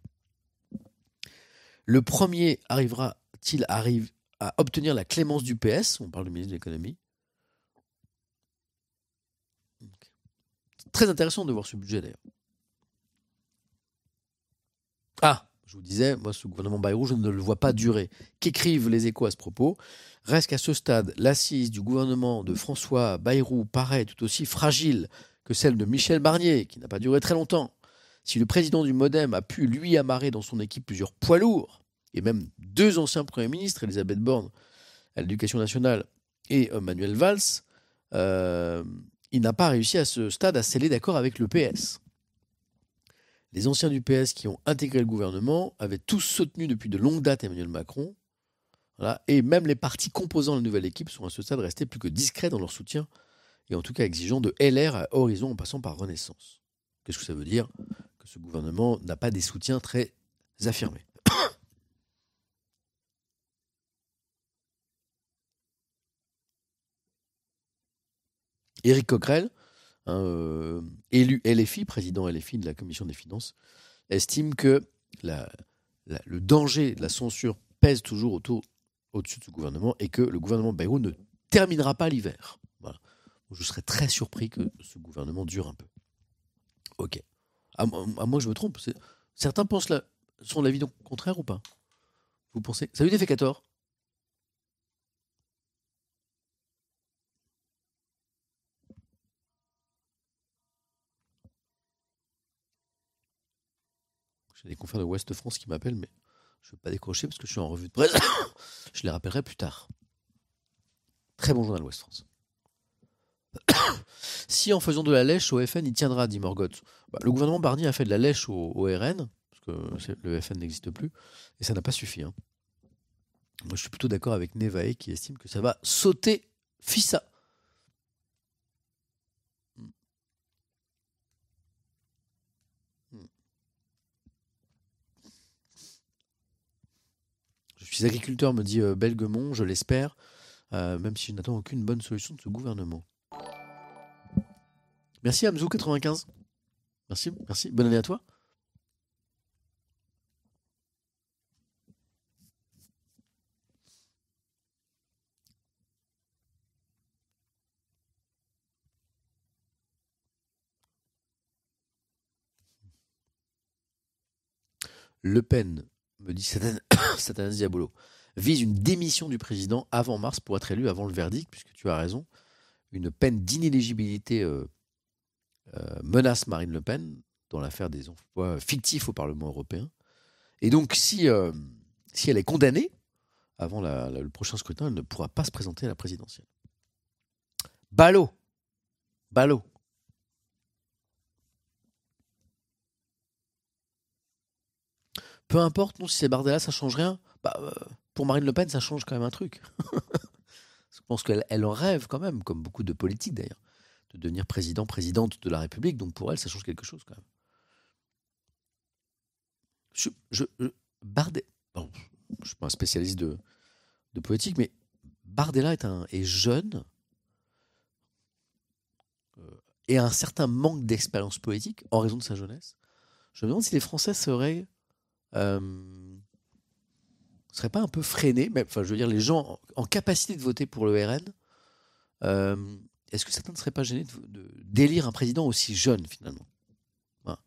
Le premier arrive à obtenir la clémence du PS. On parle du ministre de l'économie. C'est très intéressant de voir ce budget d'ailleurs. Ah, je vous disais, moi ce gouvernement Bayrou, je ne le vois pas durer. Qu'écrivent les Échos à ce propos ? Reste qu'à ce stade, l'assise du gouvernement de François Bayrou paraît tout aussi fragile que celle de Michel Barnier, qui n'a pas duré très longtemps. Si le président du MoDem a pu lui amarrer dans son équipe plusieurs poids lourds, et même 2 anciens premiers ministres, Elisabeth Borne à l'Éducation nationale et Manuel Valls, il n'a pas réussi à ce stade à sceller d'accord avec le PS. Les anciens du PS qui ont intégré le gouvernement avaient tous soutenu depuis de longue date Emmanuel Macron. Voilà, et même les partis composant la nouvelle équipe sont à ce stade restés plus que discrets dans leur soutien, et en tout cas exigeant de LR à Horizon en passant par Renaissance. Qu'est-ce que ça veut dire ? Que ce gouvernement n'a pas des soutiens très affirmés. Éric Coquerel, élu LFI, président LFI de la Commission des finances, estime que le danger de la censure pèsent toujours au-dessus de ce gouvernement et que le gouvernement Bayrou ne terminera pas l'hiver. Voilà. Je serais très surpris que ce gouvernement dure un peu. Ok. À moi, je me trompe. Certains sont de l'avis contraire ou pas? Vous pensez? Salut Défécator. J'ai des confrères de Ouest France qui m'appellent, mais je ne veux pas décrocher parce que je suis en revue de presse. Je les rappellerai plus tard. Très bon journal Ouest France. Si en faisant de la lèche au FN, il tiendra, dit Morgoth. Le gouvernement Barnier a fait de la lèche au RN, parce que le FN n'existe plus, et ça n'a pas suffi. Moi, je suis plutôt d'accord avec Nevae qui estime que ça va sauter Fissa. Je suis agriculteur, me dit Belgemont, je l'espère, même si je n'attends aucune bonne solution de ce gouvernement. Merci Amzou95. Merci. Bonne année à toi. Le Pen, me dit Satanas Diabolo, vise une démission du président avant mars pour être élu avant le verdict, puisque tu as raison. Une peine d'inéligibilité menace Marine Le Pen dans l'affaire des emplois fictifs au Parlement européen. Et donc, si elle est condamnée avant le prochain scrutin, elle ne pourra pas se présenter à la présidentielle. Ballot. Peu importe, non, si c'est Bardella, ça change rien. Pour Marine Le Pen, ça change quand même un truc. Je pense qu'elle en rêve quand même, comme beaucoup de politiques d'ailleurs, de devenir présidente de la République. Donc pour elle, ça change quelque chose quand même. Bardella, je ne suis pas un spécialiste de politique, mais Bardella est jeune et a un certain manque d'expérience politique en raison de sa jeunesse. Je me demande si les Français seraient pas un peu freinés, mais, je veux dire, les gens en capacité de voter pour le RN, est-ce que certains ne seraient pas gênés d'élire un président aussi jeune, finalement? Voilà.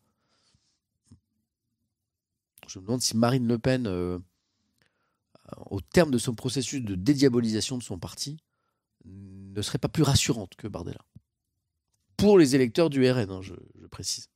Je me demande si Marine Le Pen, au terme de son processus de dédiabolisation de son parti, ne serait pas plus rassurante que Bardella. Pour les électeurs du RN, je précise.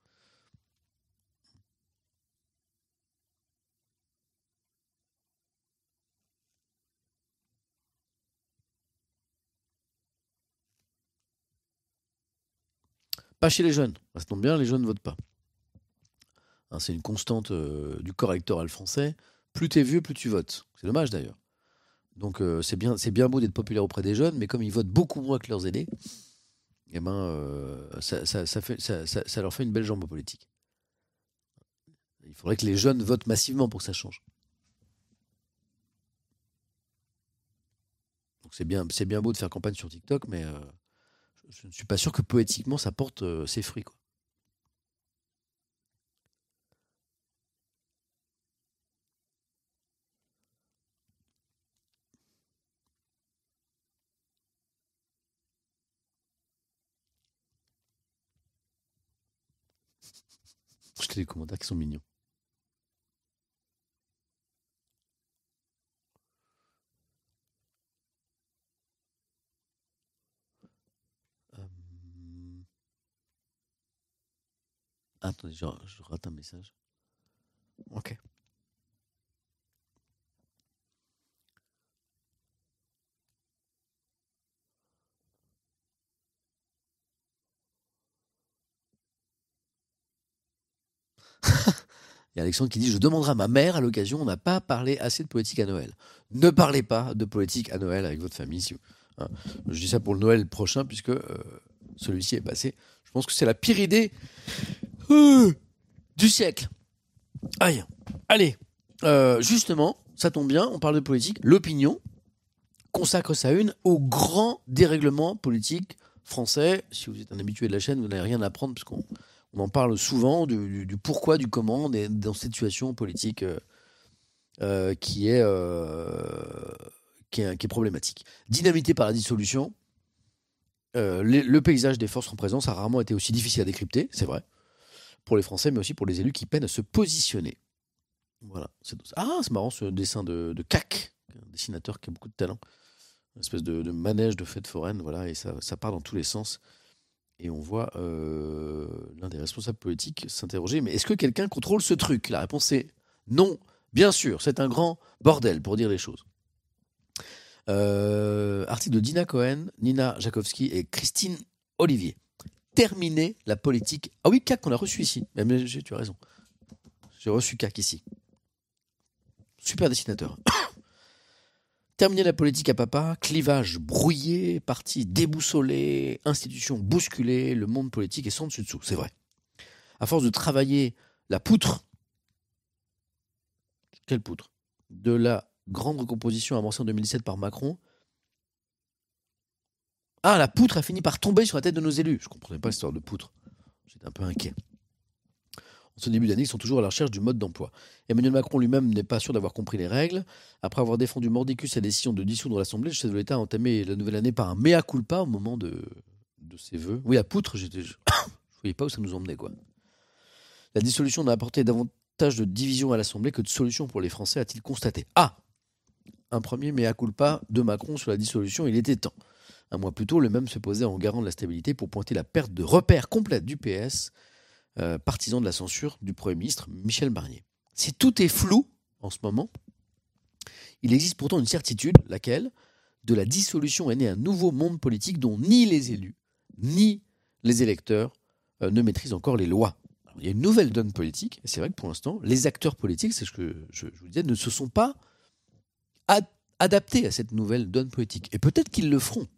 Pas chez les jeunes. Ça tombe bien, les jeunes ne votent pas. C'est une constante du corps électoral français. Plus t'es vieux, plus tu votes. C'est dommage d'ailleurs. Donc c'est bien beau d'être populaire auprès des jeunes, mais comme ils votent beaucoup moins que leurs aînés, ça leur fait une belle jambe politique. Il faudrait que les jeunes votent massivement pour que ça change. Donc c'est bien beau de faire campagne sur TikTok, mais je ne suis pas sûr que poétiquement ça porte ses fruits, quoi. Je te des commentaires qui sont mignons. Attendez, je rate un message. Ok. Il y a Alexandre qui dit: je demanderai à ma mère à l'occasion, on n'a pas parlé assez de politique à Noël. Ne parlez pas de politique à Noël avec votre famille. Je dis ça pour le Noël prochain, puisque celui-ci est passé. Je pense que c'est la pire idée du siècle. Aïe. Allez, justement, ça tombe bien, on parle de politique. L'Opinion consacre sa une au grand dérèglement politique français. Si vous êtes un habitué de la chaîne, vous n'avez rien à apprendre, parce qu'on en parle souvent du pourquoi, du comment, dans cette situation politique qui est problématique. Dynamité par la dissolution, le paysage des forces en présence a rarement été aussi difficile à décrypter, c'est vrai, pour les Français, mais aussi pour les élus qui peinent à se positionner. Voilà. C'est marrant ce dessin de Cac, un dessinateur qui a beaucoup de talent. Une espèce de manège de fête foraine, voilà, et ça part dans tous les sens. Et on voit l'un des responsables politiques s'interroger, mais est-ce que quelqu'un contrôle ce truc? La réponse est non, bien sûr, c'est un grand bordel pour dire les choses. Article de Dina Cohen, Nina Jakowski et Christine Olivier. Terminer la politique. Ah oui, CAC, on l'a reçu ici. Mais tu as raison. J'ai reçu CAC ici. Super dessinateur. Terminer la politique à papa, clivage brouillé, parti déboussolé, institutions bousculées, le monde politique est sans dessus dessous, c'est vrai. À force de travailler la poutre, quelle poutre? De la grande recomposition amorcée en 2017 par Macron. Ah, la poutre a fini par tomber sur la tête de nos élus. Je ne comprenais pas l'histoire de poutre. J'étais un peu inquiet. En ce début d'année, ils sont toujours à la recherche du mode d'emploi. Emmanuel Macron lui-même n'est pas sûr d'avoir compris les règles. Après avoir défendu mordicus sa décision de dissoudre l'Assemblée, le chef de l'État a entamé la nouvelle année par un mea culpa au moment de ses vœux. Oui, la poutre, je ne voyais pas où ça nous emmenait, quoi. La dissolution n'a apporté davantage de division à l'Assemblée que de solutions pour les Français, a-t-il constaté. Ah, un premier mea culpa de Macron sur la dissolution, il était temps. Un mois plus tôt, le même se posait en garant de la stabilité pour pointer la perte de repères complète du PS, partisan de la censure du Premier ministre Michel Barnier. Si tout est flou en ce moment, il existe pourtant une certitude, laquelle? De la dissolution est né un nouveau monde politique dont ni les élus, ni les électeurs ne maîtrisent encore les lois. Alors, il y a une nouvelle donne politique, et c'est vrai que pour l'instant, les acteurs politiques, c'est ce que je vous disais, ne se sont pas adaptés à cette nouvelle donne politique. Et peut-être qu'ils le feront.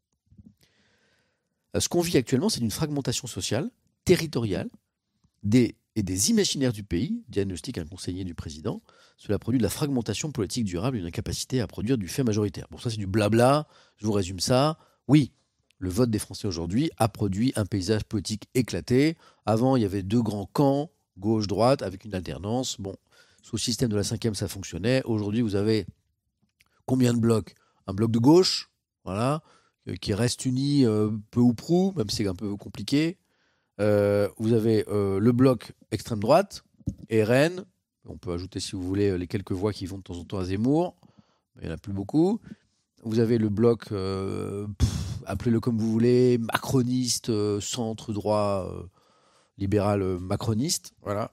Ce qu'on vit actuellement, c'est une fragmentation sociale, territoriale, des imaginaires du pays, diagnostique un conseiller du président. Cela produit de la fragmentation politique durable et une incapacité à produire du fait majoritaire. Bon, ça c'est du blabla, je vous résume ça. Oui, le vote des Français aujourd'hui a produit un paysage politique éclaté. Avant, il y avait deux grands camps, gauche-droite, avec une alternance. Bon, sous le système de la 5e, ça fonctionnait. Aujourd'hui, vous avez combien de blocs? Un bloc de gauche, voilà, qui reste uni peu ou prou, même si c'est un peu compliqué. Vous avez le bloc extrême droite, RN, on peut ajouter si vous voulez les quelques voix qui vont de temps en temps à Zemmour, mais il n'y en a plus beaucoup. Vous avez le bloc, appelez-le comme vous voulez, macroniste, centre droit, libéral macroniste, voilà.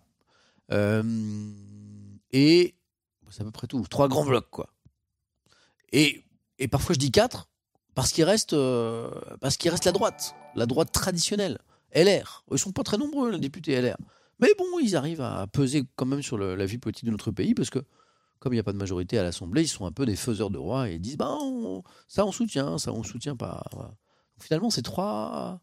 Et c'est à peu près tout, 3 grands blocs, quoi. Et parfois je dis 4, parce qu'il reste la droite traditionnelle. LR, ils sont pas très nombreux, les députés LR. Mais bon, ils arrivent à peser quand même sur la vie politique de notre pays, parce que, comme il n'y a pas de majorité à l'Assemblée, ils sont un peu des faiseurs de roi, et ils disent, ça on soutient pas. Voilà. Donc, finalement, c'est 4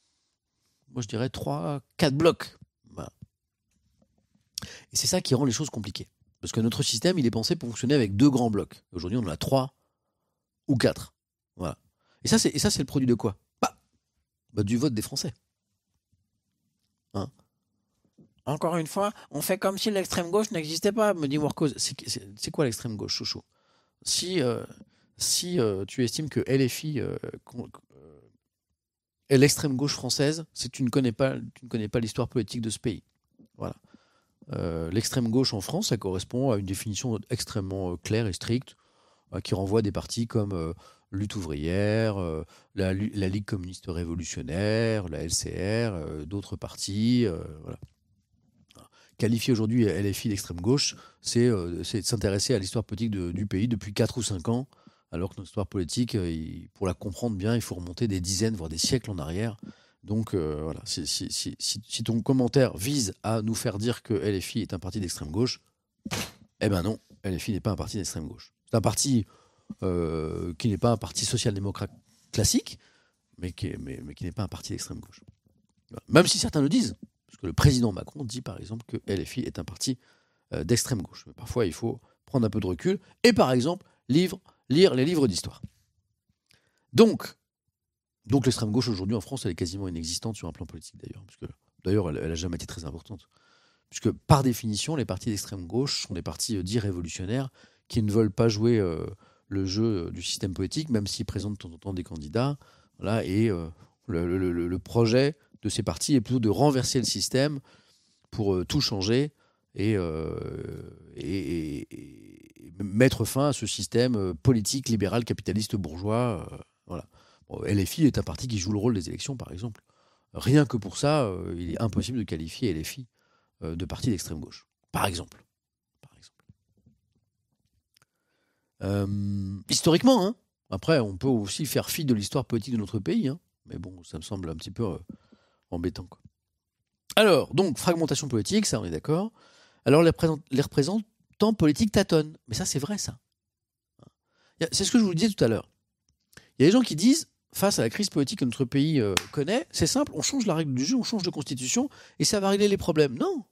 blocs. Voilà. Et c'est ça qui rend les choses compliquées. Parce que notre système, il est pensé pour fonctionner avec 2 grands blocs. Aujourd'hui, on en a 3 ou 4. Voilà. Et ça, c'est le produit de quoi? Du vote des Français. Hein? Encore une fois, on fait comme si l'extrême gauche n'existait pas, me dit Warcos. C'est quoi l'extrême gauche, chouchou? Si tu estimes que LFI est l'extrême gauche française, c'est que tu ne connais pas l'histoire politique de ce pays. Voilà. L'extrême gauche en France, ça correspond à une définition extrêmement claire et stricte, qui renvoie à des partis comme Lutte ouvrière, la Ligue communiste révolutionnaire, la LCR, d'autres partis. Voilà. Qualifier aujourd'hui LFI d'extrême gauche, c'est de s'intéresser à l'histoire politique du pays depuis 4 ou 5 ans, alors que notre histoire politique, pour la comprendre bien, il faut remonter des dizaines, voire des siècles en arrière. Donc voilà, si ton commentaire vise à nous faire dire que LFI est un parti d'extrême gauche, eh ben non, LFI n'est pas un parti d'extrême gauche. C'est un parti qui n'est pas un parti social-démocrate classique, mais qui n'est pas un parti d'extrême gauche. Voilà. Même si certains le disent, parce que le président Macron dit par exemple que LFI est un parti d'extrême gauche. Mais parfois, il faut prendre un peu de recul et par exemple lire les livres d'histoire. Donc l'extrême gauche aujourd'hui en France, elle est quasiment inexistante sur un plan politique d'ailleurs, parce que d'ailleurs elle n'a jamais été très importante, Puisque par définition, les partis d'extrême gauche sont des partis dits révolutionnaires qui ne veulent pas jouer le jeu du système politique, même s'ils présentent de temps en temps des candidats. Voilà, et le projet de ces partis est plutôt de renverser le système pour tout changer et mettre fin à ce système politique, libéral, capitaliste, bourgeois. Voilà. Bon, LFI est un parti qui joue le rôle des élections, par exemple. Rien que pour ça, il est impossible de qualifier LFI de parti d'extrême gauche, par exemple. Historiquement, hein. Après, on peut aussi faire fi de l'histoire politique de notre pays, hein. Mais bon, ça me semble un petit peu embêtant, quoi. Alors, donc, fragmentation politique, ça, on est d'accord. Alors, les représentants politiques tâtonnent. Mais ça, c'est vrai, ça. C'est ce que je vous disais tout à l'heure. Il y a des gens qui disent, face à la crise politique que notre pays connaît, c'est simple, on change la règle du jeu, on change de constitution, et ça va régler les problèmes. Non,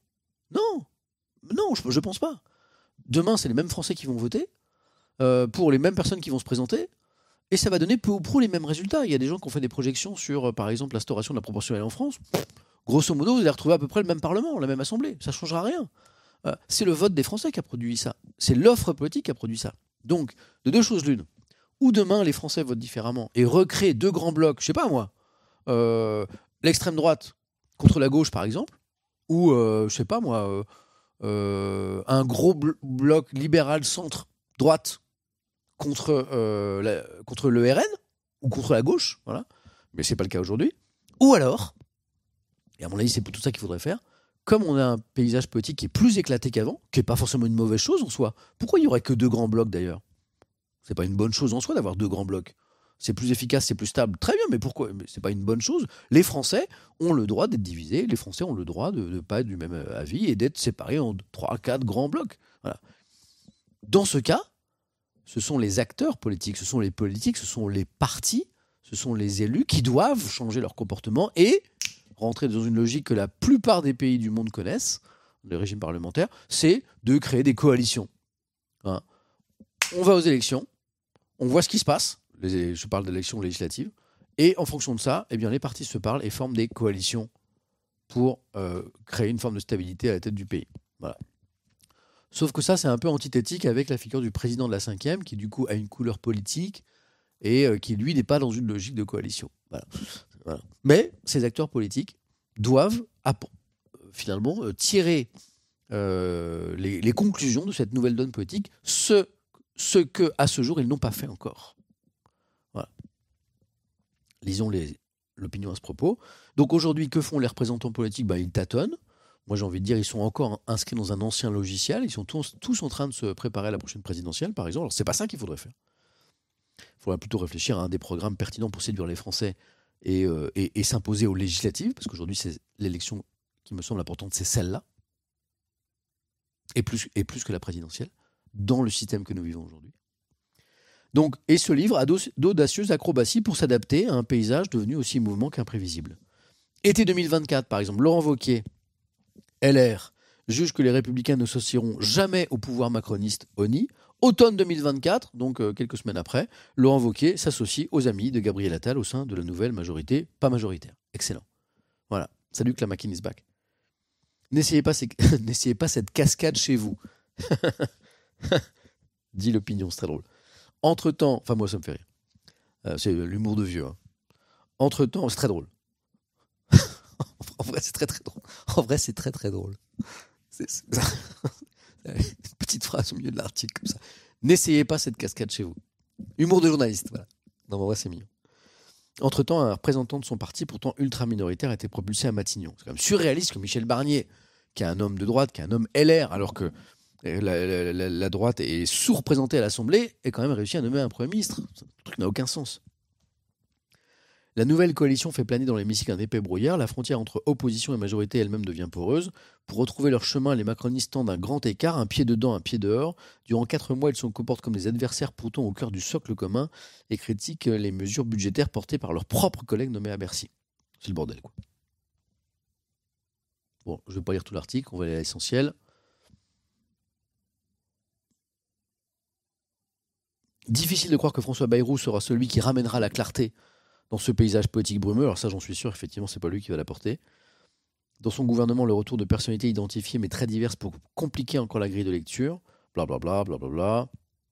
je pense pas. Demain, c'est les mêmes Français qui vont voter, pour les mêmes personnes qui vont se présenter, et ça va donner peu ou prou les mêmes résultats. Il y a des gens qui ont fait des projections sur, par exemple, l'instauration de la proportionnelle en France. Grosso modo, vous allez retrouver à peu près le même Parlement, la même Assemblée. Ça ne changera rien. C'est le vote des Français qui a produit ça. C'est l'offre politique qui a produit ça. Donc, de deux choses l'une. Ou demain, les Français votent différemment et recréent deux grands blocs, je sais pas moi, l'extrême droite contre la gauche, par exemple, ou, je sais pas moi, un gros bloc libéral centre-droite contre le RN, ou contre la gauche, voilà. Mais c'est pas le cas aujourd'hui. Ou alors, et à mon avis, c'est tout ça qu'il faudrait faire, comme on a un paysage politique qui est plus éclaté qu'avant, qui n'est pas forcément une mauvaise chose en soi. Pourquoi il n'y aurait que deux grands blocs d'ailleurs ? C'est pas une bonne chose en soi d'avoir deux grands blocs. C'est plus efficace, c'est plus stable. Très bien, mais pourquoi ? Mais c'est pas une bonne chose. Les Français ont le droit d'être divisés, les Français ont le droit de ne pas être du même avis et d'être séparés en 3-4 grands blocs. Voilà. Dans ce cas, ce sont les acteurs politiques, ce sont les politiques, ce sont les partis, ce sont les élus qui doivent changer leur comportement et rentrer dans une logique que la plupart des pays du monde connaissent, les régimes parlementaires, c'est de créer des coalitions. Hein. On va aux élections, on voit ce qui se passe, je parle d'élections législatives, et en fonction de ça, eh bien, les partis se parlent et forment des coalitions pour créer une forme de stabilité à la tête du pays. Voilà. Sauf que ça, c'est un peu antithétique avec la figure du président de la 5e, qui du coup a une couleur politique et qui, lui, n'est pas dans une logique de coalition. Voilà. Voilà. Mais ces acteurs politiques doivent finalement tirer les conclusions de cette nouvelle donne politique, ce que, à ce jour, ils n'ont pas fait encore. Voilà. Lisons l'opinion à ce propos. Donc aujourd'hui, que font les représentants politiques ? Ils tâtonnent. Moi, j'ai envie de dire, ils sont encore inscrits dans un ancien logiciel. Ils sont tous en train de se préparer à la prochaine présidentielle, par exemple. Alors, c'est pas ça qu'il faudrait faire. Il faudrait plutôt réfléchir à un des programmes pertinents pour séduire les Français et s'imposer aux législatives, parce qu'aujourd'hui, c'est l'élection qui me semble importante, c'est celle-là, et plus que la présidentielle, dans le système que nous vivons aujourd'hui. Donc, et ce livre a d'audacieuses acrobaties pour s'adapter à un paysage devenu aussi mouvement qu'imprévisible. Été 2024, par exemple, Laurent Wauquiez, LR, juge que les Républicains ne s'associeront jamais au pouvoir macroniste ONI. Automne 2024, donc quelques semaines après, Laurent Wauquiez s'associe aux amis de Gabriel Attal au sein de la nouvelle majorité pas majoritaire. Excellent. Voilà. Salut que la machine is back. N'essayez pas cette cascade chez vous. Dit l'opinion, c'est très drôle. Entre-temps, enfin moi ça me fait rire. C'est l'humour de vieux. Hein. Entre-temps, c'est très drôle. En vrai, c'est très très drôle. En vrai, c'est très très drôle. C'est une petite phrase au milieu de l'article comme ça. N'essayez pas cette cascade chez vous. Humour de journaliste, voilà. Non, mais en vrai, c'est mignon. Entre-temps, un représentant de son parti, pourtant ultra minoritaire, a été propulsé à Matignon. C'est quand même surréaliste que Michel Barnier, qui est un homme de droite, qui est un homme LR, alors que la droite est sous-représentée à l'Assemblée, ait quand même réussi à nommer un Premier ministre. Ce truc n'a aucun sens. La nouvelle coalition fait planer dans l'hémicycle un épais brouillard. La frontière entre opposition et majorité elle-même devient poreuse. Pour retrouver leur chemin, les macronistes tendent un grand écart, un pied dedans, un pied dehors. Durant 4 mois, ils se comportent comme des adversaires pourtant au cœur du socle commun et critiquent les mesures budgétaires portées par leurs propres collègues nommés à Bercy. C'est le bordel, quoi. Bon, je ne vais pas lire tout l'article, on va aller à l'essentiel. Difficile de croire que François Bayrou sera celui qui ramènera la clarté dans ce paysage politique brumeux. Alors ça, j'en suis sûr, effectivement, c'est pas lui qui va l'apporter. Dans son gouvernement, le retour de personnalités identifiées mais très diverses pour compliquer encore la grille de lecture. Blablabla, blablabla.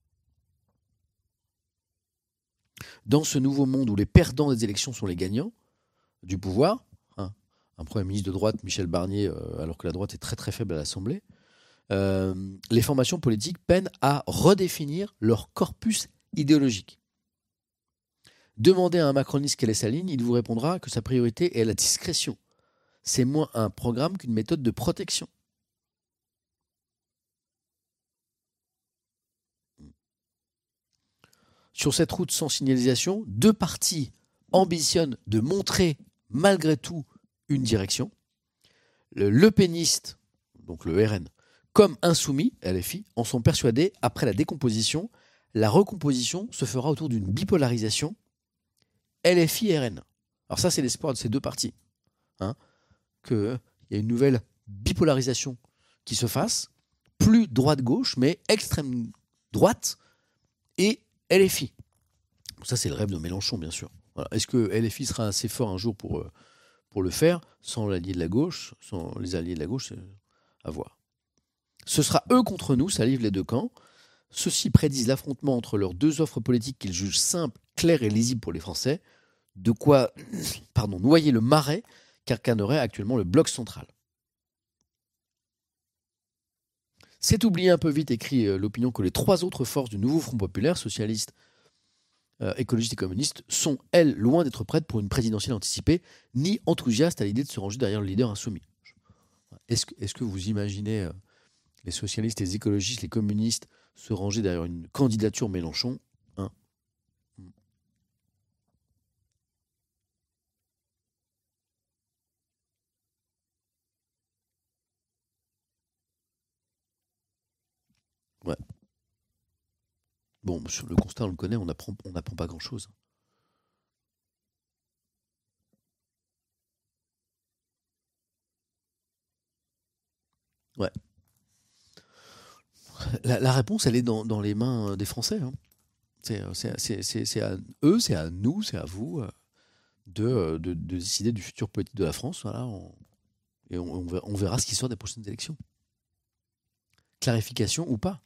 Dans ce nouveau monde où les perdants des élections sont les gagnants du pouvoir, hein, un Premier ministre de droite, Michel Barnier, alors que la droite est très très faible à l'Assemblée, les formations politiques peinent à redéfinir leur corpus idéologique. Demandez à un macroniste quelle est sa ligne, il vous répondra que sa priorité est la discrétion. C'est moins un programme qu'une méthode de protection. Sur cette route sans signalisation, deux partis ambitionnent de montrer malgré tout une direction. Le péniste, donc le RN, comme insoumis, LFI, en sont persuadés, après la décomposition, la recomposition se fera autour d'une bipolarisation LFI-RN. Alors ça, c'est l'espoir de ces deux partis. Hein, qu'il y ait une nouvelle bipolarisation qui se fasse, plus droite-gauche, mais extrême droite et LFI. Ça, c'est le rêve de Mélenchon, bien sûr. Voilà. Est-ce que LFI sera assez fort un jour pour le faire, sans l'allié de la gauche, sans les alliés de la gauche, c'est à voir. Ce sera eux contre nous, ça livre les deux camps. Ceux-ci prédisent l'affrontement entre leurs deux offres politiques qu'ils jugent simples, claires et lisibles pour les Français, de quoi noyer le marais qu'incarnerait actuellement le bloc central. C'est oublié un peu vite, écrit l'opinion, que les trois autres forces du nouveau Front populaire, socialistes, écologistes et communistes, sont, elles, loin d'être prêtes pour une présidentielle anticipée, ni enthousiastes à l'idée de se ranger derrière le leader insoumis. Est-ce que vous imaginez les socialistes, les écologistes, les communistes se ranger derrière une candidature Mélenchon, hein? Ouais. Bon, sur le constat, on le connaît, on n'apprend pas grand-chose. Ouais. La réponse, elle est dans les mains des Français. Hein. C'est à eux, c'est à nous, c'est à vous de décider du futur politique de la France. Voilà, et on verra ce qui sort des prochaines élections. Clarification ou pas.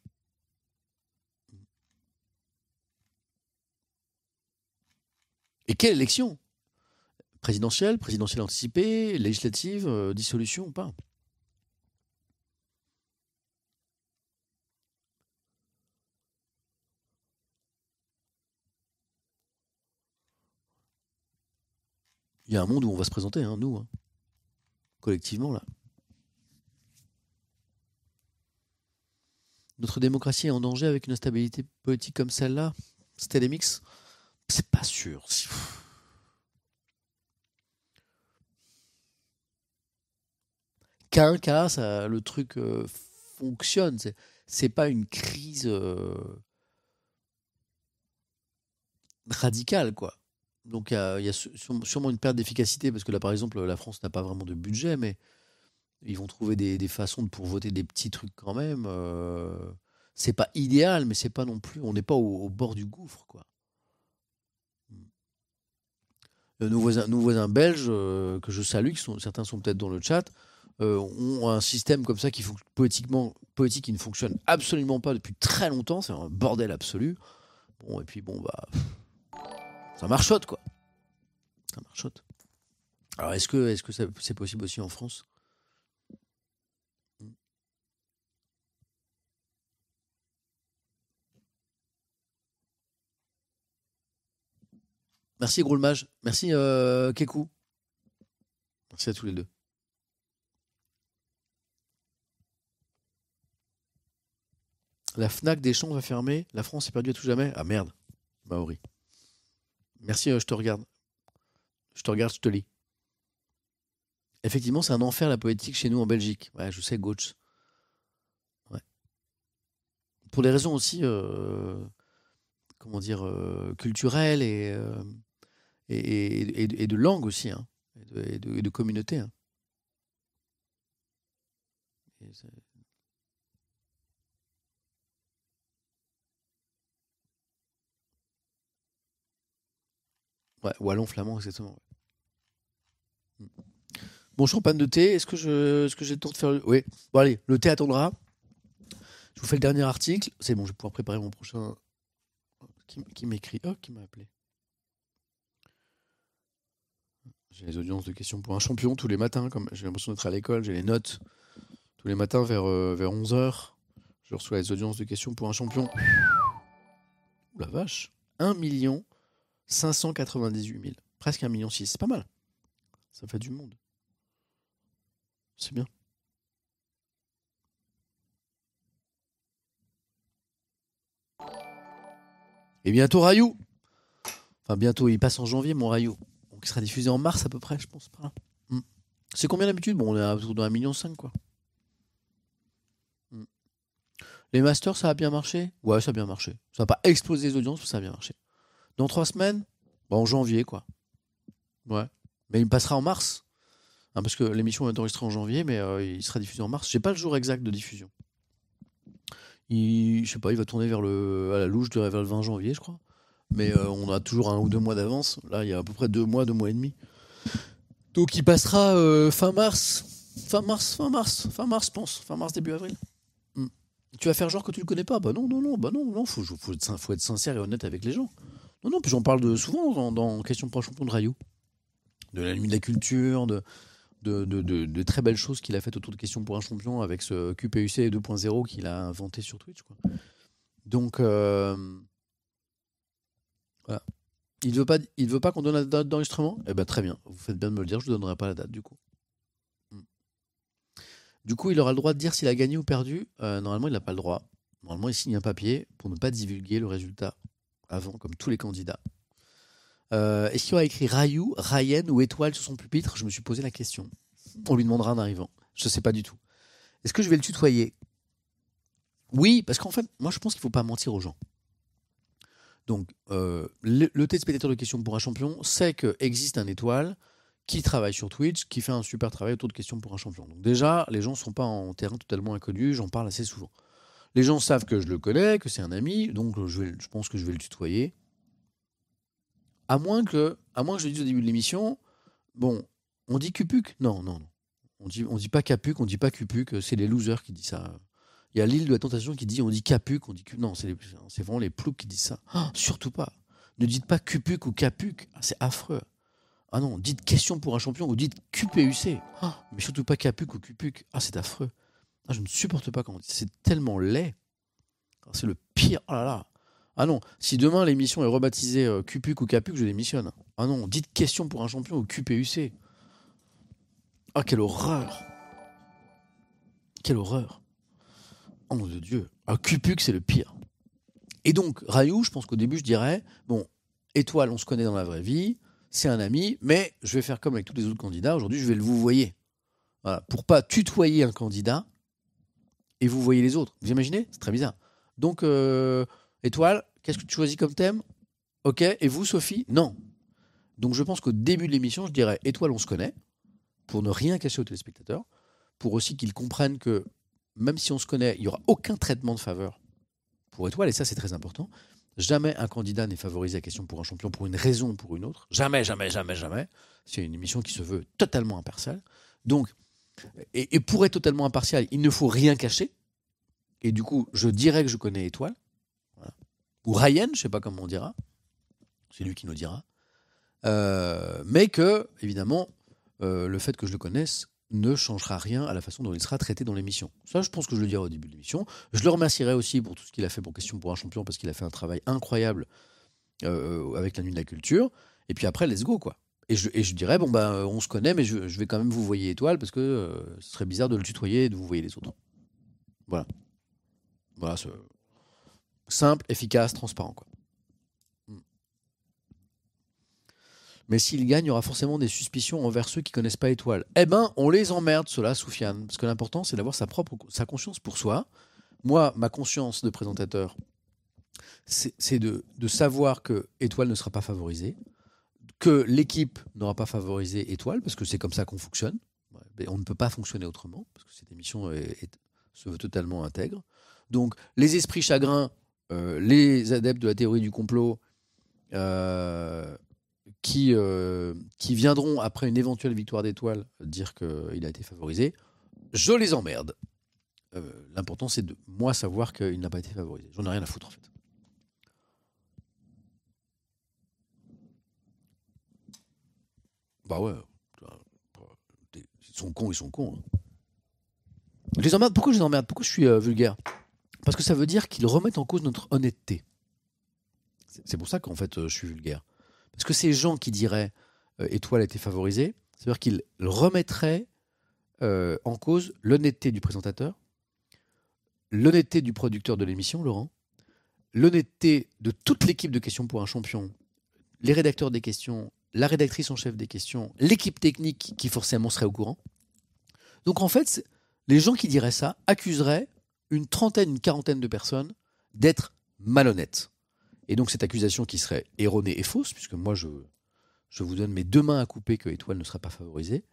Et quelle élection? Présidentielle anticipée, législative, dissolution ou pas? Il y a un monde où on va se présenter, hein, nous, hein, collectivement, là. Notre démocratie est en danger avec une instabilité politique comme celle-là? Stélémix? C'est pas sûr. Qu'à un cas, ça, le truc fonctionne. C'est pas une crise radicale, quoi. Donc il y a sûrement une perte d'efficacité, parce que là, par exemple, la France n'a pas vraiment de budget, mais ils vont trouver des façons pour voter des petits trucs quand même. C'est pas idéal, mais c'est pas non plus. On n'est pas au bord du gouffre, quoi. Nos voisins belges, que je salue, certains sont peut-être dans le chat, ont un système comme ça qui politique qui ne fonctionne absolument pas depuis très longtemps. C'est un bordel absolu. Bon, et puis bon, bah, ça marchote, quoi. Ça marchote. Alors, est-ce que c'est possible aussi en France? Merci Gros le Mage. Merci Kekou. Merci à tous les deux. La Fnac des Champs va fermer. La France est perdue à tout jamais. Ah merde. Maori. Merci, je te regarde. Je te lis. Effectivement, c'est un enfer la politique chez nous en Belgique. Ouais, je sais, Gauche. Ouais. Pour des raisons aussi, comment dire, culturelles et de langue aussi, hein, et de communauté. Hein. Ouais, wallon, flamand, exactement. Bon, Mon champagne de thé, est-ce que j'ai le temps de faire Oui. Bon, allez, le thé attendra. Je vous fais le dernier article. C'est bon, je vais pouvoir préparer mon prochain. Qui m'écrit qui m'a appelé. J'ai les audiences de questions pour un champion tous les matins. Comme j'ai l'impression d'être à l'école, j'ai les notes tous les matins vers 11h. Je reçois les audiences de questions pour un champion. Ouh la vache. 1 598 000. Presque 1,6 million. C'est pas mal. Ça fait du monde. C'est bien. Et bientôt Rayou. Enfin bientôt, il passe en janvier mon Rayou. Donc il sera diffusé en mars à peu près, je pense. Pas. C'est combien d'habitude? Bon, on est autour d'un 1,5 million quoi. Les masters, ça a bien marché? Ouais, ça a bien marché. Ça n'a pas explosé les audiences, mais ça a bien marché. Dans 3 semaines? Bah, en janvier, quoi. Ouais. Mais il passera en mars. Hein, parce que l'émission est enregistrée en janvier, mais il sera diffusé en mars. J'ai pas le jour exact de diffusion. Je sais pas, il va tourner à la louche, vers le 20 janvier, je crois. Mais on a toujours 1 ou 2 mois d'avance. Là, il y a à peu près 2 mois et demi. Donc il passera fin mars, je pense. Fin mars, début avril. Tu vas faire genre que tu le connais pas? Bah non, faut être sincère et honnête avec les gens. Non, puis j'en parle souvent dans Question pour un champion de Rayou. De la nuit de la culture, de très belles choses qu'il a faites autour de Question pour un champion avec ce QPUC 2.0 qu'il a inventé sur Twitch, quoi. Donc, voilà. Il veut pas qu'on donne la date d'enregistrement? Eh ben très bien, vous faites bien de me le dire, je ne donnerai pas la date du coup. Du coup, il aura le droit de dire s'il a gagné ou perdu. Normalement, il n'a pas le droit. Normalement, il signe un papier pour ne pas divulguer le résultat avant, comme tous les candidats. Est-ce qu'il aura écrit Rayou, Ryan ou étoile sur son pupitre? Je me suis posé la question. On lui demandera en arrivant. Je ne sais pas du tout. Est-ce que je vais le tutoyer? Oui, parce qu'en fait, moi, je pense qu'il ne faut pas mentir aux gens. Donc, le téléspectateur de Questions pour un champion sait qu'existe un étoile qui travaille sur Twitch, qui fait un super travail autour de Questions pour un champion. Donc déjà, les gens ne sont pas en terrain totalement inconnu, j'en parle assez souvent. Les gens savent que je le connais, que c'est un ami, donc je pense que je vais le tutoyer. À moins que je le dise au début de l'émission, bon, on dit Cupuc? Non. On dit pas Capuc, on dit pas Cupuc, c'est les losers qui disent ça. Il y a l'île de la tentation qui dit on dit Capuc, on dit non, c'est vraiment les ploucs qui disent ça. Oh, surtout pas. Ne dites pas Cupuc ou Capuc, c'est affreux. Ah non, dites Question pour un champion ou dites QPUC. Oh, mais surtout pas Capuc ou Cupuc. Ah, c'est affreux. Ah, je ne supporte pas quand on dit ça. C'est tellement laid. C'est le pire. Oh là là. Ah non, si demain l'émission est rebaptisée Cupuc ou Capuc, je démissionne. Ah non, dites Question pour un champion ou QPUC. Ah, quelle horreur. Quelle horreur. Oh mon Dieu. Ah, Cupuc, c'est le pire. Et donc, Rayou, je pense qu'au début, je dirais, bon, étoile, on se connaît dans la vraie vie, c'est un ami, mais je vais faire comme avec tous les autres candidats. Aujourd'hui, je vais le vous voyer. Voilà, pour pas tutoyer un candidat et vous voyez les autres. Vous imaginez? C'est très bizarre. Donc, étoile, qu'est-ce que tu choisis comme thème? Ok. Et vous, Sophie? Non. Donc, je pense qu'au début de l'émission, je dirais étoile, on se connaît, pour ne rien cacher aux téléspectateurs, pour aussi qu'ils comprennent que même si on se connaît, il n'y aura aucun traitement de faveur pour étoile, et ça, c'est très important. Jamais un candidat n'est favorisé à Question pour un champion pour une raison ou pour une autre. Jamais. C'est une émission qui se veut totalement impartiale. Donc, et pour être totalement impartial, il ne faut rien cacher. Et du coup, je dirais que je connais Étoile. Voilà. Ou Ryan, je ne sais pas comment on dira. C'est lui qui nous dira. Mais que, évidemment, le fait que je le connaisse ne changera rien à la façon dont il sera traité dans l'émission. Ça, je pense que je le dirai au début de l'émission. Je le remercierai aussi pour tout ce qu'il a fait pour Question pour un champion, parce qu'il a fait un travail incroyable avec la nuit de la culture. Et puis après, let's go, quoi. Et je dirais, bon, bah, on se connaît, mais je vais quand même vous voyer Étoile, parce que ce serait bizarre de le tutoyer et de vous voyer les autres. Voilà. Voilà, c'est simple, efficace, transparent, quoi. Mais s'il gagne, il y aura forcément des suspicions envers ceux qui connaissent pas Étoile. Eh ben, on les emmerde, ceux-là, Soufiane. Parce que l'important, c'est d'avoir sa conscience pour soi. Moi, ma conscience de présentateur, c'est de savoir que Étoile ne sera pas favorisée, que l'équipe n'aura pas favorisé Étoile, parce que c'est comme ça qu'on fonctionne. Mais on ne peut pas fonctionner autrement, parce que cette émission se veut totalement intègre. Donc, les esprits chagrins, les adeptes de la théorie du complot, qui viendront après une éventuelle victoire d'Étoile dire qu'il a été favorisé, je les emmerde. L'important, c'est de moi savoir qu'il n'a pas été favorisé. J'en ai rien à foutre, en fait. Bah ouais. Ils sont cons. Hein. Je les emmerde. Pourquoi je les emmerde? Pourquoi je suis vulgaire? Parce que ça veut dire qu'ils remettent en cause notre honnêteté. C'est pour ça qu'en fait, je suis vulgaire. Parce que ces gens qui diraient Étoile a été favorisée, c'est-à-dire qu'ils remettraient en cause l'honnêteté du présentateur, l'honnêteté du producteur de l'émission, Laurent, l'honnêteté de toute l'équipe de Questions pour un champion, les rédacteurs des questions, la rédactrice en chef des questions, l'équipe technique qui forcément serait au courant. Donc en fait, les gens qui diraient ça accuseraient une quarantaine de personnes d'être malhonnêtes. Et donc cette accusation qui serait erronée et fausse, puisque moi je vous donne mes 2 mains à couper que Étoile ne sera pas favorisée,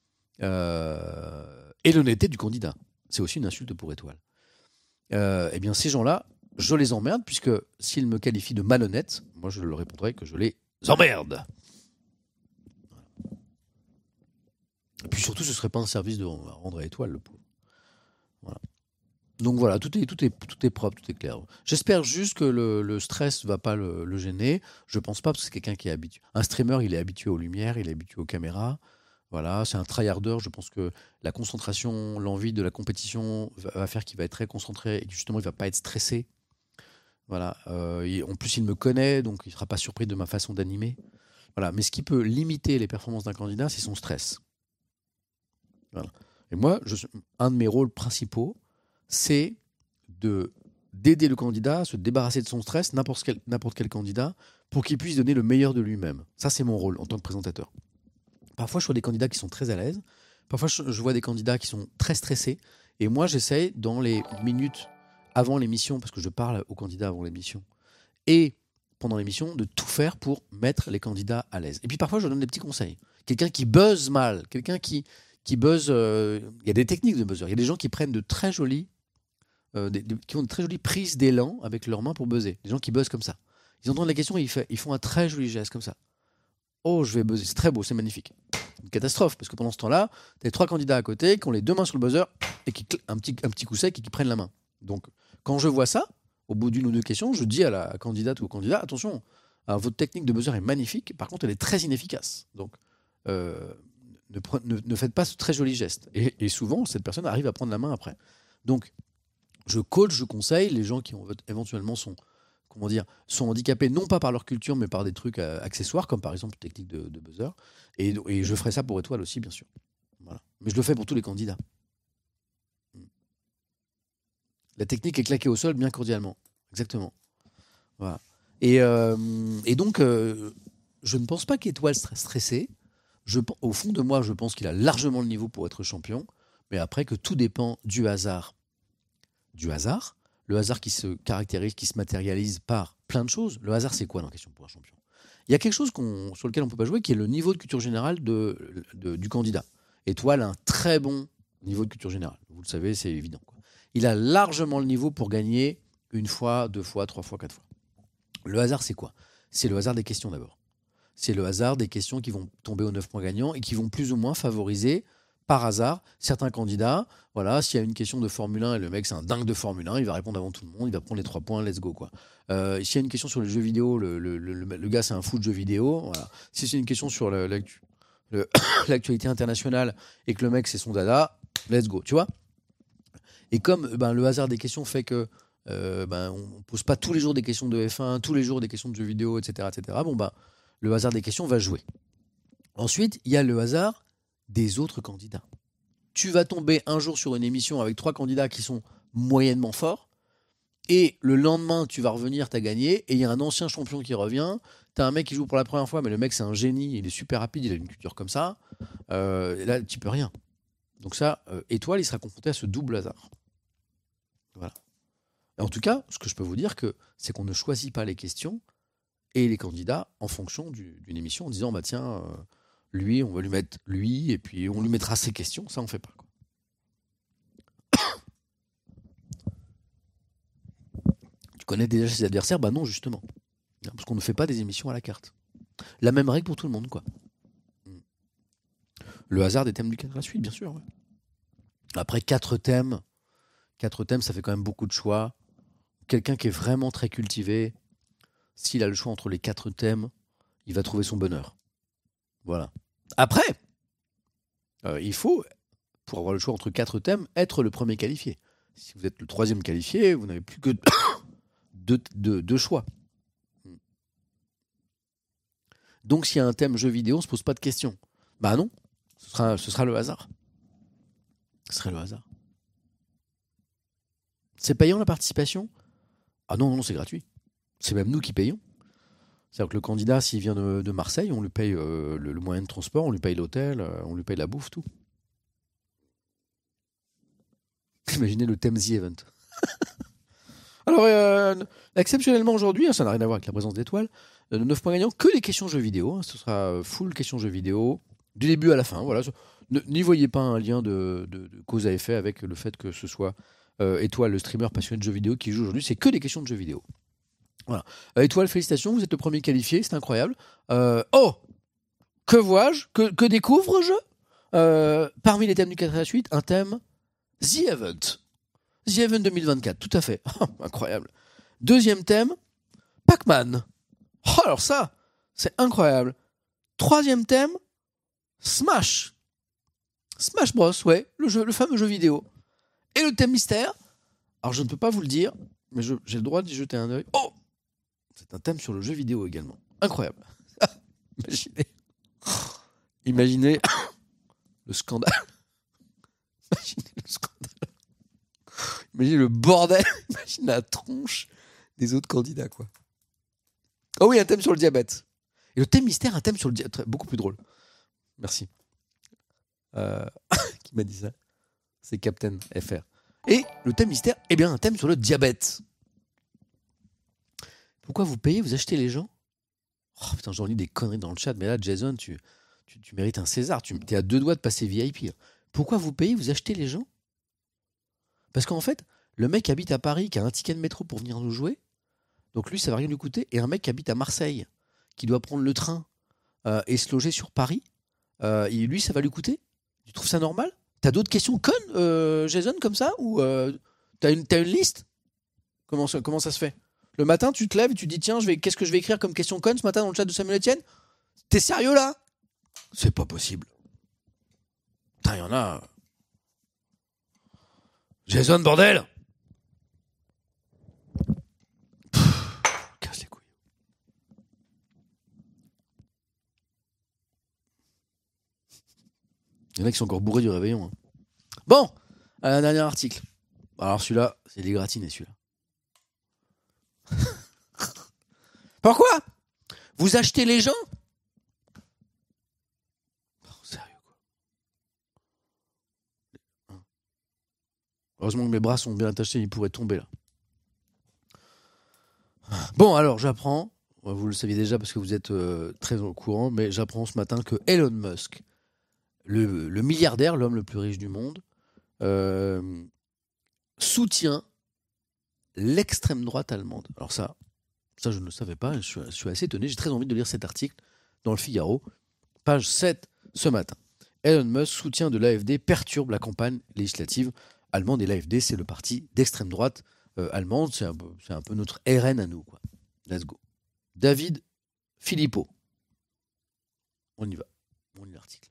et l'honnêteté du candidat. C'est aussi une insulte pour Étoile. Eh bien ces gens-là, je les emmerde, puisque s'ils me qualifient de malhonnête, moi je leur répondrai que je les emmerde. Et puis surtout, ce ne serait pas un service de rendre à Étoile, le pauvre. Voilà. Donc voilà, tout est propre, tout est clair. J'espère juste que le stress ne va pas le gêner. Je ne pense pas, parce que c'est quelqu'un qui est habitué. Un streamer, il est habitué aux lumières, il est habitué aux caméras. Voilà, c'est un tryharder. Je pense que la concentration, l'envie de la compétition va faire qu'il va être très concentré et que justement, il ne va pas être stressé. Voilà. En plus, il me connaît, donc il ne sera pas surpris de ma façon d'animer. Voilà. Mais ce qui peut limiter les performances d'un candidat, c'est son stress. Voilà. Et moi, un de mes rôles principaux, c'est d'aider le candidat à se débarrasser de son stress, n'importe quel candidat, pour qu'il puisse donner le meilleur de lui-même. Ça, c'est mon rôle en tant que présentateur. Parfois, je vois des candidats qui sont très à l'aise. Parfois, je vois des candidats qui sont très stressés. Et moi, j'essaye, dans les minutes avant l'émission, parce que je parle aux candidats avant l'émission, et pendant l'émission, de tout faire pour mettre les candidats à l'aise. Et puis parfois, je donne des petits conseils. Quelqu'un qui buzz mal, quelqu'un qui buzz... Il y a des techniques de buzzer. Il y a des gens qui prennent de très jolies... qui ont de très jolies prises d'élan avec leurs mains pour buzzer. Des gens qui buzzent comme ça. Ils entendent la question et ils font un très joli geste comme ça. Oh, je vais buzzer. C'est très beau, c'est magnifique. Une catastrophe, parce que pendant ce temps-là, tu as 3 candidats à côté qui ont les 2 mains sur le buzzer et qui un petit coup sec et qui prennent la main. Donc, quand je vois ça, au bout d'une ou 2 questions, je dis à la candidate ou au candidat, attention, votre technique de buzzer est magnifique, par contre, elle est très inefficace. Donc, ne faites pas ce très joli geste. Et souvent, cette personne arrive à prendre la main après. Donc, je coach, je conseille les gens qui éventuellement sont handicapés, non pas par leur culture, mais par des trucs accessoires, comme par exemple technique de buzzer. Et je ferai ça pour Étoile aussi, bien sûr. Voilà. Mais je le fais pour tous les candidats. La technique est claquée au sol bien cordialement. Exactement. Voilà. Et donc, je ne pense pas qu'Étoile serait stressé. Au fond de moi, je pense qu'il a largement le niveau pour être champion. Mais après, que tout dépend du hasard. Le hasard qui se caractérise, qui se matérialise par plein de choses. Le hasard, c'est quoi dans Question pour un champion? Il y a quelque chose sur lequel on ne peut pas jouer, qui est le niveau de culture générale du candidat. Étoile a un très bon niveau de culture générale. Vous le savez, c'est évident, quoi. Il a largement le niveau pour gagner 1 fois, 2 fois, 3 fois, 4 fois. Le hasard, c'est quoi? C'est le hasard des questions d'abord. C'est le hasard des questions qui vont tomber aux 9 points gagnants et qui vont plus ou moins favoriser par hasard certains candidats. Voilà, s'il y a une question de Formule 1 et le mec c'est un dingue de Formule 1, il va répondre avant tout le monde, il va prendre les 3 points, let's go, quoi. S'il y a une question sur les jeux vidéo, le gars c'est un fou de jeux vidéo. Voilà. Si c'est une question sur l'actualité internationale et que le mec c'est son dada, let's go, tu vois. Et comme le hasard des questions fait que on pose pas tous les jours des questions de F1, tous les jours des questions de jeux vidéo, etc., le hasard des questions va jouer. Ensuite, il y a le hasard des autres candidats. Tu vas tomber un jour sur une émission avec 3 candidats qui sont moyennement forts, et le lendemain, tu vas revenir, tu as gagné, et il y a un ancien champion qui revient, tu as un mec qui joue pour la première fois, mais le mec c'est un génie, il est super rapide, il a une culture comme ça, là tu peux rien. Donc ça, Étoile, il sera confronté à ce double hasard. Voilà. Et en tout cas, ce que je peux vous dire, c'est qu'on ne choisit pas les questions et les candidats en fonction d'une émission en disant tiens, lui, on va lui mettre lui et puis on lui mettra ses questions. Ça, on fait pas, quoi. Tu connais déjà ses adversaires? Non, justement. Parce qu'on ne fait pas des émissions à la carte. La même règle pour tout le monde, quoi. Le hasard des thèmes du 4 à la suite, bien sûr. Ouais. Après, 4 thèmes, ça fait quand même beaucoup de choix. Quelqu'un qui est vraiment très cultivé, s'il a le choix entre les 4 thèmes, il va trouver son bonheur. Voilà. Après, il faut, pour avoir le choix entre 4 thèmes, être le premier qualifié. Si vous êtes le 3e qualifié, vous n'avez plus que 2 choix. Donc, s'il y a un thème jeu vidéo, on ne se pose pas de questions. Bah non, ce sera le hasard. Ce serait le hasard. C'est payant la participation ? Ah non, c'est gratuit. C'est même nous qui payons. C'est-à-dire que le candidat, s'il vient de Marseille, on lui paye le moyen de transport, on lui paye l'hôtel, on lui paye la bouffe, tout. Imaginez le thème The Event. Alors, exceptionnellement aujourd'hui, ça n'a rien à voir avec la présence d'étoiles, 9 points gagnants, que les questions jeux vidéo. Ce sera full questions jeux vidéo, du début à la fin. Voilà. N'y voyez pas un lien de cause à effet avec le fait que ce soit Étoile, le streamer passionné de jeux vidéo qui joue aujourd'hui. C'est que des questions de jeux vidéo. Voilà. Étoile, félicitations, vous êtes le premier qualifié, c'est incroyable. Que vois-je ? Que découvre-je ? Parmi les thèmes du 4 à la suite, un thème The Event. The Event 2024, tout à fait. Incroyable. 2e thème, Pac-Man. Oh, alors ça, c'est incroyable. 3e thème, Smash. Smash Bros, ouais, le fameux jeu vidéo. Et le thème mystère, alors je ne peux pas vous le dire, mais j'ai le droit d'y jeter un œil. Oh, c'est un thème sur le jeu vidéo également. Incroyable. Imaginez le scandale. Imaginez le bordel. Imaginez la tronche des autres candidats, quoi. Oh oui, un thème sur le diabète. Et le thème mystère, un thème sur le diabète. Beaucoup plus drôle. Merci. Qui m'a dit ça ? C'est Captain FR. Et le thème mystère, eh bien, un thème sur le diabète. Pourquoi vous payez ? Vous achetez les gens ? Oh putain, j'en lis des conneries dans le chat, mais là, Jason, tu mérites un César. Tu es à 2 doigts de passer VIP. Pourquoi vous payez ? Vous achetez les gens ? Parce qu'en fait, le mec qui habite à Paris, qui a un ticket de métro pour venir nous jouer, donc lui, ça va rien lui coûter. Et un mec qui habite à Marseille, qui doit prendre le train et se loger sur Paris, et lui, ça va lui coûter ? Tu trouves ça normal ? T'as d'autres questions connes, Jason, comme ça ? Ou t'as une liste ? Comment ça se fait ? Le matin, tu te lèves et tu te dis, tiens, qu'est-ce que je vais écrire comme question conne ce matin dans le chat de Samuel Etienne ? T'es sérieux là ? C'est pas possible. Putain, il y en a. Jason, bordel ! Casse les couilles. Il y en a qui sont encore bourrés du réveillon. Hein. Bon, un dernier article. Alors celui-là, c'est des gratinés, celui-là. Pourquoi ? Vous achetez les gens ? Oh, sérieux, quoi. Heureusement que mes bras sont bien attachés, ils pourraient tomber là. Bon, alors j'apprends, vous le saviez déjà parce que vous êtes très au courant, mais j'apprends ce matin que Elon Musk, le milliardaire, l'homme le plus riche du monde, soutient l'extrême droite allemande. Alors ça je ne le savais pas, je suis assez étonné, j'ai très envie de lire cet article dans le Figaro, page 7 ce matin. Elon Musk, soutien de l'AfD, perturbe la campagne législative allemande, et l'AfD, c'est le parti d'extrême droite allemande, c'est un peu notre RN à nous, quoi. Let's go. David Philippot. On y va, on lit l'article.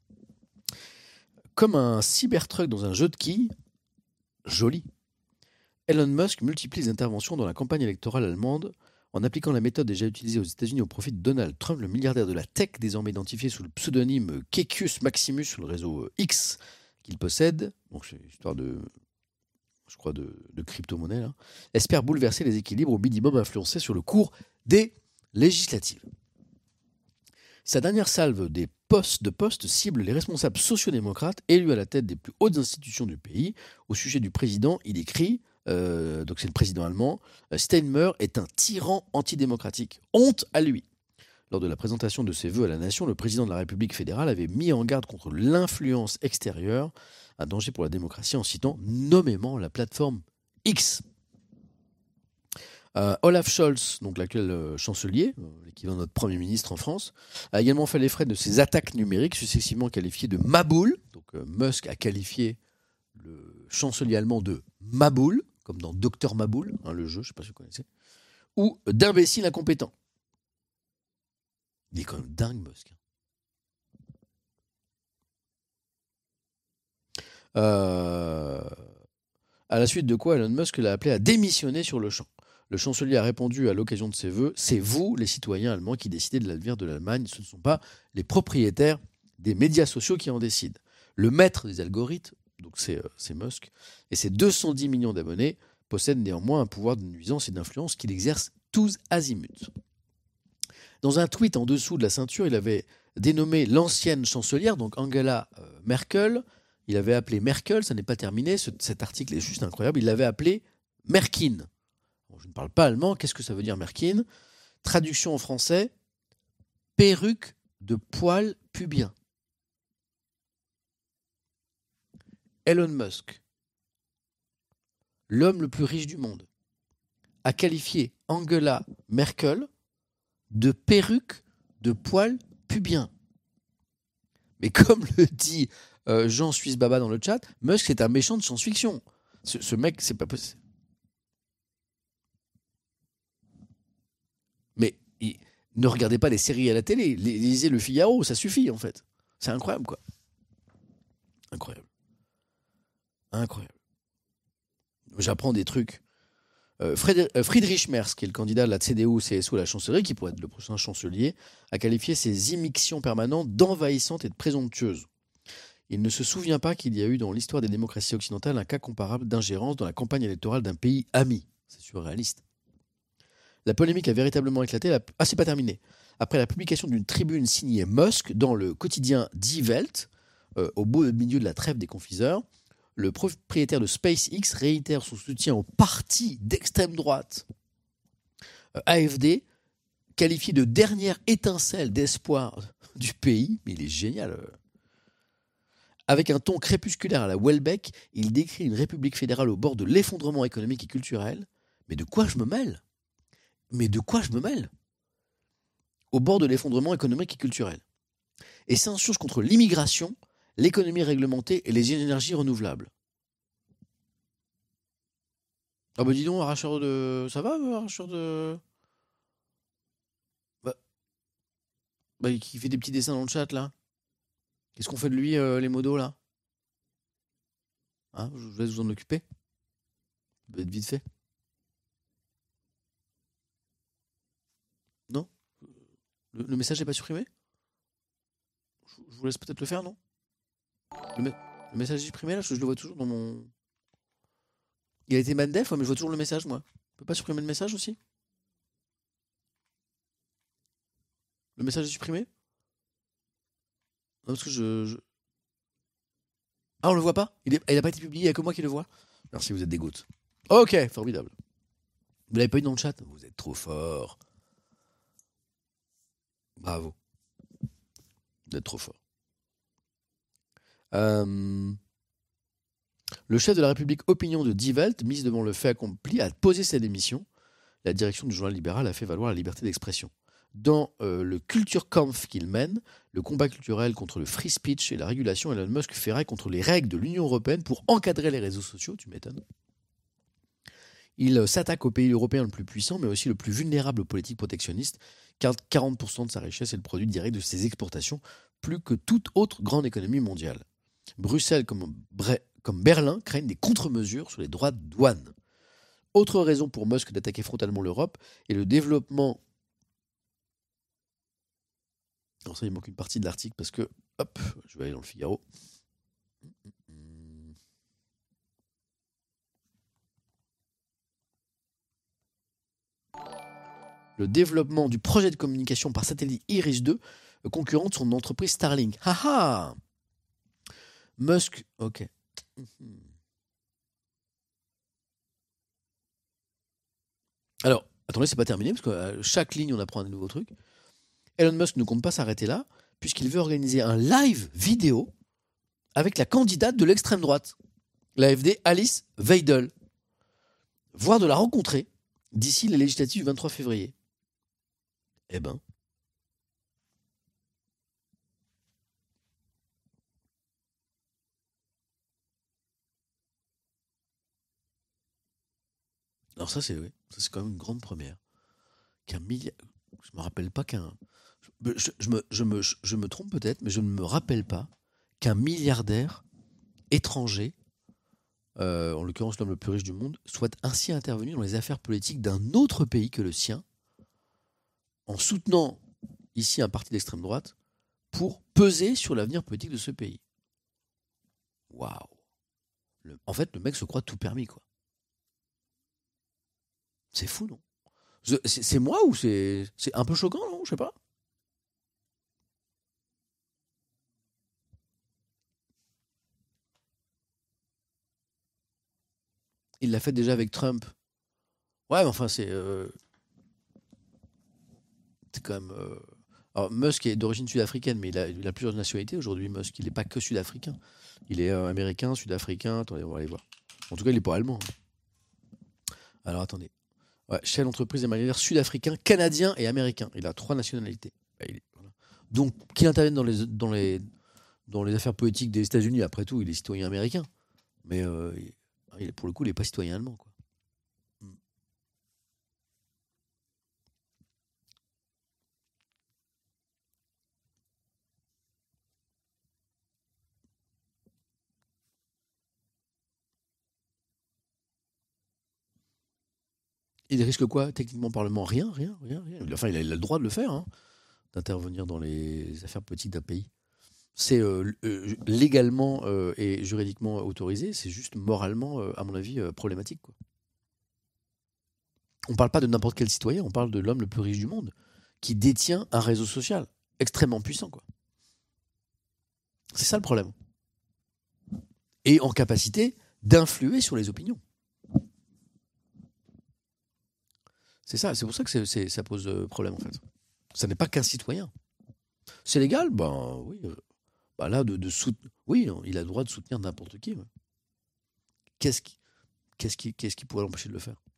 Comme un cybertruck dans un jeu de quilles, joli. Elon Musk multiplie les interventions dans la campagne électorale allemande en appliquant la méthode déjà utilisée aux États-Unis au profit de Donald Trump, le milliardaire de la tech, désormais identifié sous le pseudonyme Kekius Maximus sur le réseau X qu'il possède. Donc c'est une histoire de crypto-monnaie, là, espère bouleverser les équilibres au minimum influencés sur le cours des législatives. Sa dernière salve de postes cible les responsables sociodémocrates élus à la tête des plus hautes institutions du pays. Au sujet du président, il écrit, donc c'est le président allemand, Steinmeier est un tyran antidémocratique. Honte à lui. Lors de la présentation de ses vœux à la nation, le président de la République fédérale avait mis en garde contre l'influence extérieure, un danger pour la démocratie, en citant nommément la plateforme X. Olaf Scholz, donc l'actuel chancelier, l'équivalent de notre Premier ministre en France, a également fait les frais de ces attaques numériques successivement qualifiées de maboule. Donc Musk a qualifié le chancelier allemand de maboule, comme dans Docteur Maboule, le jeu, je ne sais pas si vous connaissez, ou d'imbécile incompétent. Il est quand même dingue, Musk. À la suite de quoi Elon Musk l'a appelé à démissionner sur le champ. Le chancelier a répondu à l'occasion de ses vœux « C'est vous, les citoyens allemands, qui décidez de l'avenir de l'Allemagne. Ce ne sont pas les propriétaires des médias sociaux qui en décident. Le maître des algorithmes, donc c'est Musk, et ses 210 millions d'abonnés possèdent néanmoins un pouvoir de nuisance et d'influence qu'il exerce tous azimuts. » Dans un tweet en dessous de la ceinture, il avait dénommé l'ancienne chancelière, donc Angela Merkel. Il avait appelé Merkel, ça n'est pas terminé, cet article est juste incroyable, il l'avait appelé Merkin. Bon, je ne parle pas allemand, qu'est-ce que ça veut dire Merkin ? Traduction en français, perruque de poils pubiens. Elon Musk, l'homme le plus riche du monde, a qualifié Angela Merkel de perruque de poils pubiens. Mais comme le dit Jean Suisse Baba dans le chat, Musk c'est un méchant de science-fiction. Ce mec, c'est pas possible. Mais ne regardez pas les séries à la télé, lisez Le Figaro, ça suffit en fait. C'est incroyable quoi. Incroyable. J'apprends des trucs. Friedrich Merz, qui est le candidat de la CDU-CSU à la chancellerie, qui pourrait être le prochain chancelier, a qualifié ces immixtions permanentes d'envahissantes et de présomptueuses. Il ne se souvient pas qu'il y a eu dans l'histoire des démocraties occidentales un cas comparable d'ingérence dans la campagne électorale d'un pays ami. C'est surréaliste. La polémique a véritablement éclaté. C'est pas terminé. Après la publication d'une tribune signée Musk dans le quotidien Die Welt, au beau milieu de la trêve des confiseurs, le propriétaire de SpaceX réitère son soutien au parti d'extrême droite AfD, qualifié de dernière étincelle d'espoir du pays. Mais il est génial. Avec un ton crépusculaire à la Welbeck, il décrit une république fédérale au bord de l'effondrement économique et culturel. Mais de quoi je me mêle ? Au bord de l'effondrement économique et culturel. Et s'insurge contre l'immigration, l'économie réglementée et les énergies renouvelables. Ah bah dis donc, arracheur de... Ça va, arracheur de... qui fait des petits dessins dans le chat, là. Qu'est-ce qu'on fait de lui, les modos, là ? Hein, je vous laisse vous en occuper. Ça peut être vite fait. Non ? Le message n'est pas supprimé ? Je vous laisse peut-être le faire, non ? Le message est supprimé, là ? Je le vois toujours dans mon... Il a été mandef, mais je vois toujours le message, moi. On peut pas supprimer le message, aussi ? Le message est supprimé ? Non, parce que Ah, on le voit pas ? Il a pas été publié, il n'y a que moi qui le vois. Merci, vous êtes des gouttes. Ok, formidable. Vous l'avez pas eu dans le chat ? Vous êtes trop fort. Bravo. Vous êtes trop fort. Le chef de la République Opinion de Die Welt, mise devant le fait accompli, a posé sa démission. La direction du journal libéral a fait valoir la liberté d'expression. Dans le Kulturkampf qu'il mène, le combat culturel contre le free speech et la régulation, Elon Musk ferraille contre les règles de l'Union européenne pour encadrer les réseaux sociaux, tu m'étonnes. Il s'attaque au pays européen le plus puissant, mais aussi le plus vulnérable aux politiques protectionnistes, car 40% de sa richesse est le produit direct de ses exportations, plus que toute autre grande économie mondiale. Bruxelles comme Berlin craignent des contre-mesures sur les droits de douane. Autre raison pour Musk d'attaquer frontalement l'Europe est le développement... Alors ça, il manque une partie de l'article parce que... Hop, je vais aller dans le Figaro. Le développement du projet de communication par satellite Iris2 concurrente son entreprise Starlink. Haha. Musk, ok. Alors, attendez, c'est pas terminé, parce que chaque ligne, on apprend un nouveau truc. Elon Musk ne compte pas s'arrêter là, puisqu'il veut organiser un live vidéo avec la candidate de l'extrême droite, l'AfD Alice Weidel, voire de la rencontrer d'ici les législatives du 23 février. Eh ben. Alors ça, c'est quand même une grande première. Qu'un milliard... Je me rappelle pas qu'un... Je me trompe peut-être, mais je ne me rappelle pas qu'un milliardaire étranger, en l'occurrence l'homme le plus riche du monde, soit ainsi intervenu dans les affaires politiques d'un autre pays que le sien, en soutenant ici un parti d'extrême droite, pour peser sur l'avenir politique de ce pays. Waouh. En fait, le mec se croit tout permis, quoi. C'est fou, non? C'est moi ou c'est un peu choquant, non? Je sais pas. Il l'a fait déjà avec Trump. Ouais, mais enfin, c'est quand même... Alors, Musk est d'origine sud-africaine, mais il a plusieurs nationalités aujourd'hui, Musk. Il n'est pas que sud-africain. Il est américain, sud-africain. Attendez, on va aller voir. En tout cas, il n'est pas allemand. Alors, attendez. Ouais, chef d'entreprise et milliardaire sud-africain, canadien et américain. Il a 3 nationalités. Voilà. Donc, qu'il intervienne dans les affaires politiques des États-Unis, après tout, il est citoyen américain. Mais pour le coup, il n'est pas citoyen allemand, quoi. Il risque quoi, techniquement parlement? Rien. Enfin, il a le droit de le faire, hein, d'intervenir dans les affaires politiques d'un pays. C'est légalement et juridiquement autorisé, c'est juste moralement, à mon avis, problématique, quoi. On ne parle pas de n'importe quel citoyen, on parle de l'homme le plus riche du monde, qui détient un réseau social extrêmement puissant, quoi. C'est ça le problème. Et en capacité d'influer sur les opinions. C'est ça, c'est pour ça que ça pose problème, en fait. Ça n'est pas qu'un citoyen. C'est légal? Ben oui. Là, oui, non, il a le droit de soutenir n'importe qui. Ouais. Qu'est-ce qui pourrait l'empêcher de le faire?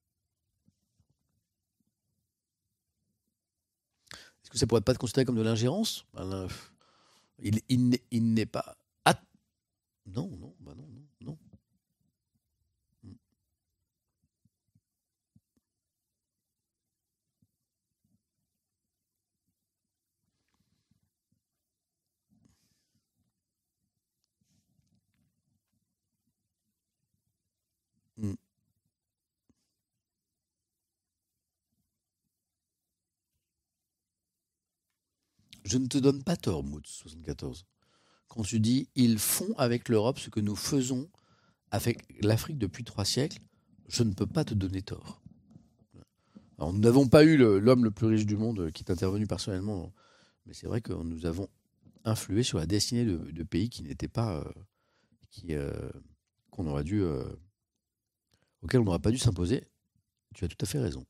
Est-ce que ça pourrait pas être considéré comme de l'ingérence? Il n'est pas... Ah, non. Mm. Je ne te donne pas tort, Mood74. Quand tu dis « ils font avec l'Europe ce que nous faisons avec l'Afrique depuis 3 siècles », je ne peux pas te donner tort. Alors, nous n'avons pas eu l'homme le plus riche du monde qui est intervenu personnellement, mais c'est vrai que nous avons influé sur la destinée de pays qui n'étaient pas... qu'on aurait dû... auquel on n'aurait pas dû s'imposer. Tu as tout à fait raison.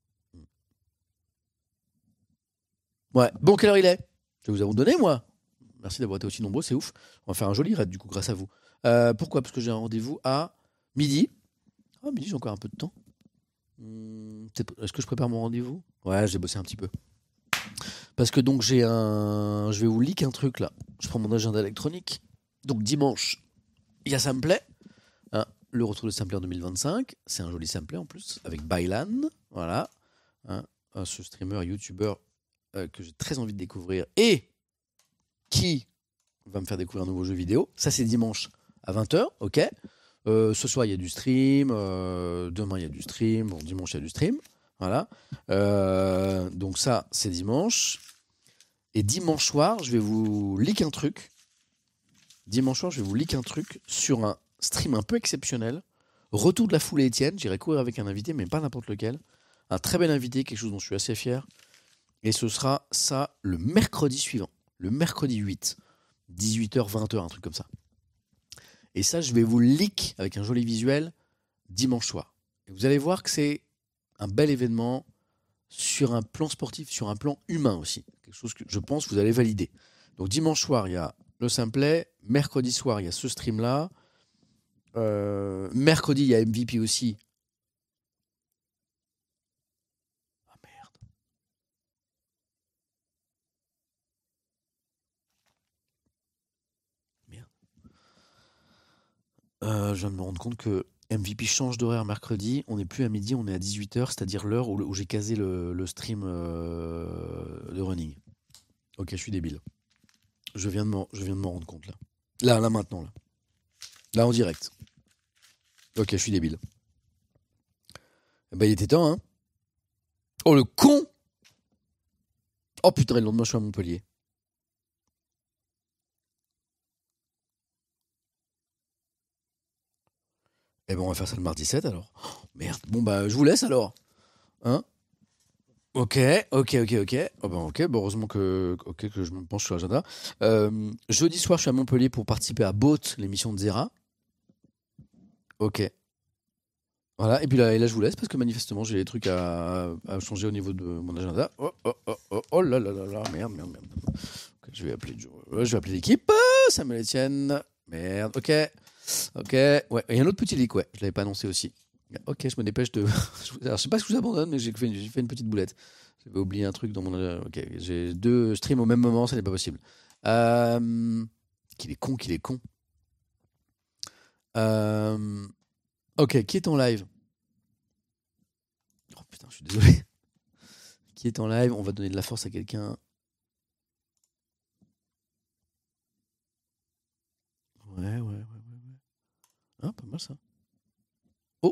Ouais. Bon, quelle heure il est? Je vous avons donné, moi. Merci d'avoir été aussi nombreux, c'est ouf. On va faire un joli raid, du coup, grâce à vous. Pourquoi? Parce que j'ai un rendez-vous à midi. Ah, midi, j'ai encore un peu de temps. Est-ce que je prépare mon rendez-vous? Ouais, j'ai bossé un petit peu. Parce que donc, je vais vous leak un truc, là. Je prends mon agenda électronique. Donc, dimanche, il y a Sampler. Hein, le retour de Sampler 2025. C'est un joli Sampler, en plus, avec Bailan. Voilà. Hein, ce streamer, youtubeur que j'ai très envie de découvrir et qui va me faire découvrir un nouveau jeu vidéo. Ça, c'est dimanche à 20h, ok. Ce soir, il y a du stream. Demain, il y a du stream. Bon, dimanche, il y a du stream. Voilà. Donc ça, c'est dimanche. Et dimanche soir, je vais vous leak un truc. Sur un stream un peu exceptionnel. Retour de la foulée Étienne. J'irai courir avec un invité, mais pas n'importe lequel. Un très bel invité, quelque chose dont je suis assez fier. Et ce sera ça le mercredi suivant. Le mercredi 8. 18h, 20h, un truc comme ça. Et ça, je vais vous le leak avec un joli visuel dimanche soir. Et vous allez voir que c'est un bel événement sur un plan sportif, sur un plan humain aussi. Quelque chose que je pense que vous allez valider. Donc dimanche soir, il y a le Simplet. Mercredi soir, il y a ce stream-là. Mercredi, il y a MVP aussi. Je viens de me rendre compte que MVP change d'horaire mercredi. On n'est plus à midi, on est à 18h, c'est-à-dire l'heure où j'ai casé le stream de running. Ok, je suis débile. Je viens de m'en rendre compte là. Là, maintenant. Là, en direct. Ok, je suis débile. Bah, il était temps, hein. Oh, le con! Oh putain, le lendemain, je suis à Montpellier. Eh ben, on va faire ça le mardi 7 alors. Oh, merde. Bon, bah, je vous laisse alors. Hein? Ok. Oh, ben, ok, bon, heureusement que je me penche sur l'agenda. Jeudi soir, je suis à Montpellier pour participer à Boat, l'émission de Zera. Ok. Voilà, et puis là, je vous laisse parce que manifestement, j'ai des trucs à changer au niveau de mon agenda. Oh là là là là, merde. Okay, je vais appeler l'équipe. Samuel Etienne. Merde, ok. Ouais, il y a un autre petit leak, ouais, je l'avais pas annoncé aussi. Ok, je me dépêche de. Alors, je sais pas ce que je vous abandonne, mais j'ai fait une petite boulette. J'avais oublié un truc dans mon agenda. Ok, j'ai 2 streams au même moment, ça n'est pas possible. Qu'il est con. Ok, qui est en live? Oh putain, je suis désolé. Qui est en live? On va donner de la force à quelqu'un. Ouais. Ah, pas mal ça. Oh.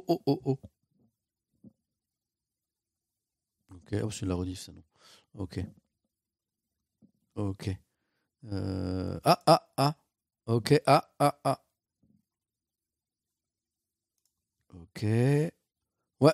Ok, c'est de la rediff ça, non. Ok. Ok. Ok, Ok. Ouais.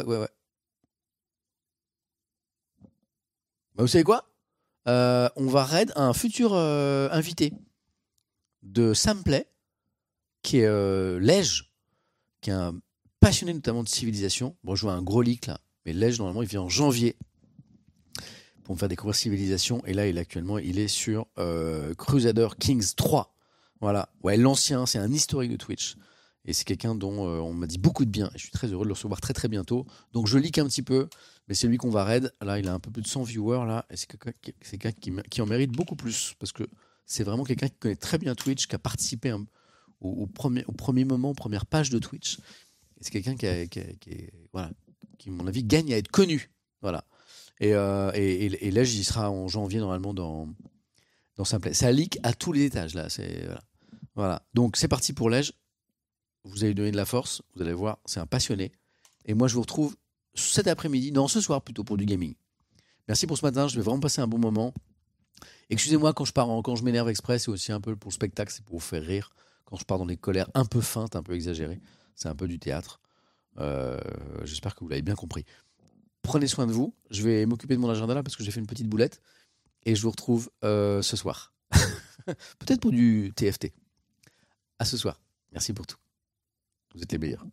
Bah, vous savez quoi? On va raid un futur invité de Samplay, qui est Lège, qui est un passionné notamment de civilisation. Bon, je vois un gros leak là, mais Lège, normalement, il vient en janvier pour me faire découvrir Civilisation. Et là, il est sur Crusader Kings 3. Voilà. Ouais, l'ancien, c'est un historique de Twitch. Et c'est quelqu'un dont on m'a dit beaucoup de bien. Et je suis très heureux de le recevoir très très bientôt. Donc je leak un petit peu, mais c'est lui qu'on va raid. Là, il a un peu plus de 100 viewers là. Et c'est quelqu'un qui en mérite beaucoup plus. Parce que c'est vraiment quelqu'un qui connaît très bien Twitch, qui a participé au premier moment, aux premières pages de Twitch. Et c'est quelqu'un qui, à mon avis, gagne à être connu. Voilà. Et là, j'y sera en janvier normalement dans Simple. Ça leak à tous les étages là. Voilà. Donc c'est parti pour Lège. Vous allez donner de la force. Vous allez voir, c'est un passionné. Et moi, je vous retrouve cet après-midi, non, ce soir plutôt, pour du gaming. Merci pour ce matin. Je vais vraiment passer un bon moment. Excusez-moi quand je m'énerve exprès, c'est aussi un peu pour le spectacle, c'est pour vous faire rire. Quand je pars dans des colères un peu feintes, un peu exagérées, c'est un peu du théâtre. J'espère que vous l'avez bien compris. Prenez soin de vous. Je vais m'occuper de mon agenda là parce que j'ai fait une petite boulette. Et je vous retrouve ce soir. Peut-être pour du TFT. À ce soir. Merci pour tout. Vous êtes les meilleurs.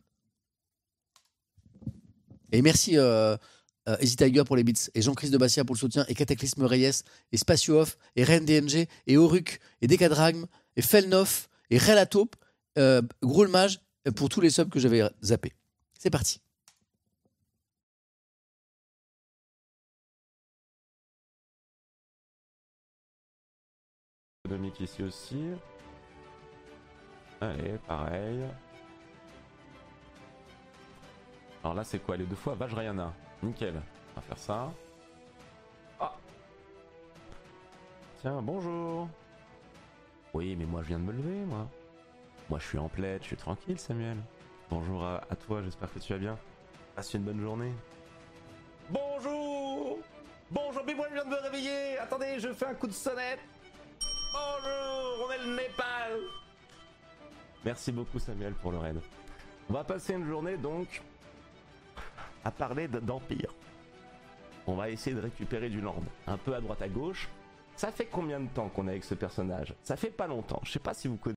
Et merci Easy Tiger pour les beats. Et Jean-Christ de Bastia pour le soutien. Et Cataclysme Reyes. Et Spatio Off. Et Ren DNG. Et Oruk. Et Decadragm. Et Felnoff. Et Relataupe. Groulmage. Pour tous les subs que j'avais zappés. C'est parti. Économique ici aussi. Allez, pareil. Alors là, c'est quoi? Les 2 fois Vajrayana. Nickel. On va faire ça. Ah. Tiens, bonjour. Oui, mais moi, je viens de me lever, moi. Moi, je suis en plaid, je suis tranquille, Samuel. Bonjour à toi, j'espère que tu vas bien. Passe une bonne journée. Bonjour. Bonjour, mais moi, je viens de me réveiller. Attendez, je fais un coup de sonnette. Bonjour, on est le Népal. Merci beaucoup Samuel pour le raid. On va passer une journée donc à parler d'Empire. On va essayer de récupérer du land, un peu à droite à gauche. Ça fait combien de temps qu'on est avec ce personnage? Ça fait pas longtemps, je sais pas si vous connaissez.